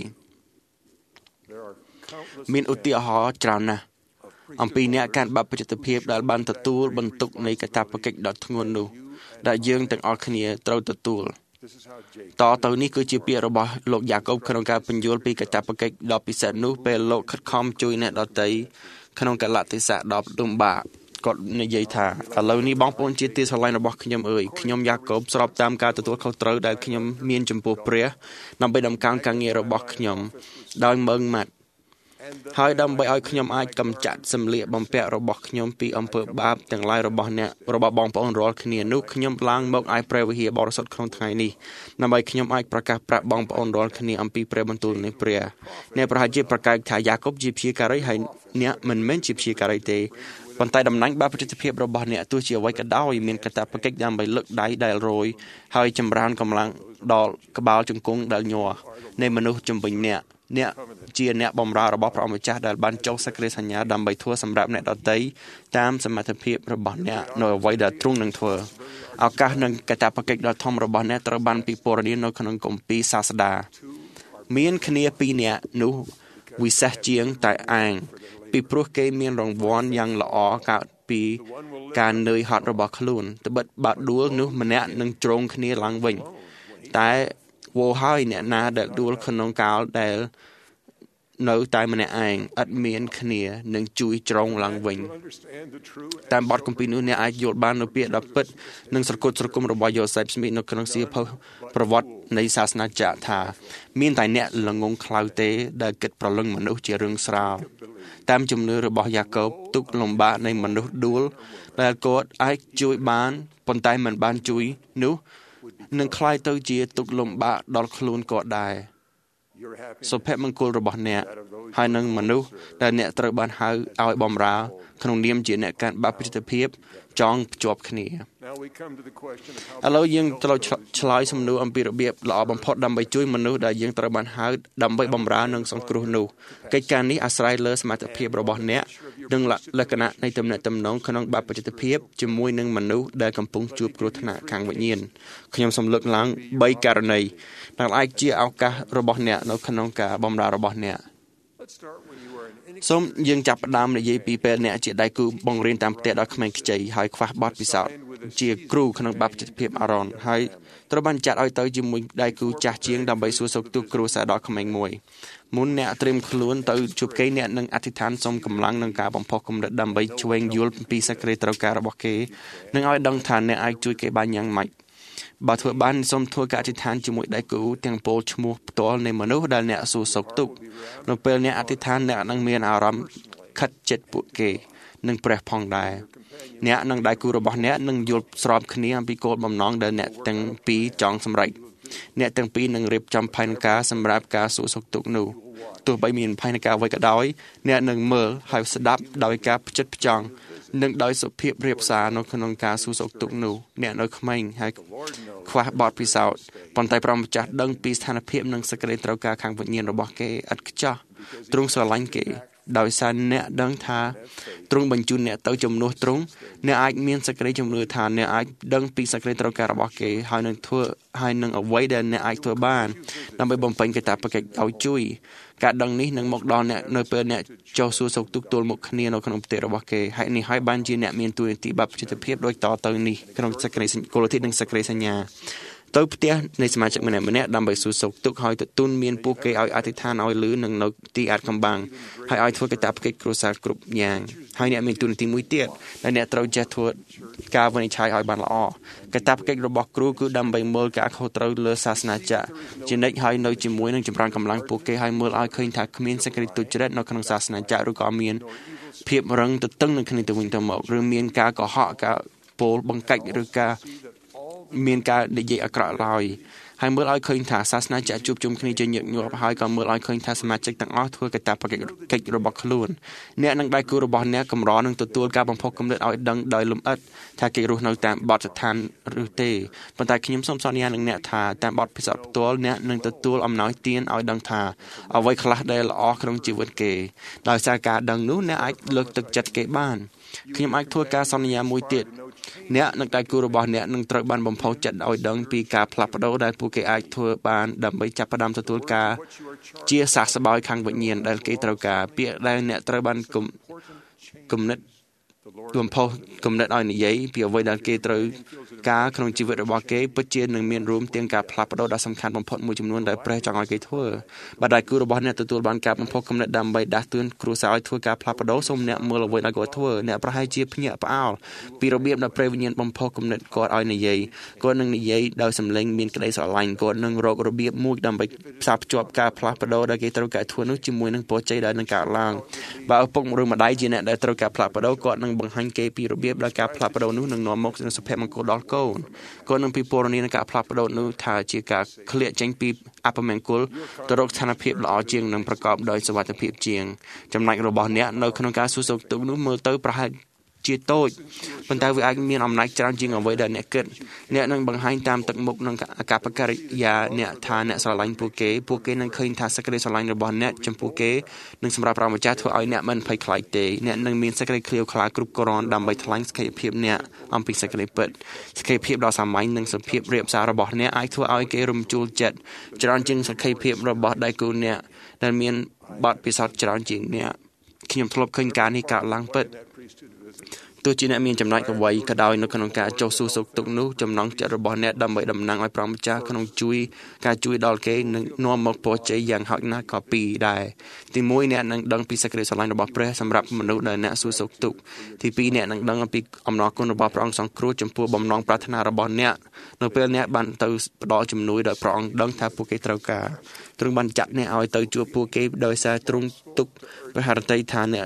[SPEAKER 7] មានឧទាហរណ៍ច្រើនណាស់អំពីអ្នកកាន់បាបប្រជាភាពដែលបានទទួលបន្ទុកនៃកាតព្វកិច្ចដ៏ធ្ងន់នោះដែលយើងទាំងអស់គ្នាត្រូវទទួលតទៅនេះគឺជាពាក្យរបស់លោកយ៉ាកុបក្នុងការពន្យល់ពីកាតព្វកិច្ចដ៏ពិសេសនោះពេលលោកខិតខំជួយអ្នកដទៃក្នុងកលៈទេសៈដ៏លំបាកគាត់និយាយថាឥឡូវនេះបងប្អូនជាទីស្រឡាញ់របស់ខ្ញុំអើយខ្ញុំយ៉ាកុបស្របតាមការទទួលខុសត្រូវដែលខ្ញុំមានចំពោះព្រះដើម្បីដំណើរការងាររបស់ខ្ញុំដោយមើងម៉ាត់ហើយដើម្បីឲ្យខ្ញុំអាចកម្ចាត់សម្លៀកបំពាក់របស់ខ្ញុំពីអំពើបាបទាំងឡាយរបស់អ្នករបស់បងប្អូនរាល់គ្នានោះខ្ញុំឡើងមកឲ្យព្រះវិហារបរិសុទ្ធក្នុងថ្ងៃនេះដើម្បីខ្ញុំអាចប្រកាសប្រាប់បងប្អូនរាល់គ្នាអំពីព្រះបន្ទូលនៃព្រះអ្នកប្រហែលជាប្រកែកថាយ៉ាកុបជាព្យាការីហើយអ្នកមិនមែនជាព្យាការីទេប៉ុន្តែតំណែងបាបប្រជាភាពរបស់អ្នកទោះជាអ្វីក៏ដោយមានកាតព្វកិច្ចដើម្បីលើកដៃដែលរយហើយចម្រើនកម្លាំងដល់ក្បាលជង្គង់ដែលញ័រនៃមនុស្សជំនាញអ្នកជាអ្នកបម្រើរបស់ព្រះម្ចាស់ដែលបានចុះសក្តិសញ្ញាដើម្បីធ្វើសម្រាប់អ្នកដទៃតាមសមត្ថភាពរបស់អ្នកនៅអ្វីដែលទ្រង់នឹងធ្វើឱកាសនិងកាតព្វកិច្ចដ៏ធំរបស់អ្នកត្រូវបានពិពណ៌នានៅក្នុងគម្ពីរសាស្តាមានគ្នា2នាក់នោះវិសេសជាងតែឯងពីព្រោះគេមានរង្វាន់យ៉ាងល្អកើតពីការនឿយហត់របស់ខ្លួនត្បិតបើដួលនោះម្នាក់នឹងជ្រងគ្នាឡើងវិញតែវោហើយអ្នកណាដែលដួលក្នុងកាលដែលនៅតែម្នាក់ឯងឥតមានគ្នានឹងជួយជ្រងឡើងវិញតាមបទគម្ពីរនោះអ្នកអាចយល់បាននៅពាក្យដ៏ពិតនិងស្រគត់ស្រគំរបស់យូសេបស្មីតនៅក្នុងសៀវភៅប្រវត្តិនៃសាសនាចាក់ថាមានតែអ្នកល្ងងខ្លៅទេដែលគិតប្រលឹងមនុស្សជារឿងស្រាលតាមជំនឿរបស់យ៉ាកុបទុក្ខលំបាកនៃមនុស្សដួលដែលគាត់អាចជួយបានប៉ុន្តែមិនបានជួយនោះនឹងคล้ายទៅជាទុក្ខលំបាកដល់ខ្លួនគាត់ដែរសុភមង្គលរបស់អ្នកហើយនឹងមនុស្សដែលអ្នកត្រូវបានហៅឲ្យបម្រើក្នុងនាមជាអ្នកកាន់បាបប្រជាភាពចងភ្ជាប់គ្នា ឥឡូវយើងត្រូវឆ្លើយសំណួរអំពីរបៀបល្អបំផុតដើម្បីជួយមនុស្សដែលយើងត្រូវបានហៅដើម្បីបម្រើនិងសង្គ្រោះនោះកិច្ចការនេះអាស្រ័យលើសមត្ថភាពរបស់អ្នកនិងលក្ខណៈនៃទំនាក់ទំនងក្នុងបាបប្រជាភាពជាមួយនឹងមនុស្សដែលកំពុងជួបគ្រោះថ្នាក់ខាងវិញ្ញាណខ្ញុំសូមលើកឡើង3ករណីដែលអាចជាឱកាសរបស់អ្នកនៅក្នុងការបម្រើរបស់អ្នកសូមយើងចាប់ផ្ដើមនិយាយពីពេលអ្នកជាដៃគូបង្រៀនតាមផ្ទះដល់ក្មេងខ្ចីហើយខ្វះបទពិសោធន៍ជាគ្រូក្នុងបាបប្រជាភាពអារ៉ុនហើយត្រូវបានចាត់ឲ្យទៅជាមួយដៃគូចាស់ជាងដើម្បីសួរសុខទុក្ខគ្រួសារដល់ក្មេងមួយមុនអ្នកត្រៀមខ្លួនទៅជួបគេអ្នកនឹងអធិដ្ឋានសូមកម្លាំងនឹងការបំផុសគំនិតដើម្បីឆ្វេងយល់ពីសេចក្តីត្រូវការរបស់គេនិងឲ្យដឹងថាអ្នកអាចជួយគេបានយ៉ាងម៉េចបើធ្វើបានសូមធ្វើការអធិដ្ឋានជាមួយដៃគូទាំងពលឈ្មោះផ្ទាល់នៃមនុស្សដែលអ្នកសួរសុខទុក្ខនៅពេលអ្នកអធិដ្ឋានអ្នកនឹងមានអារម្មណ៍ខិតជិតពួកគេនិងព្រះផងដែរអ្នកនិងដៃគូរបស់អ្នកនឹងយល់ស្របគ្នាអំពីគោលបំណងដែលអ្នកទាំងពីរចង់សម្រេចអ្នកទាំងពីរនឹងរៀបចំផែនការសម្រាប់ការសួរសុខទុក្ខនោះទោះបីមានផែនការអ្វីក៏ដោយអ្នកនឹងមើលហើយស្ដាប់ដោយការផ្ចិតផ្ចង់និងដោយសុភាពរាបសារនៅក្នុងការសួរសុខទុក្ខនោះអ្នកនៅក្មេងហើយខ្វះបទពិសោធន៍ប៉ុន្តែព្រះម្ចាស់ដឹងពីស្ថានភាពនិងសេចក្តីត្រូវការខាងវិញ្ញាណរបស់គេឥតខ្ចោះទ្រង់ស្រឡាញ់គេដោយសារអ្នកដឹងថាទ្រង់បញ្ជូនអ្នកទៅជំនួសទ្រង់អ្នកអាចមានសេចក្តីជំនឿថាអ្នកអាចដឹងពីសេចក្តីត្រូវការរបស់គេហើយនឹងអ្វីដែលអ្នកអាចធ្វើបានដើម្បីបំពេញកាតព្វកិច្ចឲ្យជួយការដឹងនេះនឹងមកដល់អ្នកនៅពេលអ្នកចុះសួរសុខទុក្ខទល់មុខគ្នានៅក្នុងផ្ទះរបស់គេហើយនេះហើយបានជាអ្នកមានទួនាទីបាបប្រជាភាពដូចតទៅនេះក្នុងសេចក្តីគោលលទ្ធិនិងសេចក្តីសញ្ញាទៅផ្ទះនៃសមាជិកម្នាក់ៗដើម្បីសួរសុខទុក្ខហើយទទួលមានពួកគេឲ្យអធិដ្ឋានឲ្យលឺនឹងនៅទីអាតកំបាំងហើយឲ្យធ្វើកាតព្វកិច្ចគ្រួសារគ្រប់យ៉ាងហើយអ្នកមានទួនាទីមួយទៀតដែលអ្នកត្រូវចេះធ្វើការវិនិច្ឆ័យឲ្យបានល្អកាតព្វកិច្ចរបស់គ្រូគឺដើម្បីមើលការខុសត្រូវលើសាសនាចក្រជានិច្ចហើយនៅជាមួយនឹងចម្រើនកម្លាំងពួកគេឲ្យមើលឲ្យឃើញថាគ្មានសេចក្តីទុច្ចរិតនៅក្នុងសាសនាចក្រឬក៏មានភាពរឹងទទឹងនឹងគ្នាទៅវិញទៅមកឬមានការកុហកការពោលបង្កាច់ឬការមានការនិយាយអាក្រក់ឡើយហើយមើលឲ្យឃើញថាសាសនាចក្រជួបជុំគ្នាជាញឹកញាប់ហើយក៏មើលឲ្យឃើញថាសមាជិកទាំងអស់ធ្វើកាតព្វកិច្ចរបស់ខ្លួនអ្នកនិងដៃគូរបស់អ្នកកម្រនឹងទទួលការបំផុសគំនិតឲ្យដឹងដោយលម្អិតថាគេរស់នៅតាមបទដ្ឋានឬទេប៉ុន្តែខ្ញុំសូមសន្យានឹងអ្នកថាតាមបទពិសោធន៍ផ្ទាល់អ្នកនឹងទទួលអំណោយទានឲ្យដឹងថាអ្វីខ្លះដែលល្អក្នុងជីវិតគេដោយសារការដឹងនោះអ្នកអាចលើកទឹកចិត្តគេបានខ្ញុំអាចធ្វើការសន្យាមួយទៀតអ្នកនិងដៃគូរបស់អ្នកនឹងត្រូវបានបំផុសចិត្តឲ្យដឹងពីការផ្លាស់ប្ដូរដែលពួកគេអាចធ្វើបានដើម្បីចាប់ផ្ដើមទទួលការជាសះស្បើយខាងវិញ្ញាណដែលគេត្រូវការពាក្យដែលអ្នកត្រូវបានគំនិតបំផុសគំនិតឲ្យនិយាយពីអ្វីដែលគេត្រូវការក្នុងជីវិតរបស់គេពិតជានឹងមានរួមទាំងការផ្លាស់ប្ដូរដ៏សំខាន់បំផុតមួយចំនួនដែលព្រះចង់ឲ្យគេធ្វើបើដៃគូរបស់អ្នកទទួលបានការបំផុសគំនិតដើម្បីដាស់តឿនគ្រួសារឲ្យធ្វើការផ្លាស់ប្ដូរសូមអ្នកមើលអ្វីដែលគាត់ធ្វើអ្នកប្រហែលជាភ្ញាក់ផ្អើលពីរបៀបដែលព្រះវិញ្ញាណបំផុសគំនិតគាត់ឲ្យនិយាយគាត់នឹងនិយាយដោយសំឡេងមានក្តីស្រឡាញ់គាត់នឹងរករបៀបមួយដើម្បីផ្សារភ្ជាប់ការផ្លាស់ប្ដូរដែលគេត្រូវការធ្វើនោះជាមួយនឹងពរជ័យដែលនឹងកើតឡើងបើឪពុកម្ដាយម្ដាយជាអ្នកដែលត្រូវការផ្លាស់ប្ដូរគាត់នឹងបង្ហាញគេពីរបៀបដែលការផ្លាស់ប្ដូរនោះនឹងនាំមកនូវសុភមង្គលដល់កូនគាត់នឹងពិពណ៌នានឹងការផ្លាស់ប្ដូរនោះថាជាការឃ្លាកចេញពីអពមង្គលទៅរកស្ថានភាពល្អជាងនិងប្រកបដោយសុវត្ថិភាពជាងចំណែករបស់អ្នកនៅក្នុងការសួរសុខទុក្ខនោះមើលទៅប្រហែលជាតូចប៉ុន្តែវាអាចមានអំណាចច្រើនជាងអ្វីដែលអ្នកគិតអ្នកនឹងបង្ហាញតាមទឹកមុខនិងអាកប្បកិរិយាអ្នកថាអ្នកស្រឡាញ់ពួកគេនឹងឃើញថាសេចក្តីស្រឡាញ់របស់អ្នកចំពោះគេនឹងសម្រាប់ព្រះម្ចាស់ធ្វើឲ្យអ្នកមិនភ័យខ្លាចទេអ្នកនឹងមានសេចក្តីក្លៀវក្លាគ្រប់គ្រាន់ដើម្បីថ្លែងសក្ខីភាពអ្នកអំពីសេចក្តីពិតសក្ខីភាពដ៏សាមញ្ញនិងសុភាពរាបសាររបស់អ្នកអាចធ្វើឲ្យគេរំជួលចិត្តច្រើនជាងសក្ខីភាពរបស់ដៃគូអ្នកដែលមានបទពិសោធន៍ច្រើនជាងអ្នកខ្ញុំធ្លាប់ឃើញការនេះកើតឡើងពិតទោះជាអ្នកមានចំណែកអ្វីក៏ដោយនៅក្នុងការចុះសួរសុខទុក្ខនោះចំណងចិត្តរបស់អ្នកដើម្បីតំណាងឲ្យព្រះម្ចាស់ក្នុងការជួយដល់គេនឹងនាំមកពរជ័យយ៉ាងហោចណាស់ក៏ពីរដែរទី1អ្នកនឹងដឹងពីសេចក្តីស្រឡាញ់របស់ព្រះសម្រាប់មនុស្សដែលអ្នកសួរសុខទុក្ខទី2អ្នកនឹងដឹងអំពីអំណរគុណរបស់ព្រះអង្គសង្គ្រោះចំពោះបំណងប្រាថ្នារបស់អ្នកនៅពេលអ្នកបានទៅផ្ដល់ជំនួយដោយព្រះអង្គដឹងថាពួកគេត្រូវការទ្រង់បានចាត់អ្នកឲ្យទៅជួបពួកគេដោយសារទ្រង់ទុកព្រះハរតីថាអ្នក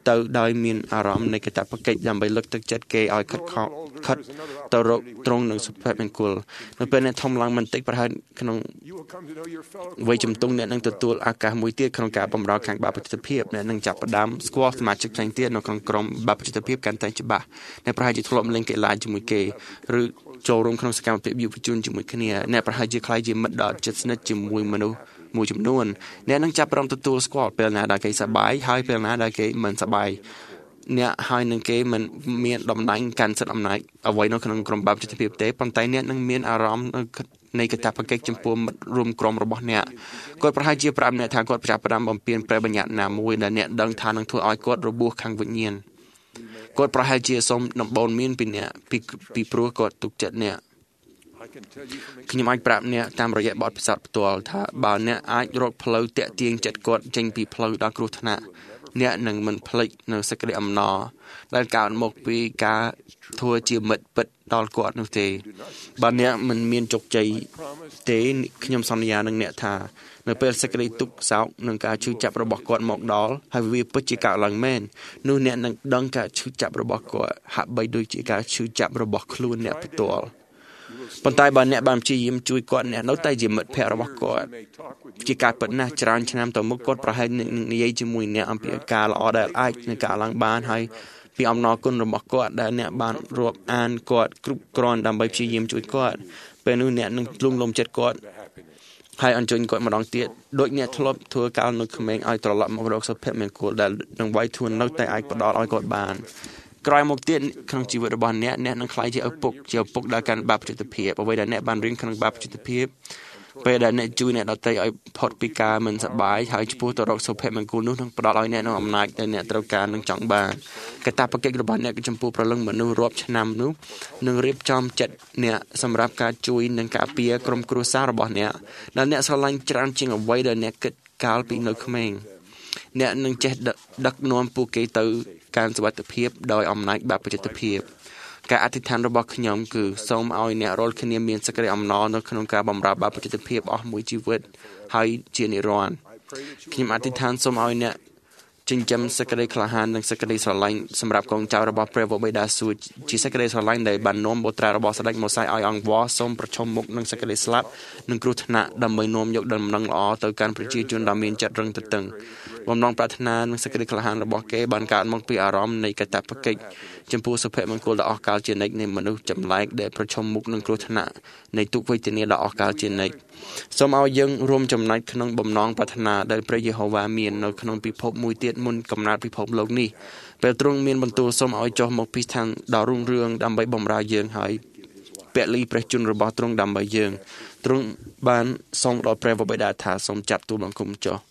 [SPEAKER 7] ទៅដោយមានអារម្មណ៍នៃកាតព្វកិច្ចដើម្បីលើកទឹកចិត្តគេឲ្យខិតទៅរកត្រង់នឹងសុភមង្គលនៅពេលអ្នកធំឡើងបន្តិចប្រហែលក្នុងវ័យជំទង់អ្នកនឹងទទួលឱកាសមួយទៀតក្នុងការបម្រើខាងបាបប្រជាភាពអ្នកនឹងចាប់ផ្ដើមស្គាល់សមាជិកផ្សេងទៀតនៅក្នុងក្រុមបាបប្រជាភាពកាន់តែច្បាស់អ្នកប្រហែលជាធ្លាប់លេងកីឡាជាមួយគេឬចូលរួមក្នុងសកម្មភាពយុវជនជាមួយគ្នាអ្នកប្រហែលជាខ្លាចជាមិត្តដ៏ជិតស្និទ្ធជាមួយមនុស្សមួយចំនួនអ្នកនឹងចាប់ផ្ដើមទទួលស្គាល់ពេលណាដែលគេសប្បាយហើយពេលណាដែលគេមិនសប្បាយអ្នកហើយនឹងគេមិនមានតំណែងកាន់សិទ្ធិអំណាចអ្វីនៅក្នុងក្រុមបាបប្រជាភាពទេប៉ុន្តែអ្នកនឹងមានអារម្មណ៍នៃកាតព្វកិច្ចចំពោះមិត្តរួមក្រុមរបស់អ្នកគាត់ប្រហែលជាប្រាប់អ្នកថាគាត់ចាប់ផ្ដើមបំពេញព្រះបញ្ញត្តិណាមួយដែលអ្នកដឹងថានឹងធ្វើឲ្យគាត់របួសខាងវិញ្ញាណគាត់ប្រហែលជាសូមដំបូន្មានពីអ្នកពីព្រោះគាត់ទុកចិត្តអ្នកខ្ញុំអាចប្រាប់អ្នកតាមរយៈបទពិសោធន៍ផ្ទាល់ថាបើអ្នកអាចរកផ្លូវតាក់ទាញចិត្តគាត់ចេញពីផ្លូវដល់គ្រោះថ្នាក់អ្នកនឹងមិនភ្លេចនៅសេចក្តីអំណរដែលកើតមកពីការធ្វើជាមិត្តពិតដល់គាត់នោះទេបើអ្នកមិនមានជោគជ័យទេខ្ញុំសន្យានឹងអ្នកថានៅពេលសេចក្តីទុក្ខសោកនិងការឈឺចាប់របស់គាត់មកដល់ហើយវាពិតជាកើតឡើងមែននោះអ្នកនឹងដឹងការឈឺចាប់របស់គាត់ហាក់បីដូចជាការឈឺចាប់របស់ខ្លួនអ្នកផ្ទាល់ប៉ុន្តែបើអ្នកបានព្យាយាមជួយគាត់អ្នកនៅតែជាមិត្តភក្តិរបស់គាត់ជាការពិតណាស់ច្រើនឆ្នាំទៅមុខគាត់ប្រហែលនឹងនិយាយជាមួយអ្នកអំពីការល្អដែលអាចនឹងកើតឡើងបានហើយពីអំណរគុណរបស់គាត់ដែលអ្នកបានរាប់អានគាត់គ្រប់គ្រាន់ដើម្បីព្យាយាមជួយគាត់ពេលនោះអ្នកនឹងលួងលោមចិត្តគាត់ហើយអញ្ជើញគាត់ម្ដងទៀតដូចអ្នកធ្លាប់ធ្វើកាលនៅក្មេងឲ្យត្រឡប់មករកសុភមង្គលដែលនឹងវាយធួននៅតែអាចផ្ដល់ឲ្យគាត់បានក្រោយមកទៀតក្នុងជីវិតរបស់អ្នកនឹងខ្លាយជាឪពុកដែលកាន់បាបប្រជាភាពអ្វីដែលអ្នកបានរៀនក្នុងបាបប្រជាភាពពេលដែលអ្នកជួយអ្នកដទៃឲ្យផុតពីការមិនសប្បាយហើយឆ្ពោះទៅរកសុភមង្គលនោះនឹងផ្ដល់ឲ្យអ្នកនូវអំណាចដែលអ្នកត្រូវការនិងចង់បានកាតព្វកិច្ចរបស់អ្នកចំពោះប្រលឹងមនុស្សរាប់ឆ្នាំនោះនឹងរៀបចំចិត្តអ្នកសម្រាប់ការជួយនិងការពារក្រុមគ្រួសាររបស់អ្នកដែលអ្នកស្រឡាញ់ច្រើនជាងអ្វីដែលអ្នកគិតកាលពីនៅក្មេងអ្នកនឹងចេះដឹកនាំពួកគេទៅការសុវត្ថិភាពដោយអំណាចបាបប្រជាភាពការអធិដ្ឋានរបស់ខ្ញុំគឺសូមឲ្យអ្នករាល់គ្នាមានសេចក្តីអំណរនៅក្នុងការបម្រើបាបប្រជាភាពអស់មួយជីវិតហើយជានិរន្តរ៍ខ្ញុំអធិដ្ឋានសូមឲ្យអ្នកចិញ្ចឹមសេចក្តីក្លាហាននិងសេចក្តីស្រឡាញ់សម្រាប់កូនចៅរបស់ព្រះវរបិតាសួគ៌ជាសេចក្តីស្រឡាញ់ដែលបាននាំបុត្រារបស់ស្ដេចម៉ូសែឲ្យអង្វរសូមប្រឈមមុខនឹងសេចក្តីស្លាប់និងគ្រោះថ្នាក់ដើម្បីនាំយកដំណឹងល្អទៅកាន់ប្រជាជនដែលមានចិត្តរឹងទទឹងបំណងប្រាថ្នានិងសេចក្តីក្លាហានរបស់គេបានកើតមកពីអារម្មណ៍នៃកាតព្វកិច្ចចំពោះសុភមង្គលដ៏អស់កលជានិច្ចនៃមនុស្សចម្លែកដែលប្រឈមមុខនឹងគ្រោះថ្នាក់នៃទុក្ខវេទនាដ៏អស់កលជានិច្ចសូមឲ្យយើងរួមចំណែកក្នុងបំណងប្រាថ្នាដែលព្រះយេហូវ៉ាមាននៅក្នុងពិភពមួយទៀតមុនកំណើតពិភពលោកនេះពេលទ្រង់មានបន្ទូលសូមឲ្យចុះមកពីឋានដ៏រុងរឿងដើម្បីបម្រើយើងហើយពលីព្រះជន្មរបស់ទ្រង់ដើម្បីយើងទ្រង់បានសងដល់ព្រះវរបិតាថាសូមចាត់ទូលបង្គំចុះ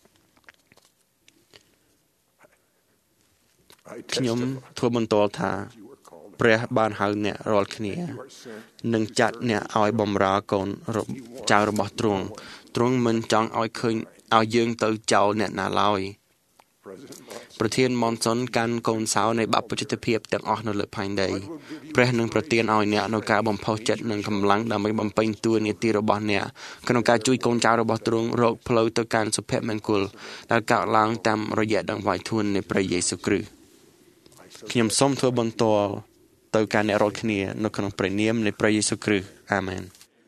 [SPEAKER 7] ខ្ញុំធ្វើបន្ទាល់ថាព្រះបានហៅអ្នករាល់គ្នានិងចាត់អ្នកឲ្យបម្រើកូនចៅរបស់ទ្រង់មិនចង់ឲ្យឃើញឲ្យយើងទៅចោលអ្នកណាឡើយប្រធានម៉ុនសុនកាន់កូនសោនៃបាបប្រជាភាពទាំងអស់នៅលើផែនដីព្រះនឹងប្រទានឲ្យអ្នកនៅការបំផុសចិត្តនិងកម្លាំងដើម្បីបំពេញតួនាទីរបស់អ្នកក្នុងការជួយកូនចៅរបស់ទ្រង់រកផ្លូវទៅកាន់សុភមង្គលដែលកើតឡើងតាមរយៈដង្វាយធួននៃព្រះយេស៊ូវគ្រីស្ទខ្ញុំសូមធ្វើបន្ទាល់ទៅកាន់អ្នករាល់គ្នានៅក្នុងព្រះនាមនៃព្រះយេស៊ូវគ្រីស្ទអាមែន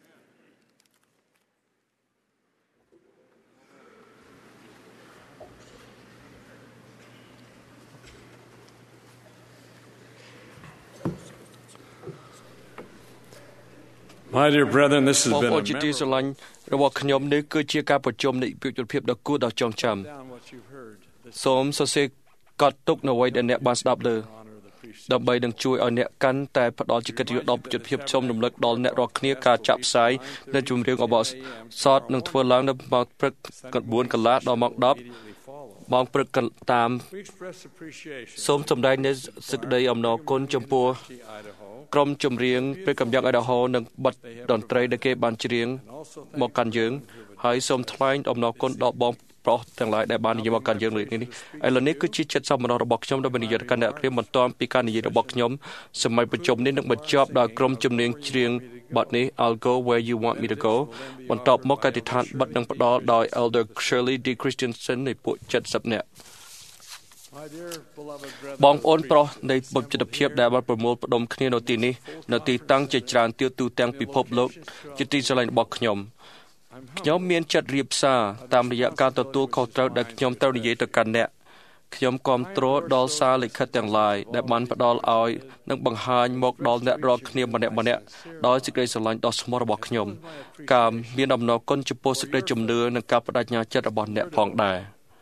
[SPEAKER 3] My dear brethren, this has
[SPEAKER 2] បង
[SPEAKER 3] been
[SPEAKER 2] ប្អូនជាទីស្រឡាញ់របស់ខ្ញុំនេះគឺជាការប្រជុំនៃយុទ្ធភាពដ៏គួរដល់ចងចាំសូមសរសេរកត់ទុកនៅអ្វីដែលអ្នកបានស្ដាប់លើដើម្បីនឹងជួយឲ្យអ្នកកាន់តែផ្ដល់ជាកិត្តិយសដល់យុទ្ធភាពជុំរំលឹកដល់អ្នករាល់គ្នាការចាក់ផ្សាយនៅជំរឿនអបអសតនឹងធ្វើឡើងនៅម៉ោងព្រឹក9 កន្លះដល់ម៉ោង10ម៉ោងព្រឹកតាមសូមសម្ដែងនូវសេចក្តីអំណរគុណចំពោះក្រុមចម្រៀងព្រះកម្យ៉ាងIdahoនិងបទតន្ត្រីដែលគេបានច្រៀងមកកាន់យើងហើយសូមថ្លែងអំណរគុណដល់បងប្រុសទាំងឡាយដែលបាននិយាយមកកាន់យើងលើកនេះឥឡូវនេះគឺជាចិត្តសប្បុរសរបស់ខ្ញុំដើម្បីនិយាយកាន់អ្នកគ្រាមបន្ទាប់ពីការនិយាយរបស់ខ្ញុំសម័យប្រជុំនេះនឹងបញ្ចប់ដោយក្រុមចម្រៀងច្រៀងបទនេះ I'll go where you want me to go បន្ទាប់មកការទិដ្ឋានបទនឹងផ្ដល់ដោយ Elder Shirley D. Christensen នៃពួក70នាក់បងប្អូនប្រុសនៃបុព្វជិតភាពដែលបានប្រមូលផ្ដុំគ្នានៅទីនេះនៅទីតាំងជាច្រើនទូទាំងពិភពលោកជាទីស្រឡាញ់របស់ខ្ញុំមានចិត្តរៀបសារតាមរយៈការទទួលខុសត្រូវដែលខ្ញុំត្រូវនិយាយទៅកាន់អ្នកខ្ញុំគាំទ្រដល់សារលិខិតទាំងឡាយដែលបានផ្ដល់ឲ្យនិងបង្ហាញមកដល់អ្នករាល់គ្នាម្នាក់ដោយសេចក្តីស្រឡាញ់ដ៏ស្មោះរបស់ខ្ញុំការមានអំណរគុណចំពោះសេចក្តីជំនឿនិងការបដិញ្ញាចិត្តរបស់អ្នកផងដែរ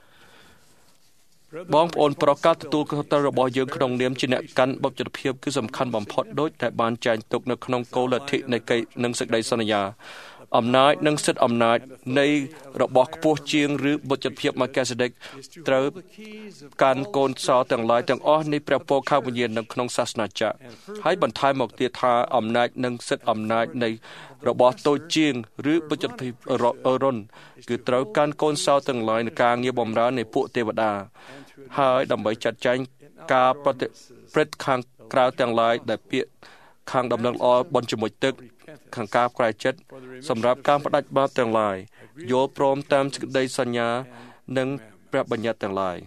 [SPEAKER 2] បងប្អូនប្រុសការទទួលខុសត្រូវរបស់យើងក្នុងនាមជាអ្នកកាន់បុព្វជិតភាពគឺសំខាន់បំផុតដូចដែលបានចែងទុកនៅក្នុងគោលលទ្ធិនៃកិច្ចនិងសេចក្តីសន្យាអំណាចនិងសិទ្ធិអំណាចនៃរបស់ខ្ពស់ជាងឬបុព្វជិតភាពម៉ាកេសេដិកត្រូវកាន់កូនសោទាំងឡាយទាំងអស់នៃព្រះពរខាងវិញ្ញាណនៅក្នុងសាសនាចក្រហើយបន្ថែមមកទៀតថាអំណាចនិងសិទ្ធិអំណាចនៃរបស់តូចជាងឬបុព្វជិតភាពអរុនគឺត្រូវកាន់កូនសោទាំងឡាយនៃការងារបម្រើនៃពួកទេវតាហើយដើម្បីចាត់ចែងការព្រឹត្តខាងក្រៅទាំងឡាយដែលពាក្យខាងដំណឹងល្អបន់ជាមួយទឹកខាងការក្រែចិត្តសម្រាប់ការផ្ដាច់បាបទាំងឡាយយល់ព្រមតាមសេចក្តីសញ្ញានិងព្រះបញ្ញត្តិទាំងឡាយ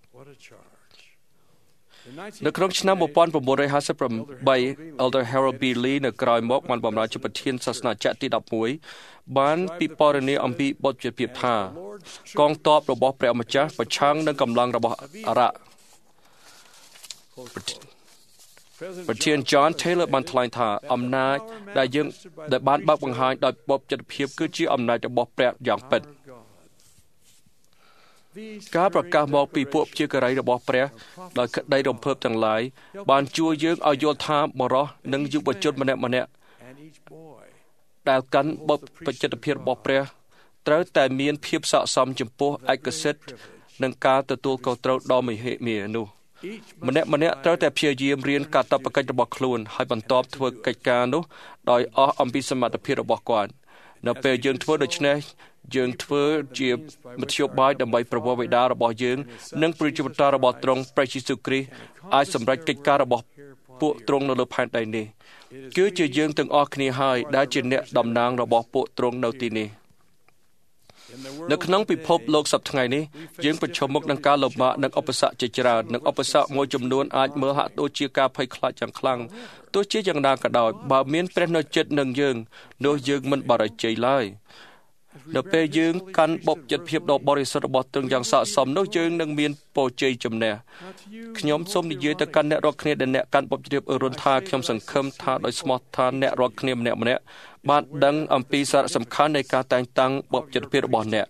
[SPEAKER 2] នៅក្នុងឆ្នាំ1958 Elder Harold B. Lee នៅក្រោយមកបានបម្រើជាប្រធានសាសនាចក្រទី11បានពិពណ៌នាអំពីបុព្វជិតភាពថាកងទ័ពរបស់ព្រះម្ចាស់ប្រឆាំងនឹងកម្លាំងរបស់អារ៉ាក់ប្រធាន John Taylor បានថ្លែងថាអំណាចដែលបានបើកបង្ហាញដោយបុព្វជិតភាពគឺជាអំណាចរបស់ព្រះយ៉ាងពិតការប្រកាសមកពីពួកជាការីរបស់ព្រះដោយក្តីរំភើបទាំងឡាយបានជួយយើងឲ្យយល់ថាបរិសុទ្ធនិងយុវជនម្នាក់ដែលកាន់បុព្វជិតភាពរបស់ព្រះត្រូវតែមានភាពស័ក្តិសមចំពោះឯកសិទ្ធិនិងការទទួលខុសត្រូវដ៏មហិមានោះម្នាក់ត្រូវតែព្យាយាមរៀនកាតព្វកិច្ចរបស់ខ្លួនហើយបន្តធ្វើកិច្ចការនោះដោយអស់អំពីសមត្ថភាពរបស់គាត់នៅពេលយើងធ្វើដូច្នេះយើងធ្វើជាមធ្យោបាយដើម្បីប្រវត្តិបិតារបស់យើងនិងព្រះជីវិតរបស់ទ្រង់ព្រះយេស៊ូវគ្រីស្ទអាចសម្រេចកិច្ចការរបស់ពួកទ្រង់នៅលើផែនដីនេះគឺជាយើងទាំងអស់គ្នាហើយដែលជាអ្នកតំណាងរបស់ពួកទ្រង់នៅទីនេះនៅក្នុងពិភពលោកសប្តាហ៍ថ្ងៃនេះយើងប្រឈមមុខនឹងការលំបាកនិងឧបសគ្គជាច្រើននិងឧបសគ្គមួយចំនួនអាចមើលហាក់ដូចជាការភ័យខ្លាចយ៉ាងខ្លាំងទោះជាយ៉ាងណាក៏ដោយបើមានព្រះនៅជិតនឹងយើងនោះយើងមិនបរិជ័យឡើយនៅពេលយើងកាន់បុព្វជិតភាពដ៏បរិសុទ្ធរបស់ទ្រង់យ៉ាងស័ក្តិសមនោះយើងនឹងមានពរជ័យជំនះខ្ញុំសូមនិយាយទៅកាន់អ្នករាល់គ្នាដែលអ្នកកាន់បុព្វជិតភាពរុនថាខ្ញុំសង្ឃឹមថាដោយស្មោះត្រង់អ្នករាល់គ្នាម្នាក់បានដឹងអំពីសារៈសំខាន់នៃការតែងតាំងបុព្វជិតភាពរបស់អ្នក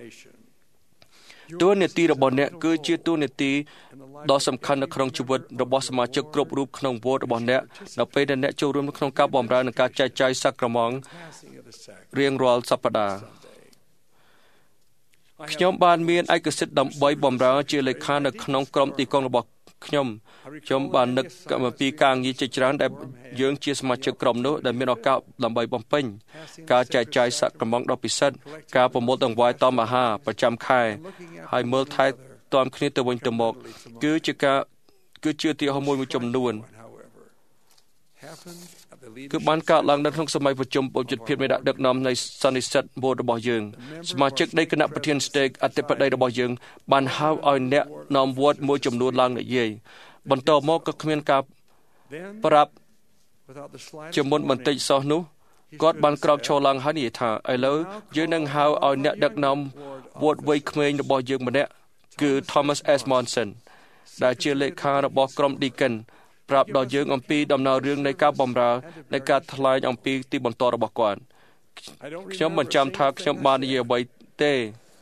[SPEAKER 2] តួនាទីរបស់អ្នកគឺជាតួនាទីដ៏សំខាន់នៅក្នុងជីវិតរបស់សមាជិកគ្រប់រូបក្នុងវត្តរបស់អ្នកនៅពេលដែលអ្នកចូលរួមក្នុងការបម្រើនិងការចែកចាយសក្រមង្គរៀងរាល់សប្តាហ៍ខ្ញុំបានមានឯកសិទ្ធិដើម្បីបម្រើជាលេខានៅក្នុងក្រុមទីកងរបស់ខ្ញុំបាននឹកអំពីការងារជាច្រើនដែលយើងជាសមាជិកក្រុមនោះដែលមានឱកាសដើម្បីបំពេញការចែកចាយសក្រមង្គដ៏ពិសិដ្ឋការប្រមូលដង្វាយតមអាហារប្រចាំខែហើយមើលថែទាំគ្នាទៅវិញទៅមកគឺជាទីហោមួយចំនួនគឺបានកើតឡើងនៅក្នុងសម័យប្រជុំបុព្វជិតភាពនៃដឹកនាំនៃសន្និសីទវត្តរបស់យើងសមាជិកនៃគណៈប្រធានស្តេកអធិបតីរបស់យើងបានហៅឲ្យអ្នកនាំវត្តមួយចំនួនឡើងនិយាយបន្តមកក៏គ្មានការប្រាប់ជាមុនបន្តិចសោះនោះគាត់បានក្រោកឈរឡើងហើយនិយាយថាឥឡូវយើងនឹងហៅឲ្យអ្នកដឹកនាំវត្តវ័យក្មេងរបស់យើងម្នាក់គឺ Thomas S. Monson ដែលជាលេខារបស់ក្រុម Deaconប្រាប់ដល់យើងអំពីដំណើររឿងនៃការបម្រើនៃការថ្លែងអំពីទីបន្តរបស់គាត់ខ្ញុំមិនចាំថាខ្ញុំបាននិយាយអ្វីទេ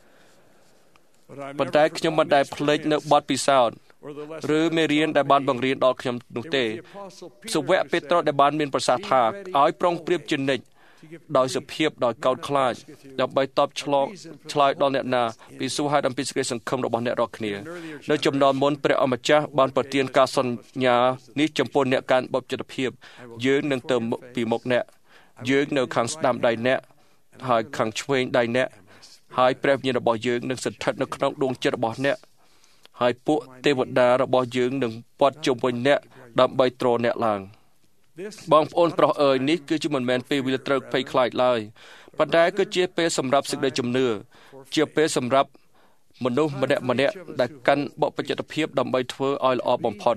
[SPEAKER 2] ប៉ុន្តែខ្ញុំមិនដែលភ្លេចនៅបទពិសោធន៍ឬមេរៀនដែលបានបង្រៀនដល់ខ្ញុំនោះទេសាវកពេត្រុសដែលបានមានប្រសាសន៍ថាឲ្យប្រុងប្រៀបជានិច្ចដោយសុភាពដោយកោតខ្លាចដើម្បីតបឆ្លើយដល់អ្នកណាពីសួរហេតុអំពីសេចក្តីសង្ឃឹមរបស់អ្នករាល់គ្នានៅចំណោមមុនព្រះអម្ចាស់បានប្រទានការសន្យានេះចំពោះអ្នកកាន់បុព្វជិតភាពយើងនឹងទៅពីមុខអ្នកយើងនៅខាងស្ដាំដៃអ្នកហើយខាងឆ្វេងដៃអ្នកហើយព្រះវិញ្ញាណរបស់យើងនឹងស្ថិតនៅក្នុងដួងចិត្តរបស់អ្នកហើយពួកទេវតារបស់យើងនឹងព័ទ្ធជុំវិញអ្នកដើម្បីទ្រអ្នកឡើងបងប្អូនប្រុសអើយនេះគឺជាមិនមែនពេលវេលាត្រូវភ័យខ្លាចឡើយប៉ុន្តែគឺជាពេលសម្រាប់សេចក្តីជំនឿជាពេលសម្រាប់មនុស្សម្នាក់ៗដែលកាន់បព្វជិតភាពដើម្បីធ្វើឲ្យល្អបំផុត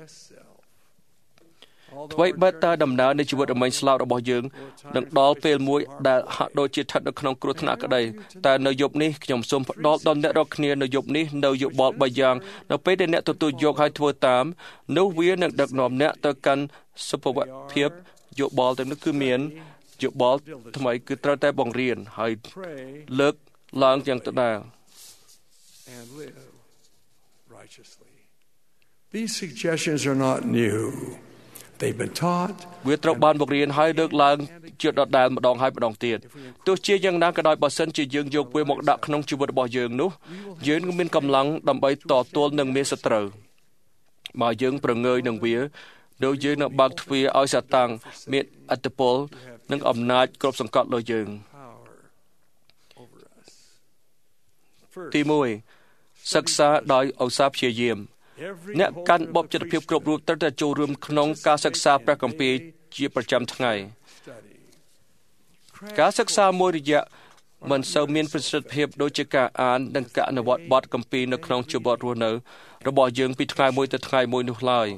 [SPEAKER 2] អ្វីបើតើដំណើរនៃជីវិតរមែងស្លាប់របស់យើងនឹងដល់ពេលមួយដែលហាក់ដូចជាស្ថិតនៅក្នុងគ្រោះថ្នាក់ក្តីតែនៅយប់នេះខ្ញុំសូមផ្ដល់ដល់អ្នករាល់គ្នានៅយប់នេះនៅយោបល់3យ៉ាងនៅពេលដែលអ្នកទទួលយកហើយធ្វើតាមនោះវានឹងដឹកនាំអ្នកទៅកាន់សុភវភាពយោបល់ទាំងនោះគឺមានយោបល់ថ្មីគឺត្រូវតែបង្រៀនហើយលើកឡើងយ៉ាងដដែល
[SPEAKER 3] and live righteously. These suggestions are not new. They've been taught.
[SPEAKER 2] វាត្រូវបានបង្រៀនហើយលើកឡើងជាដដែលម្ដងហើយម្ដងទៀតទោះជាយ៉ាងណាក៏ដោយបើសិនជាយើងយកវាមកដាក់ក្នុងជីវិតរបស់យើងនោះយើងនឹងមានកម្លាំងដើម្បីតទល់នឹងមេសត្រូវបើយើងប្រងើយនឹងវាដូចយើងនឹងបើកទ្វារឲ្យសាតាំងមានអធិពលនិងអំណាចគ្រប់សង្កត់លើយើងទី1សិក្សាដោយឧស្សាហ៍ព្យាយាមអ្នកកាន់បព្វជិតភាពគ្រប់រូបត្រូវតែចូលរួមក្នុងការសិក្សាព្រះគម្ពីរជាប្រចាំថ្ងៃការសិក្សាមួយរយៈមិនសូវមានប្រសិទ្ធភាពដូចជាការអាននិងការអនុវត្តបទគម្ពីរនៅក្នុងជីវិតរស់នៅរបស់យើងពីថ្ងៃមួយទៅថ្ងៃមួយនោះឡើយ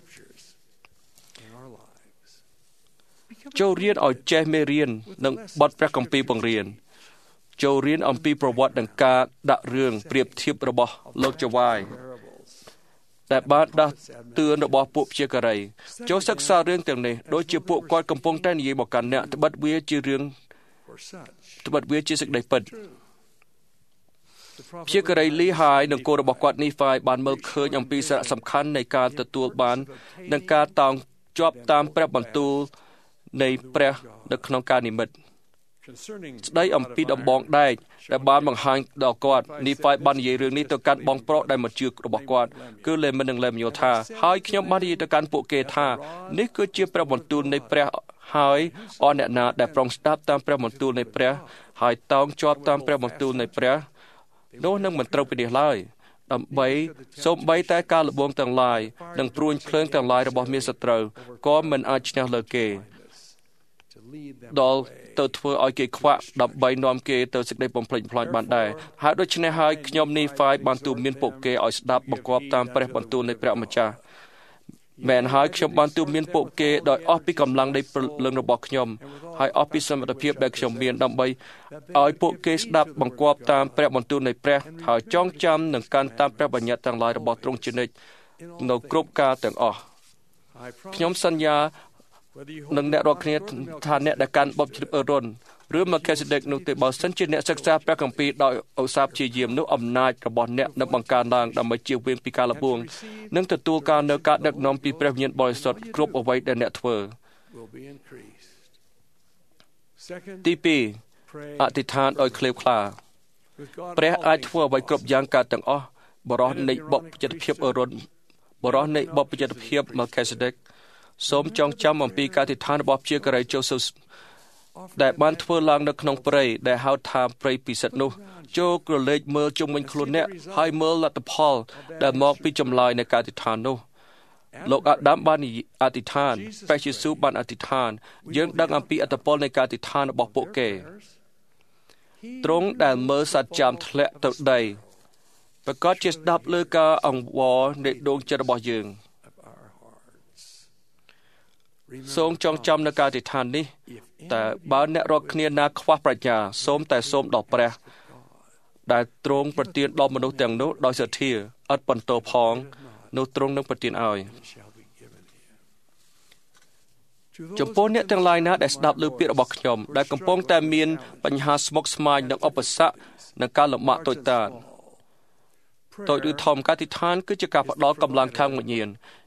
[SPEAKER 2] ចូលរៀនឲ្យចេះមេរៀននិងបទព្រះគម្ពីរបង្រៀនចូលរៀនអំពីប្រវត្តិនិងការដាក់រឿងប្រៀបធៀបរបស់លោកចវាយដែលបានដាស់តឿនរបស់ពួកព្យាការីចូលសិក្សារឿងទាំងនេះដូចជាពួកគាត់កំពុងតែនិយាយមកកាន់អ្នកត្បិតវាជារឿងត្បិតវាជាសេចក្តីពិតព្យាការីលីហើយនិងគោលរបស់គាត់នេះហ្វាយបានមើលឃើញអំពីសារៈសំខាន់នៃការទទួលបាននិងការតោងជាប់តាមព្រះបន្ទូលនៃព្រះនៅក្នុងការនិមិត្តស្ដីអំពីដំបងដែកដែលបានបង្ហាញដល់គាត់នីហ្វាយបាននិយាយរឿងនេះទៅកាន់បងប្រុសដែលមិនជឿរបស់គាត់គឺលេមិននិងលេមយល់ថាហើយខ្ញុំបាននិយាយទៅកាន់ពួកគេថានេះគឺជាព្រះបន្ទូលនៃព្រះហើយអស់អ្នកណាដែលប្រុងស្ដាប់តាមព្រះបន្ទូលនៃព្រះហើយតោងជាប់តាមព្រះបន្ទូលនៃព្រះនោះនឹងមិនត្រូវពិនិត្យឡើយដើម្បីសូម្បីតែការលបងទាំងឡាយនិងព្រួញភ្លើងទាំងឡាយរបស់មារសត្រូវក៏មិនអាចឈ្នះលើគេដល់ទៅធ្វើឲ្យគេខ្វាក់ដើម្បីនាំគេទៅសេចក្តីបំផ្លិចបំផ្លាញបានដែរហើយដូច្នេះហើយខ្ញុំនីហ្វាយបានទូមានពួកគេឲ្យស្ដាប់បង្គាប់តាមព្រះបន្ទូលនៃព្រះម្ចាស់មែនហើយខ្ញុំបានទូមានពួកគេដោយអស់ពីកម្លាំងនៃព្រលឹងរបស់ខ្ញុំហើយអស់ពីសមត្ថភាពដែលខ្ញុំមានដើម្បីឲ្យពួកគេស្ដាប់បង្គាប់តាមព្រះបន្ទូលនៃព្រះហើយចងចាំនិងកាន់តាមព្រះបញ្ញត្តិទាំងឡាយរបស់ទ្រង់ជានិច្ចនៅគ្រប់ការទាំងអស់ខ្ញុំសន្យានឹងអ្នករាល់គ្នាថាអ្នកដែលកាន់បព្វជិតអឺរ៉ុនឬម៉ាកេសេដេកនោះទេបើសិនជាអ្នកសិក្សាព្រះគម្ពីរដោយឧស្សាហ៍ព្យាយាមនោះអំណាចរបស់អ្នកនឹងបង្កើនឡើងដើម្បីជៀសវាងពីការលបងនិងទទួលការនៅការដឹកនាំពីព្រះវិញ្ញាណបរិសុទ្ធគ្រប់អ្វីដែលអ្នកធ្វើទី2អធិដ្ឋានដោយក្លេវក្លាព្រះអាចធ្វើអ្វីគ្រប់យ៉ាងកើតទាំងអស់បរិះនៃបព្វជិតភាពអឺរ៉ុនបរិះនៃបព្វជិតភាពម៉ាកេសេដេកសូមចងចាំអំពីការអធិដ្ឋានរបស់ព្យាការីចូលសូសដែលបានធ្វើឡើងនៅក្នុងព្រៃដែលហៅថាព្រៃពិសិដ្ឋនោះចូលក្រឡេកមើលជុំវិញខ្លួនអ្នកហើយមើលលទ្ធផលដែលមកពីចម្លើយនៃការអធិដ្ឋាននោះលោកអាដាមបានអធិដ្ឋានព្រះយេស៊ូវបានអធិដ្ឋានយើងដឹងអំពីអត្តពលនៃការអធិដ្ឋានរបស់ពួកគេទ្រង់ដែលមើលសត្វចាមធ្លាក់ទៅដីប្រកាសជាស្ដាប់លើការអង្វរនៃដួងចិត្តរបស់យើងសូមចងចាំនៅការអធិដ្ឋាននេះតែបើអ្នករាល់គ្នាណាខ្វះប្រាជ្ញាសូមតែសូមដល់ព្រះដែលទ្រង់ប្រទានដល់មនុស្សទាំងនោះដោយសទ្ធាឥតបន្ទោផងនោះទ្រង់នឹងប្រទានឲ្យចំពោះអ្នកទាំងឡាយណាដែលស្ដាប់ឮពាក្យរបស់ខ្ញុំដែលកំពុងតែមានបញ្ហាស្មុគស្មាញនិងឧបសគ្គនិងការលំបាកតូចតាចឬធំការអធិដ្ឋានគឺជាការផ្ដល់កម្លាំងខាងវិញ្ញាណ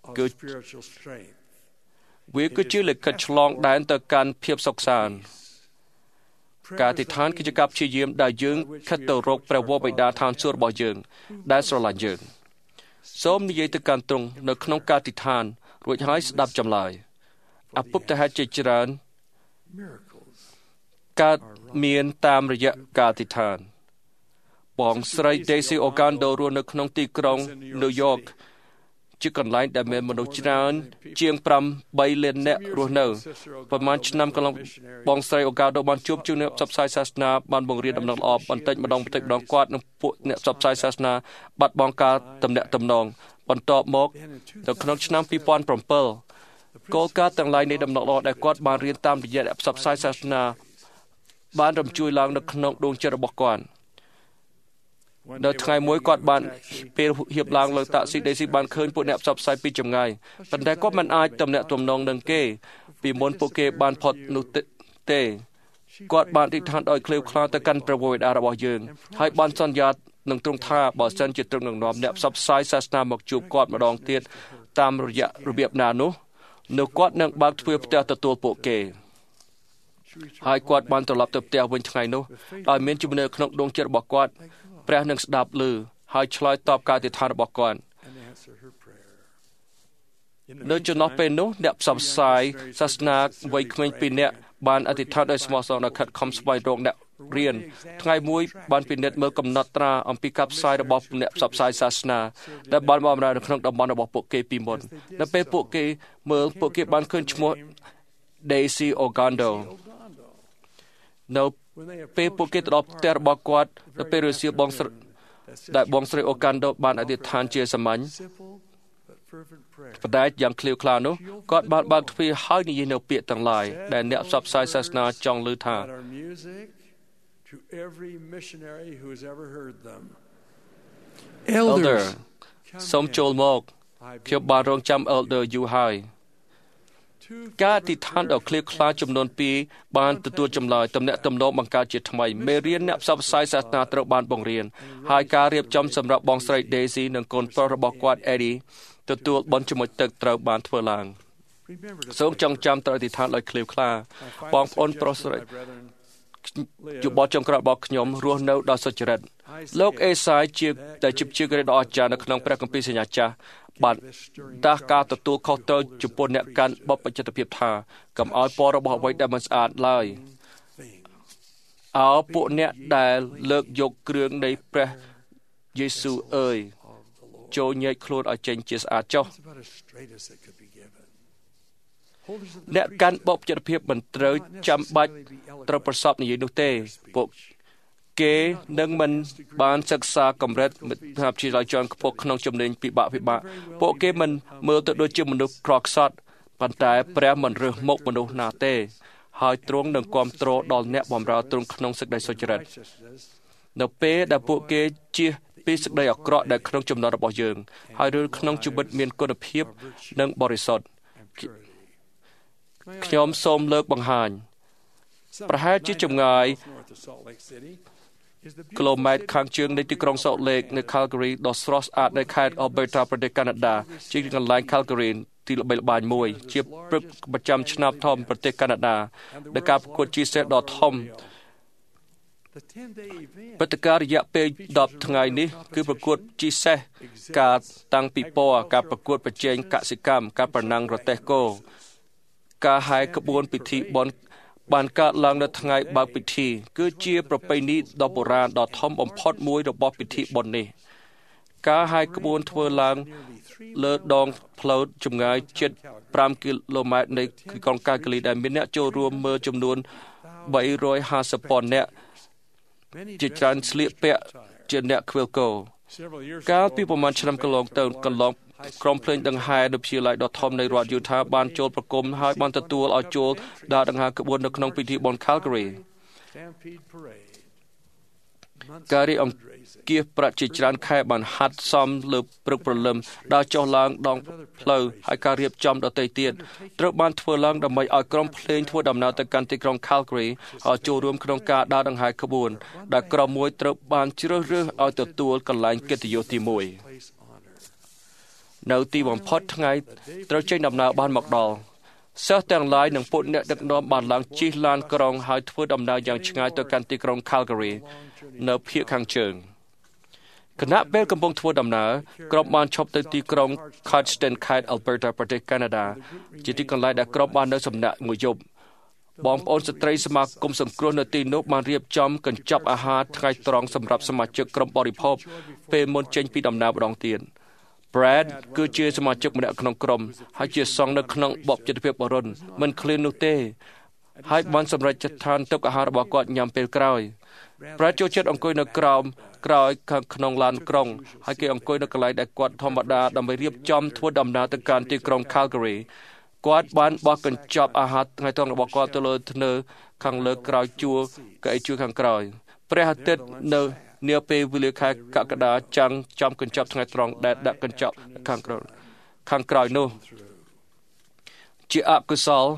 [SPEAKER 2] វាគឺជាលិខិតឆ្លងដែនទៅកាន់ភាពសុខសាន្តការអធិដ្ឋានគឺជាការព្យាយាមដែលយើងខិតទៅរកព្រះវរបិតាឋានសួគ៌របស់យើងដែលស្រឡាញ់យើងសូមនិយាយទៅកាន់ទ្រង់នៅក្នុងការអធិដ្ឋានរួចហើយស្ដាប់ចម្លើយអពុបតហេតុជាច្រើនកើតមានតាមរយៈការអធិដ្ឋានបងស្រី Daisy Ogando រស់នៅក្នុងទីក្រុង New York ជាកន្លែងដែលមានមនុស្សច្រើនជាង8លាននាក់រស់នៅប្រហែលឆ្នាំកន្លងបងស្រីអូកាដូបានជួបជុំអ្នកផ្សព្វផ្សាយសាសនាបានបង្រៀនដំណឹងល្អបន្តិចម្ដងគាត់និងពួកអ្នកផ្សព្វផ្សាយសាសនាបាត់បង់ការទំនាក់ទំនងបន្ទាប់មកនៅក្នុងឆ្នាំ2007គោលការណ៍ទាំងឡាយនៃដំណឹងល្អដែលគាត់បានរៀនតាមរយៈអ្នកផ្សព្វផ្សាយសាសនាបានរំជួយឡើងនៅក្នុងដួងចិត្តរបស់គាត់នៅថ្ងៃមួយគាត់បានពេលហៀបឡើងលើតាក់ស៊ីដេស៊ីបានឃើញពួកអ្នកផ្សព្វផ្សាយពីចម្ងាយប៉ុន្តែគាត់មិនអាចទំនាក់ទំនងនឹងគេពីមុនពួកគេបានផុតនោះទេគាត់បានអធិដ្ឋានដោយក្លេវខ្លាទៅកាន់ព្រះវេដារបស់យើងហើយបានសន្យានឹងទ្រង់ថាបើសិនជាទ្រង់នឹងនាំអ្នកផ្សព្វផ្សាយសាសនាមកជួបគាត់ម្ដងទៀតតាមរយៈរបៀបណានោះនៅគាត់នឹងបើកទ្វារផ្ទះទទួលពួកគេហើយគាត់បានត្រឡប់ទៅផ្ទះវិញថ្ងៃនោះដោយមានជំនឿក្នុងដួងចិត្តរបស់គាត់ព្រះនឹងស្ដាប់ឮហើយឆ្លើយតបការអធិដ្ឋានរបស់គាត់នៅចន្លោះពេលនោះអ្នកផ្សព្វផ្សាយសាសនាវ័យក្មេង2នាក់បានអធិដ្ឋានដោយស្មោះសរដោយខិតខំស្វែងរកអ្នករៀនថ្ងៃមួយបានពិនិត្យមើលកំណត់ត្រាអំពីការផ្សាយរបស់អ្នកផ្សព្វផ្សាយសាសនាដែលបានបម្រើនៅក្នុងតំបន់របស់ពួកគេពីមុននៅពេលពួកគេមើលពួកគេបានឃើញឈ្មោះ Daisy Ogando នៅពេលពួកគេទៅដល់ផ្ទះរបស់គាត់នៅពេលរសៀលបងស្រីអូកាន់ដូបានអធិដ្ឋានជាសាមញ្ញប៉ុន្តែយ៉ាងឃ្លាវខ្លានោះគាត់បានបើកទ្វារហើយនិយាយនៅពាក្យទាំងឡាយដែលអ្នកផ្សព្វផ្សាយសាសនាចង់ឮថា Elder សូមចូលមកខ្ញុំបានរងចាំ Elder យូរហើយការអធិដ្ឋានដ៏ឃ្លាវខ្លាចំនួន2បានទទួលចម្លើយទំនាក់ទំនងបង្កើតជាថ្មីមេរៀនអ្នកផ្សព្វផ្សាយសាសនាត្រូវបានបង្រៀនហើយការរៀបចំសម្រាប់បងស្រី Daisy និងកូនប្រុសរបស់គាត់ Eddie ទទួលបន់ជាមួយទឹកត្រូវបានធ្វើឡើងសូមចងចាំត្រូវអធិដ្ឋានដោយឃ្លាវខ្លាបងប្អូនប្រុសស្រីយោបល់ចុងក្រោយរបស់ខ្ញុំរស់នៅដោយសុចរិតលោកអេសាយជាដែលជាជាគ្រីស្ទដ៏អស្ចារ្យនៅក្នុងព្រះគម្ពីរសញ្ញាចាស់បានដាស់ការទទួលខុសត្រូវចំពោះអ្នកកាន់បព្វជិតភាពថាកុំឲ្យពណ៌របស់អ្វីដែលមិនស្អាតឡើយពួកអ្នកដែលលើកយកគ្រឿងនៃព្រះយេស៊ូវអើយចូលញែកខ្លួនឲ្យចេញជាស្អាតចុះអ្នកកាន់បព្វជិតភាពមិនត្រូវចាំបាច់ត្រូវប្រសពនិយាយនោះទេពួកគេនឹងមិនបានសិក្សាកម្រិតវិទ្យាល័យជាន់ខ្ពស់ក្នុងជំនាញពិបាកពួកគេមិនមើលទៅដូចជាមនុស្សក្រខ្សត់ប៉ុន្តែព្រះមិនរើសមុខមនុស្សណាទេហើយទ្រង់នឹងគ្រប់គ្រងដល់អ្នកបម្រើទ្រង់ក្នុងសេចក្តីសុចរិតនៅពេលដែលពួកគេជៀសពីសេចក្តីអាក្រក់ដែលក្នុងចំណោមរបស់យើងហើយឬក្នុងជីវិតមានគុណភាពនិងបរិសុទ្ធខ្ញុំសូមលើកបង្ហាញប្រហែលជាចម្ងាយគីឡូម៉ែត្រខាងជើងនៃទីក្រុង Salt Lake នៅ Calgary ដ៏ស្រស់ស្អាតនៅខេត្ត Alberta ប្រទេសកាណាដាជាកន្លែង Calgary ទីល្បីល្បាញមួយជាព្រឹត្តិប្រចាំឆ្នាំធំប្រទេសកាណាដាដែលការប្រកួតជិះសេះដ៏ធំព្រឹត្តិការណ៍រយៈពេល10ថ្ងៃនេះគឺប្រកួតជិះសេះការតាំងពីពណ៌ការប្រកួតប្រជែងកសិកម្មការប្រណាំងរទេះគោការហែក្បួនពិធីបុណ្យបានកើតឡើងនៅថ្ងៃបើកពិធីគឺជាប្រពៃណីដ៏បុរាណដ៏ធំបំផុតមួយរបស់ពិធីបុណ្យនេះការហែក្បួនធ្វើឡើងលើដងផ្លូវចម្ងាយជិត5គីឡូម៉ែត្រនៃក្រុងកាហ្គលីដែលមានអ្នកចូលរួមមើលចំនួន350,000នាក់ជាច្រើនស្លៀកពាក់ជាអ្នកខ្វៀលគោកាលពីប្រមាណឆ្នាំកន្លងទៅក្រុមភ្លេងដង្ហែនៅវិទ្យាល័យដ៏ធំនៃរដ្ឋយូថាបានចូលប្រគំហើយបានទទួលឲ្យចូលដើរដង្ហែក្បួននៅក្នុងពិធីបុណ្យ Calgary ការរៀបអង្គាសប្រាក់ជាច្រើនខែបានហាត់សមលើព្រឹកព្រលឹមដើរចុះឡើងដងផ្លូវហើយការរៀបចំដទៃទៀតត្រូវបានធ្វើឡើងដើម្បីឲ្យក្រុមភ្លេងធ្វើដំណើរទៅកាន់ទីក្រុង Calgary ឲ្យចូលរួមក្នុងការដើរដង្ហែក្បួនដែលក្រុមមួយត្រូវបានជ្រើសរើសឲ្យទទួលកន្លែងកិត្តិយសទី1នៅទីបំផុតថ្ងៃត្រូវចេញដំណើរបានមកដល់សិស្សទាំងឡាយនិងពួកអ្នកដឹកនាំបានឡើងជិះឡានក្រុងហើយធ្វើដំណើរយ៉ាងឆ្ងាយទៅកាន់ទីក្រុង Calgary នៅភាគខាងជើងគណៈពេលកំពុងធ្វើដំណើរក្រុមបានឈប់ទៅទីក្រុង Cardston ខេត្ត Alberta ប្រទេសកាណាដាជាទីកន្លែងដែលក្រុមបាននៅសំណាក់មួយយប់បងប្អូនស្ត្រីសមាគមសង្គ្រោះនៅទីនោះបានរៀបចំកញ្ចប់អាហារថ្ងៃត្រង់សម្រាប់សមាជិកក្រុមបរិភោគពេលមុនចេញពីដំណើរម្ដងទៀត Brad គឺជាសមាជិកម្នាក់ក្នុងក្រុមហើយជាសង្ឃនៅក្នុងបបចិត្តភាពបរុនមិនឃ្លាននោះទេហើយបានសម្រេចចិត្តឋានទុកអាហាររបស់គាត់ញ៉ាំពេលក្រោយ Brad ចូលចិត្តអង្គុយនៅក្រោមក្រោយខាងក្នុងឡានក្រុងហើយគេអង្គុយនៅកន្លែងដែលគាត់ធម្មតាដើម្បីរៀបចំធ្វើដំណើរទៅកាន់ទីក្រុង Calgary គាត់បានបោះកញ្ចប់អាហារថ្ងៃត្រង់របស់គាត់ទៅលើធ្នើខាងលើក្រោយជួរកៅអីជួរខាងក្រោយព្រះអាទិត្យនៅនាពេលវេលាខែកក្កដាចាំងចំកញ្ចប់ថ្ងៃត្រង់ដែលដាក់កញ្ចប់ខាងក្រោយនោះជាអកុសល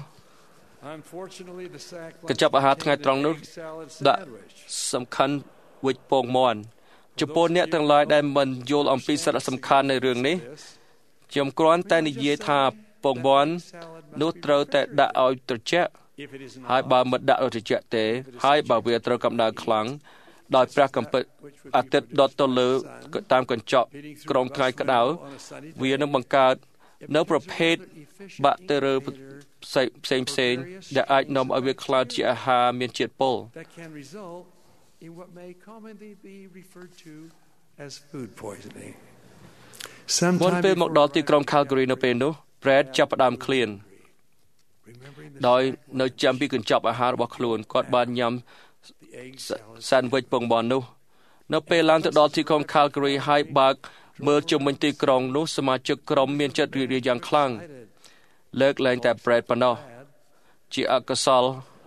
[SPEAKER 2] កញ្ចប់អាហារថ្ងៃត្រង់នោះដាក់សំខាន់វិចពងមន់ចំពោះអ្នកទាំងឡាយដែលមិនយល់អំពីសារៈសំខាន់នៃរឿងនេះខ្ញុំគ្រាន់តែនិយាយថាពងមន់នោះត្រូវតែដាក់ឲ្យត្រជាក់ហើយបើមិនដាក់ឲ្យត្រជាក់ទេហើយបើវាត្រូវកម្ដៅខ្លាំងដោយព្រះកំពិតអាទិត្យដុតទៅលើតាមកញ្ចក់ក្រោមថ្ងៃក្តៅវានឹងបង្កើតនៅប្រភេទបាក់តេរីផ្សេងដែលអាចនាំឲ្យវាក្លាយជាអាហារមានជាតិពុល
[SPEAKER 3] in what may commonly be referred to as food poisoning.
[SPEAKER 2] មុនពេលមកដល់ទីក្រុង Calgary នៅពេលនោះ Brad ចាប់ផ្ដើមឃ្លានដោយនៅចាំពីកញ្ចប់អាហាររបស់ខ្លួនគាត់បានញ៉ាំ sandwich ពងមាន់នោះនៅពេលឡើងទៅដល់ទីក្រុង Calgary ហើយបើកមើលជុំវិញទីក្រុងនោះសមាជិកក្រុមមានចិត្តរីករាយយ៉ាងខ្លាំងលើកលែងតែ Brad ប៉ុណ្ណោះជាអកុសល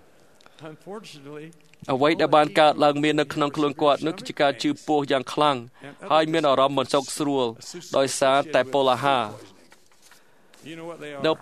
[SPEAKER 2] អ្វីដែលបានកើតឡើងមាននៅក្នុងខ្លួនគាត់នោះគឺជាការជឿពោះយ៉ាងខ្លាំងហើយមានអារម្មណ៍មិនសុខស្រួលដោយសារតែពុលអាហារនៅ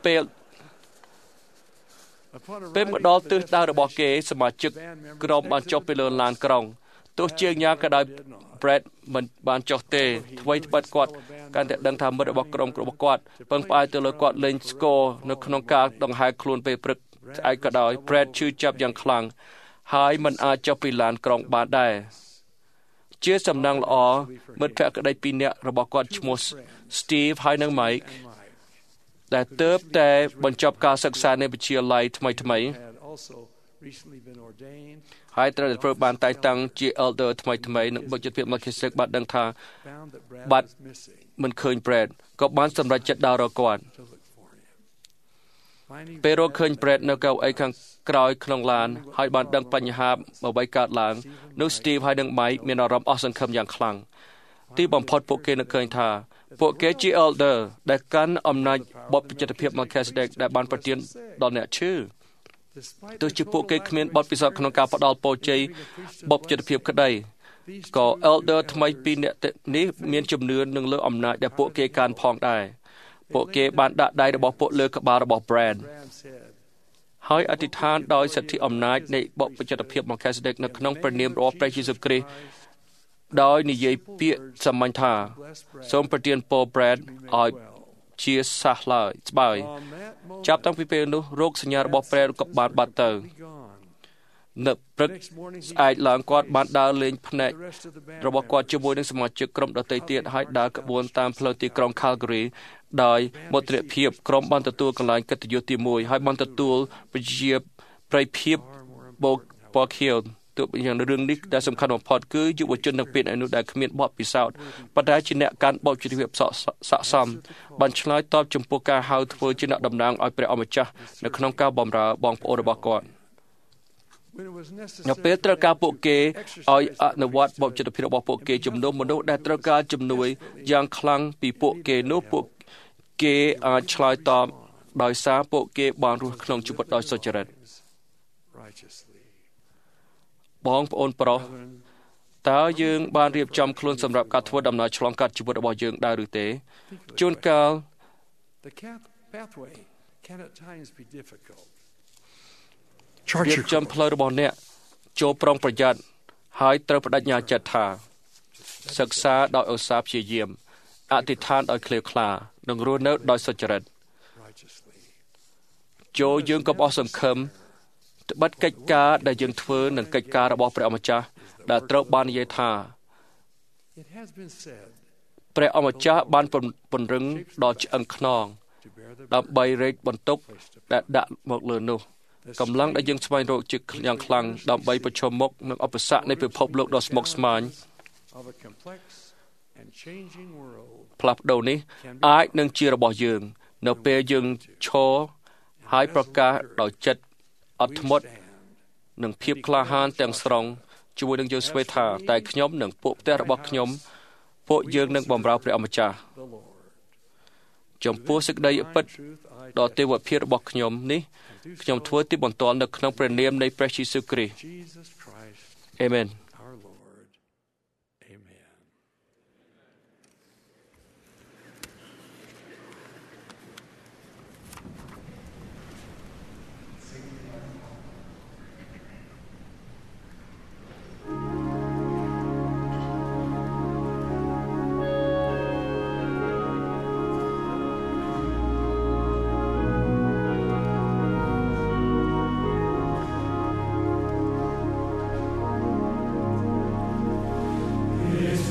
[SPEAKER 2] ពេលមកដល់ទិសដៅរបស់គេសមាជិកក្រុមបានចុះពីលើឡានក្រុងទោះជាយ៉ាងក៏ដោយ Brad មិនបានចុះទេអ្វីត្បិតគាត់កាន់តែដឹងថាមិត្តរបស់ក្រុមរបស់គាត់ពឹងផ្អែកទៅលើគាត់លេងស្គរនៅក្នុងការដង្ហែខ្លួនពេលព្រឹកស្អែកក៏ដោយ Brad ឈឺចាប់យ៉ាងខ្លាំងហើយមិនអាចចុះពីឡានក្រុងបានដែរជាសំណាងល្អមិត្តភក្តិក្តីពីរនាក់របស់គាត់ឈ្មោះ Steve ហើយនិង Mike ដែលទើបតែបញ្ចប់ការសិក្សានៅវិទ្យាល័យថ្មីហើយត្រូវតែបានតែងតាំងជា elder ថ្មីនិងបុគ្គលិកមកគិសបានដឹងថាបាត់មិនឃើញ Brad ក៏បានសម្រេចចិត្តដើររកគាត់ពេលរកឃើញ Brad នៅកៅអីខាងក្រោយក្នុងឡានហើយបានដឹងបញ្ហាអ្វីកើតឡើងនោះ Steve ហើយនិង Mike មានអារម្មណ៍អស់សង្ឃឹមយ៉ាងខ្លាំងទីបំផុតពួកគេនឹកឃើញថាពួកគេជា elder ដែលកាន់អំណាចបទប្រជាភាព Melchizedek ដែលបានប្រទានដល់អ្នកឈឺទោះជាពួកគេគ្មានបទពិសោធន៍ក្នុងការផ្ដល់ពរជ័យបទប្រជាភាពក្តីក៏ elder ថ្មីពីរនាក់នេះមានជំនឿនឹងលើអំណាចដែលពួកគេកាន់ផងដែរពួកគេបានដាក់ដៃរបស់ពួកលើក្បាលរបស់ Brad ហើយអធិដ្ឋានដោយសិទ្ធិអំណាចនៃបបប្រជាភាព Melchizedek នៅក្នុងព្រះនាមរបស់ព្រះយេស៊ូវគ្រីស្ទដោយនិយាយពាក្យសាមញ្ញថាសូមប្រទានពរ Brad ឲ្យជាសះឡើយស្បើយចាប់តាំងពីពេលនោះរោគសញ្ញារបស់ Brad ក៏បានបាត់ទៅនៅព្រឹកស្អែកឡើងគាត់បានដើរលេងភ្នែករបស់គាត់ជាមួយនឹងសមាជិកក្រុមដទៃទៀតហើយដើរក្បួនតាមផ្លូវទីក្រុង Calgary ដោយមោទនភាពក្រុមបានទទួលកន្លែងកិត្តិយសទី1ហើយបានទទួលប្រជាប្រិយភាពបូកពណ៌ខៀវទោះយ៉ាងរឿងនេះដែលសំខាន់បំផុតគឺយុវជនទាំងពីរឯនោះដែលគ្មានបទពិសោធន៍ប៉ុន្តែជាអ្នកកាន់បទជីវភាពស័ក្តិសមបានឆ្លើយតបចំពោះការហៅធ្វើជាអ្នកតំណាងឲ្យព្រះអម្ចាស់នៅក្នុងការបម្រើបងប្អូនរបស់គាត់នៅពេលត្រូវការពួកគេឲ្យអនុវត្តបទជីវភាពរបស់ពួកគេជំនុំមនុស្សដែលត្រូវការជំនួយយ៉ាងខ្លាំងពីពួកគេនោះពួកគេអាចឆ្លើយតបដោយសារពួកគេបានរស់ក្នុងជីវិតដោយសុចរិតបងប្អូនប្រុសតើយើងបានរៀបចំខ្លួនសម្រាប់ការធ្វើដំណើរឆ្លងកាត់ជីវិតរបស់យើងដែរឬទេជួនកាលរៀបចំផ្លូវរបស់អ្នកចូលប្រុងប្រយ័ត្នហើយត្រូវបដិញ្ញាចិត្តថាសិក្សាដោយឧស្សាហ៍ព្យាយាមអធិដ្ឋានដោយក្លៀវក្លានិងរស់នៅដោយសុចរិតចូលយើងកុំអស់សង្ឃឹមត្បិតកិច្ចការដែលយើងធ្វើនិងកិច្ចការរបស់ព្រះអម្ចាស់ដែលត្រូវបាននិយាយថាព្រះអម្ចាស់បានពង្រឹងដល់ឆ្អឹងខ្នងដើម្បីរែកបន្ទុកដែលដាក់មកលើនោះកម្លាំងដែលយើងស្វែងរកជាយ៉ាងខ្លាំងដើម្បីប្រឈមមុខនឹងឧបសគ្គនៃពិភពលោកដ៏ស្មុគស្មាញ
[SPEAKER 3] and changing world
[SPEAKER 2] ផ្លាស់ប្ដូរនេះអាចនឹងជារបស់យើងនៅពេលយើងឈរហើយប្រកាសដោយចិត្តអត់ធ្មត់និងភាពក្លាហានទាំងស្រុងជួយនឹងយើងស្វែងថាតែខ្ញុំនិងពួកផ្ទះរបស់ខ្ញុំពួកយើងនឹងបម្រើព្រះអម្ចាស់ចំពោះសេចក្តីពិតដ៏ទេវភាពរបស់ខ្ញុំនេះខ្ញុំធ្វើទីបន្ទាល់នៅក្នុងព្រះនាមនៃព្រះយេស៊ូវគ្រីស្ទ
[SPEAKER 3] Jesus Christ
[SPEAKER 2] អេមែន
[SPEAKER 3] our Lord. Amen.
[SPEAKER 9] Is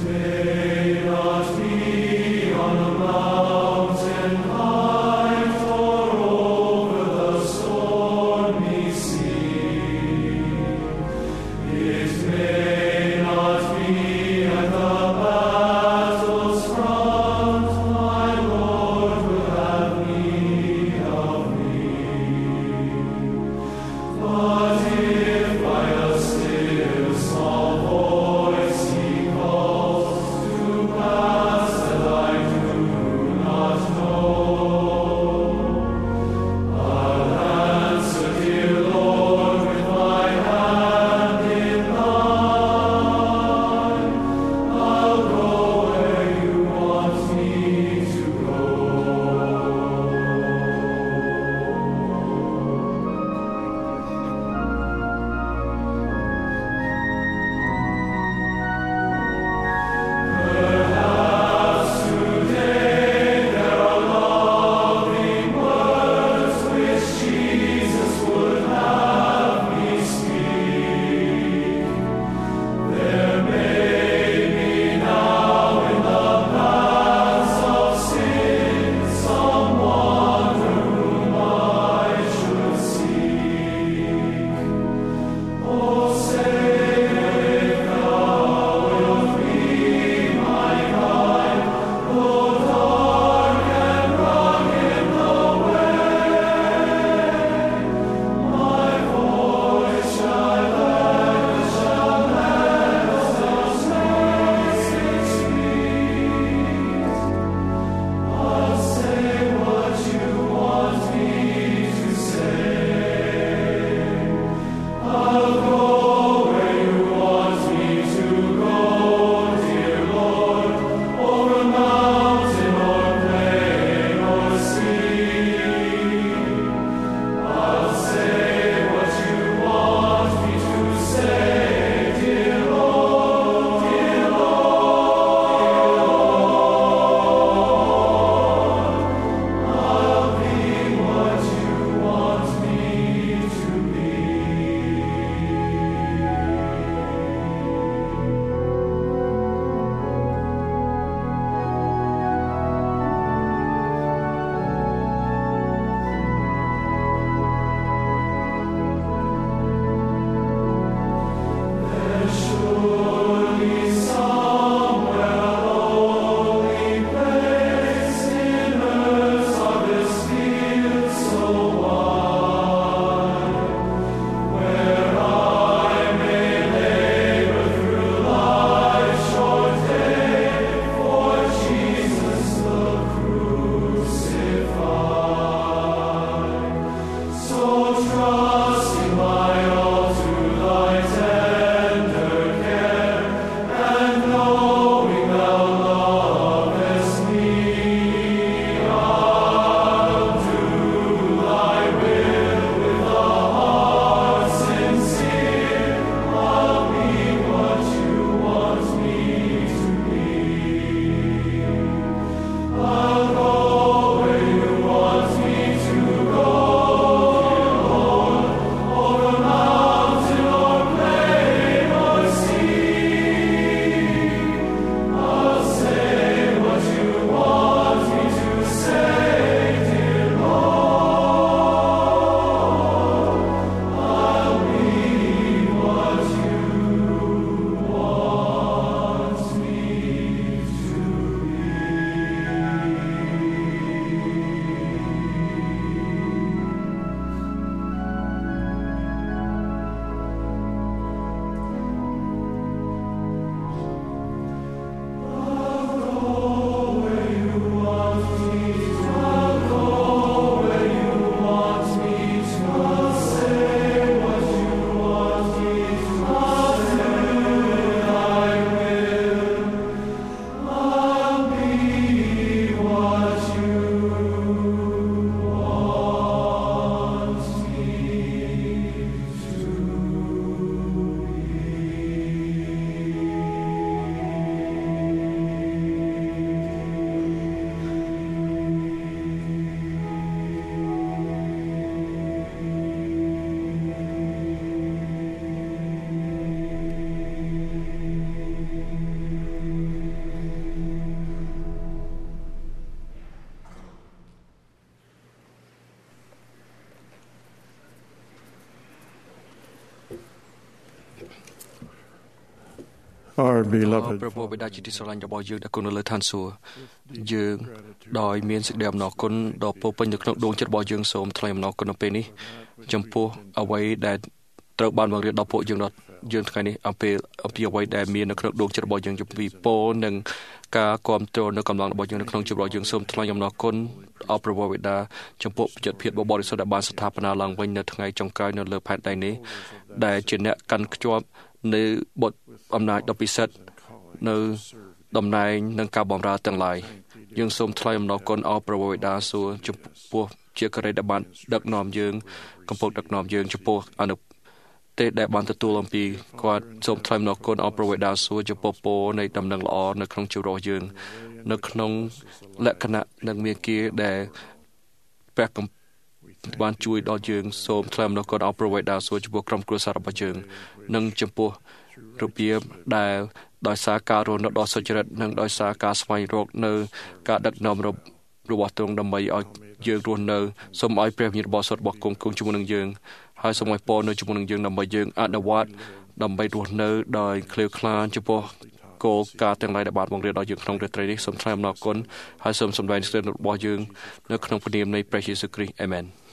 [SPEAKER 9] Our
[SPEAKER 2] ព្រះ
[SPEAKER 9] beloved
[SPEAKER 2] ពុទ្ធបិតាជាទីស្រឡាញ់របស់យើងដែលគង់នៅលើឋានសួគ៌យើងដោយមានសេចក្តីអំណរគុណដ៏ពោពេញនៅក្នុងដួងចិត្តរបស់យើងសូមថ្លែងអំណរគុណនៅពេលនេះចំពោះអ្វីដែលត្រូវបានបង្រៀនដល់ពួកយើងថ្ងៃនេះអំពីអ្វីដែលមាននៅក្នុងដួងចិត្តរបស់យើងចំពីពរនិងការគ្រប់គ្រងនៅកម្លាំងរបស់យើងនៅក្នុងជីវិតរបស់យើងសូមថ្លែងអំណរគុណអបព្រះវរបិតាចំពោះចិត្តភាពបរិសុទ្ធដែលបានស្ថាបនាឡើងវិញនៅថ្ងៃចុងក្រោយនៅលើផែនដីនេះដែលជាអ្នកកាន់ខ្ជាប់នៅបុត្រអំណាចដ៏ពិសិដ្ឋនៅតំណែងនិងការបម្រើទាំងឡាយយើងសូមថ្លែងអំណរគុណអបព្រះវរបិតាសួរចំពោះជាករិយដែលបានដឹកនាំយើងកំពុងដឹកនាំយើងចំពោះអនុទេដែលបានទទួលអំពីគាត់សូមថ្លែងអំណរគុណអបព្រះវរបិតាសួរចំពោះពរនៃដំណឹងល្អនៅក្នុងជីវិតរបស់យើងនៅក្នុងលក្ខណៈនិងមេគាដែលព្រះបានជួយដល់យើងសូមថ្លែងអំណរគុណអបព្រះវរបិតាសួរចំពោះក្រុមគ្រួសាររបស់យើងនិងចំពោះរបៀបដែលដោយសារការរស់នៅដ៏សុចរិតនិងដោយសារការស្វែងរកនៅការដឹកនាំរបស់ទ្រង់ដើម្បីឲ្យយើងរស់នៅសូមឲ្យព្រះវិញ្ញាណបរិសុទ្ធរបស់គង់ជាមួយនឹងយើងហើយសូមឲ្យពរនៅជាមួយនឹងយើងដើម្បីយើងអនុវត្តដើម្បីរស់នៅដោយក្លៀវក្លាចំពោះគោលការណ៍ទាំងឡាយដែលបានបង្រៀនដល់យើងក្នុងរាត្រីនេះសូមថ្លែងអំណរគុណហើយសូមសម្ដែងសេចក្តីរបស់យើងនៅក្នុងព្រះនាមនៃព្រះយេស៊ូវគ្រីស្ទអាមែន